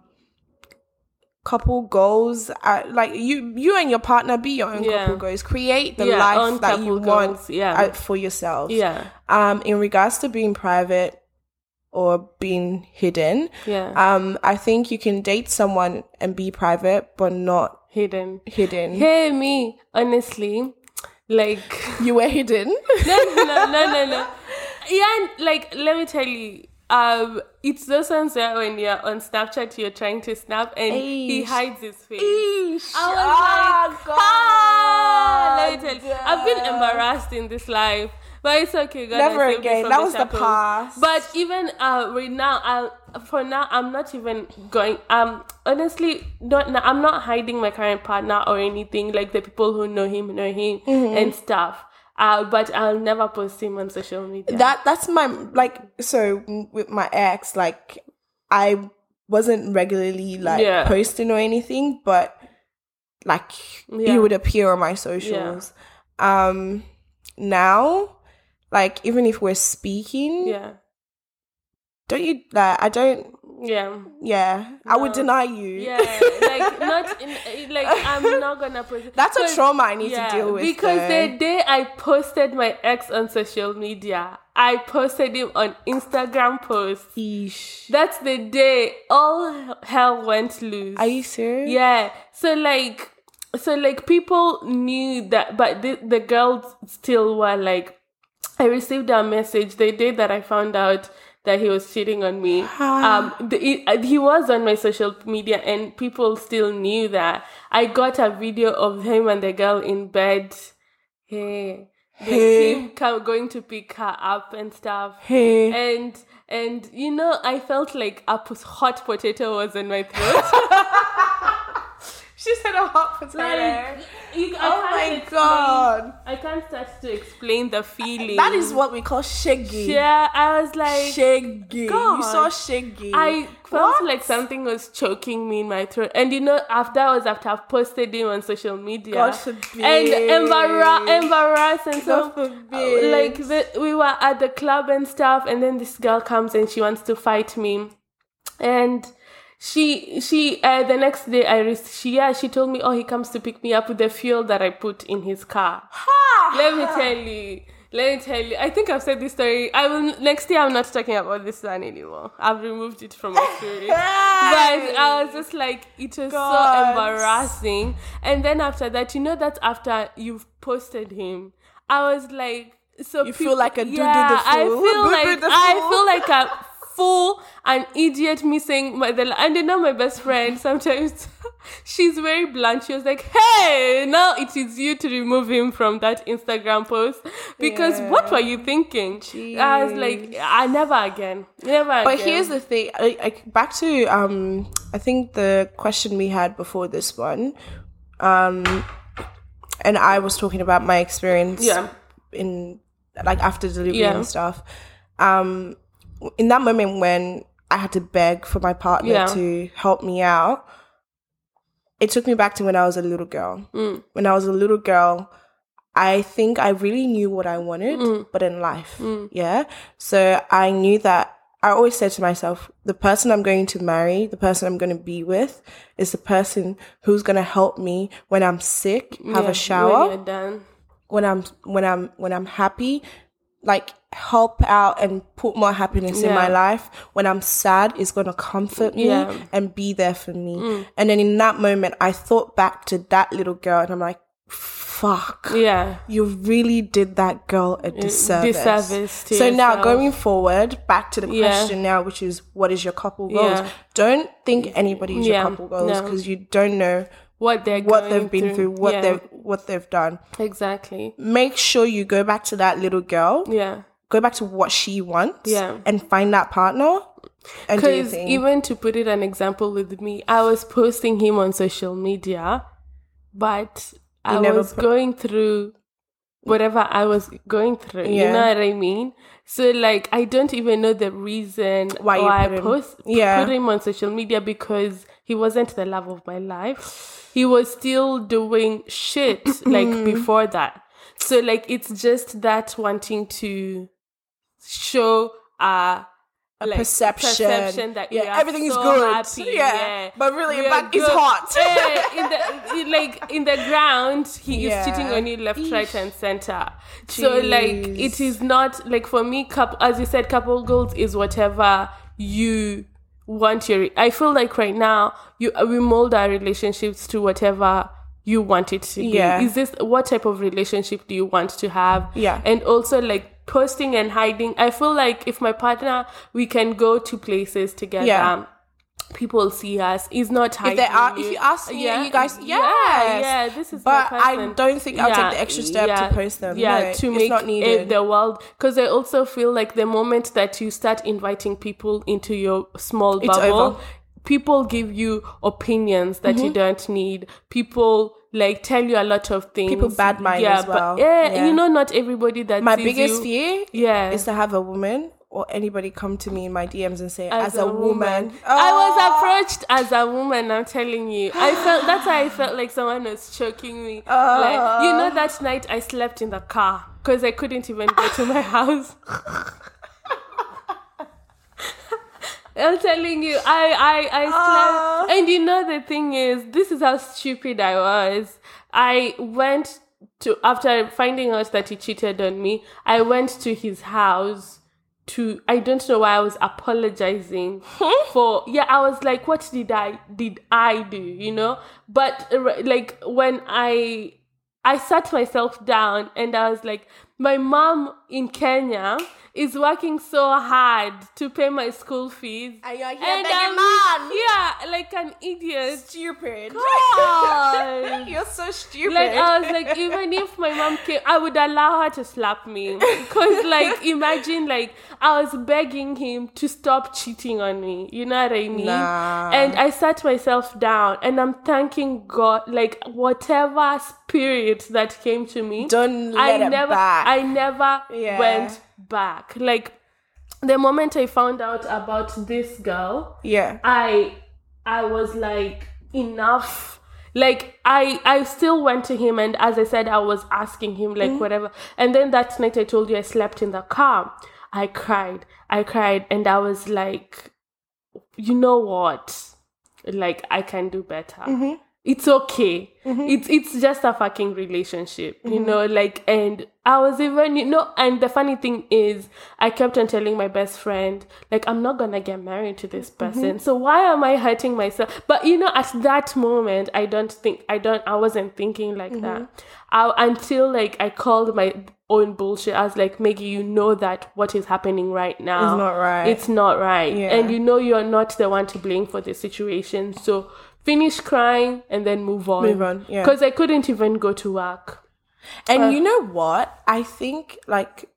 couple goals uh, like you you and your partner be your own yeah. couple goals. Create the yeah, life that you goals. want yeah. uh, for yourself. Yeah. Um in regards to being private or being hidden, yeah. um, I think you can date someone and be private, but not hidden. Hidden. Hey, me, honestly, like you were hidden. no, no, no, no, no, no. Yeah, like let me tell you, um, it's those ones where when you're on Snapchat, you're trying to snap and Eesh. he hides his face. Eesh. I was Oh, like, God. ah, let me tell you, I've been embarrassed in this life. But it's okay, God. Never I saved it again. from That the was the shackles. past. But even uh, right now, I for now, I'm not even going. Um, honestly, not now, I'm not hiding my current partner or anything. Like the people who know him know him Mm-hmm. and stuff. Uh, but I'll never post him on social media. That that's my like so with my ex, like I wasn't regularly like Yeah. posting or anything, but like Yeah. he would appear on my socials. Um now, like even if we're speaking, yeah, don't you like I don't yeah. yeah, I would No. deny you. Yeah, like not in, like I'm not gonna post. That's a 'cause- trauma I need yeah, to deal with. because though. the day I posted my ex on social media, I posted him on Instagram post. Eesh. That's the day all hell went loose. Are you serious? Yeah. So like, so like people knew that, but the the girls still were like, I received a message the day that I found out that he was cheating on me. um, the, he, uh, he was on my social media, and people still knew that. I got a video of him and the girl in bed. Hey, Hey. him come, going to pick her up and stuff. Hey. And and you know, I felt like a pos- hot potato was in my throat. She said a hot potato. Like, you, I Oh can't my explain- God. I can't start to explain the feeling. That is what we call shaggy. Yeah, I was like, Shaggy. God. You saw shaggy. I felt What? like something was choking me in my throat. And you know, after I was after I've posted him on social media. God forbid. And embarrass, embarrassed and so God forbid. like the, we were at the club and stuff, and then this girl comes and she wants to fight me. And she she uh, the next day I re- she yeah she told me, oh, he comes to pick me up with the fuel that I put in his car. Let me tell you. Let me tell you. I think I've said this story. I will next year. I'm not talking about this one anymore. I've removed it from my story. But I was just like, it was God. so embarrassing. And then after that, you know that after you've posted him, I was like, so You people, feel like a doo-doo the yeah, I fool. feel Boo-boo like the I fool. feel like a fool, an idiot missing my the and you know my best friend sometimes she's very blunt. She was like, hey, now it is you to remove him from that Instagram post because Yeah. what were you thinking? I was like, I never again, never But again. here's the thing. I, I, back to um, I think the question we had before this one, um, and I was talking about my experience. Yeah. In like after delivery Yeah. and stuff. Um, in that moment when I had to beg for my partner Yeah. to help me out, it took me back to when I was a little girl. Mm. When I was a little girl, I think I really knew what I wanted, Mm. but in life, yeah. So I knew that I always said to myself, the person I'm going to marry, the person I'm going to be with, is the person who's going to help me when I'm sick, have Yeah, a shower, when you're done. when I'm when I'm when I'm happy, like help out and put more happiness in my Yeah. life. When I'm sad, is gonna comfort me Yeah. and be there for me. And then in that moment, I thought back to that little girl, and I'm like, fuck. Yeah. You really did that girl a disservice. disservice to so now yourself. going forward, back to the Yeah. question now, which is what is your couple goals? Yeah. Don't think anybody is Yeah. your couple goals No. because you don't know What they're what going they've been through, what Yeah. they've what they've done. Exactly. Make sure you go back to that little girl, Yeah. go back to what she wants, Yeah. and find that partner and do your Because thing. even to put it an example with me, I was posting him on social media, but I never was po- going through whatever I was going through. You Yeah. know what I mean? So like, I don't even know the reason Why why, you I put him- post Yeah. put him on social media, because he wasn't the love of my life. He was still doing shit like before that. So like, it's just that wanting to show uh like, perception. perception that Yeah, we are everything is so good. happy. Yeah, Yeah, but really, We are back- it's good. hot. Yeah, in the in, like in the ground, he Yeah. is cheating on you left, right, Eesh. and center. So like, Jeez. it is not like for me. Couple, as you said, couple goals is whatever you want your. I feel like right now you we mold our relationships to whatever you want it to be. Yeah. Is this what type of relationship do you want to have? Yeah. And also like, posting and hiding. I feel like if my partner, we can go to places together. Yeah. People see us. It's not hiding. If they are, you. if you ask me, Yeah. you guys, Yeah, yes. yeah, this is But my I person. don't think I'll Yeah, take the extra step yeah, to post them. Yeah, No, to it's make not needed. it the world. Because I also feel like the moment that you start inviting people into your small It's bubble, over. people give you opinions that Mm-hmm. you don't need. People like tell you a lot of things. People bad mind yeah, as well. But, yeah, Yeah. you know, not everybody that My sees biggest you, fear yeah. is to have a woman or anybody come to me in my D Ms and say, as, As a, a woman, woman. I Oh. was approached as a woman, I'm telling you. I felt, that's why I felt like someone was choking me. Like, you know, that night I slept in the car because I couldn't even go to my house. I'm telling you, I, I, I slept. And you know, the thing is, this is how stupid I was. I went to, after finding out that he cheated on me, I went to his house to, I don't know why I was apologizing for, yeah, I was like, what did I, did I do, you know? But uh, like when I, I sat myself down and I was like, my mom in Kenya is working so hard to pay my school fees. And you're here And begging I'm man. yeah, like an idiot. Stupid. God. You're so stupid. Like, I was like, even if my mom came, I would allow her to slap me. Because, like, imagine, like, I was begging him to stop cheating on me. You know what I mean? Nah. And I sat myself down and I'm thanking God, like, whatever spirit that came to me. Don't let I it never, back. I never Yeah. went back. Like, the moment I found out about this girl, yeah. I I was like, enough. Like, I I still went to him, and as I said, I was asking him, like, whatever. And then that night I told you I slept in the car. I cried. I cried. And I was like, you know what? Like, I can do better. It's okay. It's it's just a fucking relationship, you know, like, and I was even, you know, and the funny thing is, I kept on telling my best friend, like, I'm not gonna get married to this person. So why am I hurting myself? But, you know, at that moment, I don't think, I don't, I wasn't thinking like that. I, until, like, I called my own bullshit. I was like, Maggie, you know that what is happening right now. It's not right. It's not right. Yeah. And you know you're not the one to blame for the situation. So finish crying and then move on. Move on, yeah. Because I couldn't even go to work. And Uh, you know what? I think, like,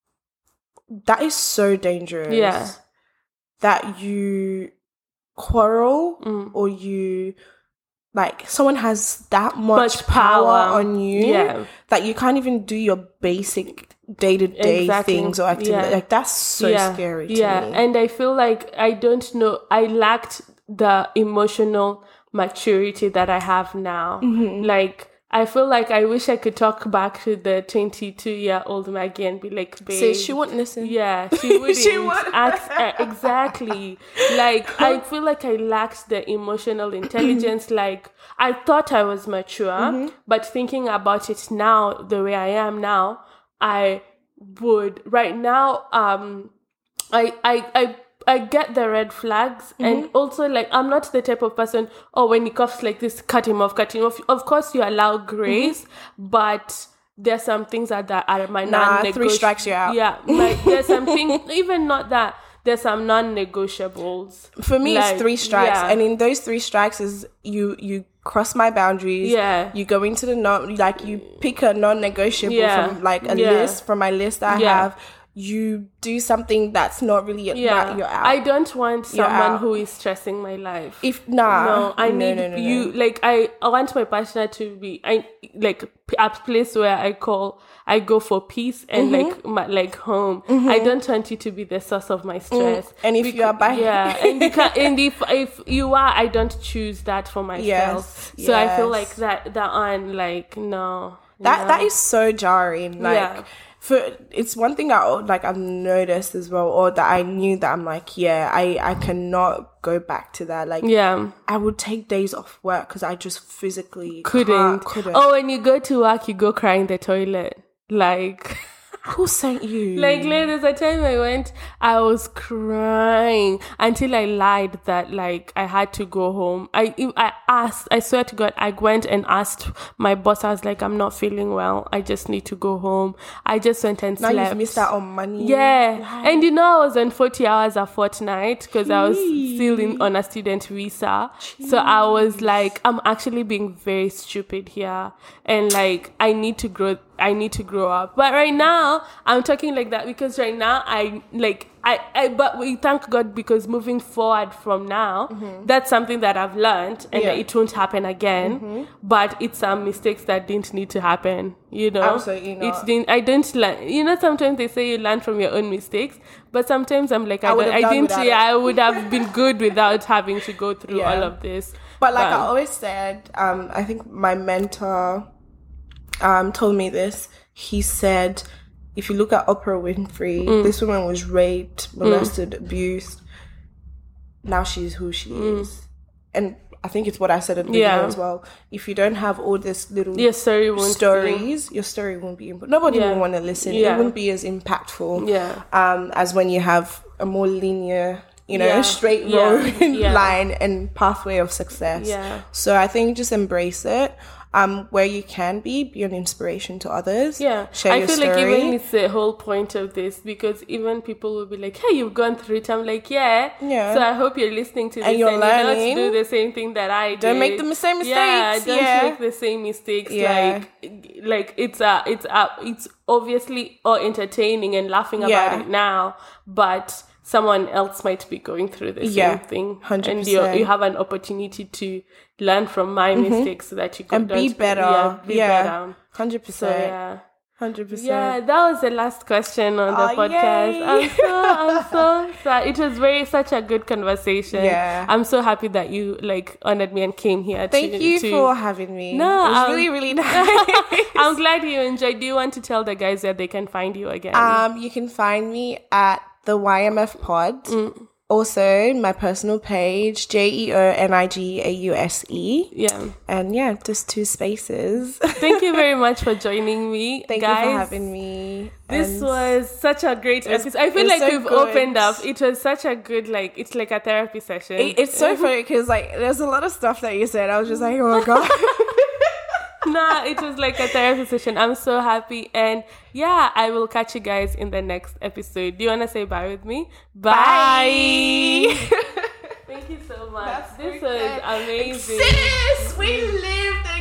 that is so dangerous. Yeah. That you quarrel Mm. or you, like, someone has that much, Much power, power. on you Yeah. that you can't even do your basic day-to-day Exactly. things or activities. Yeah. Like, that's so yeah. scary to yeah. me. And I feel like, I don't know, I lacked the emotional maturity that I have now. Mm-hmm. Like, I feel like I wish I could talk back to the twenty-two-year-old Maggie and be like, babe. So she wouldn't listen. Yeah, she wouldn't. She wouldn't. Act, uh, exactly. Like, I feel like I lacked the emotional intelligence. Like, I thought I was mature, Mm-hmm. but thinking about it now, the way I am now, I would, right now, um, I, I, I, I get the red flags, and also, like, I'm not the type of person, oh, when he coughs like this, cut him off, cut him off. Of course, you allow grace, but there's some things that, that are my Nah, non-negotiable. three strikes, you're out. Yeah, like, there's some things, even not that, there's some non-negotiables. For me, Like, it's three strikes. yeah. And in those three strikes is you, you cross my boundaries. Yeah. You go into the non, like, you pick a non-negotiable Yeah. from, like, a Yeah. list, from my list I Yeah. have. You do something that's not really, Yeah, not, you're out. I don't want You're someone out. who is stressing my life. If, nah. no, I no, need no, no, no. you. Like, I, I want my partner to be, I like a place where I call, I go for peace and Mm-hmm. like my like home. I don't want you to be the source of my stress. And if you are by- yeah, and you can, and if if you are, I don't choose that for myself. Yes, So I feel yes. like that that on like no. That no. that is so jarring. Like, Yeah. for it's one thing I like I've noticed as well, or that I knew that I'm like, yeah, I I cannot go back to that. Like, Yeah. I would take days off work because I just physically Couldn't. can't- couldn't. Oh, when you go to work, you go cry in the toilet. Like, Who sent you? Like, there's a time I went, I was crying until I lied that, like, I had to go home. I I asked, I swear to God, I went and asked my boss, I was like, I'm not feeling well. I just need to go home. I just went and now slept. Now you've missed out on money. Yeah. Wow. And you know, I was on forty hours a fortnight because I was still in, on a student visa. Jeez. So I was like, I'm actually being very stupid here. And, like, I need to grow I need to grow up. But right now, I'm talking like that because right now, I, like, I, I but we thank God because moving forward from now, mm-hmm. that's something that I've learned and yeah. it won't happen again. Mm-hmm. But it's some mistakes that didn't need to happen, you know? Absolutely not. It's didn't, I don't learn, you know, sometimes they say you learn from your own mistakes, but sometimes I'm like, I, I, don't, I didn't, yeah, I would have been good without having to go through yeah. all of this. But like um, I always said, um, I think my mentor um, told me this. He said, if you look at Oprah Winfrey, mm. this woman was raped, molested, mm. abused. Now she's who she mm. is. And I think it's what I said at the yeah. beginning as well. If you don't have all this little your story won't stories, be. your story won't be... Nobody yeah. will want to listen. Yeah. It wouldn't be as impactful yeah. um, as when you have a more linear... you know, yeah. straight road yeah. yeah. line and pathway of success. Yeah. So I think just embrace it. Um, where you can be, be an inspiration to others. Yeah. Share I your feel story. like even it's the whole point of this because even people will be like, hey, you've gone through it. I'm like, yeah. Yeah. So I hope you're listening to this and, you're and learning. you don't do the same thing that I did. Don't make the same mistakes. Yeah, don't yeah. make the same mistakes. Yeah. Like, like it's a, it's a, it's obviously all entertaining and laughing about yeah. it now, but someone else might be going through the yeah, same thing. one hundred percent. And you you have an opportunity to learn from my mm-hmm. mistakes so that you can and be better. Yeah, be yeah, better. one hundred percent. So, yeah. one hundred percent. Yeah, that was the last question on the oh, podcast. Yay. I'm so, I'm so sad. It was very, such a good conversation. Yeah. I'm so happy that you, like, honored me and came here. Thank to, you to... for having me. No, it was I'm... really, really nice. I'm glad you enjoyed. Do you want to tell the guys where they can find you again? Um, You can find me at the Y M F Pod. Mm. Also, my personal page, J E O N I G A U S E. Yeah. And yeah, just two spaces. Thank you very much for joining me, Thank guys. you for having me. This and was such a great episode. I feel like so we've good. opened up. It was such a good, like, it's like a therapy session. It, it's so funny because, like, there's a lot of stuff that you said. I was just like, oh my God. Nah, it was like a therapy session. I'm so happy. And yeah, I will catch you guys in the next episode. Do you want to say bye with me? Bye. Bye. Thank you so much. That's this okay. was amazing. Sis, we lived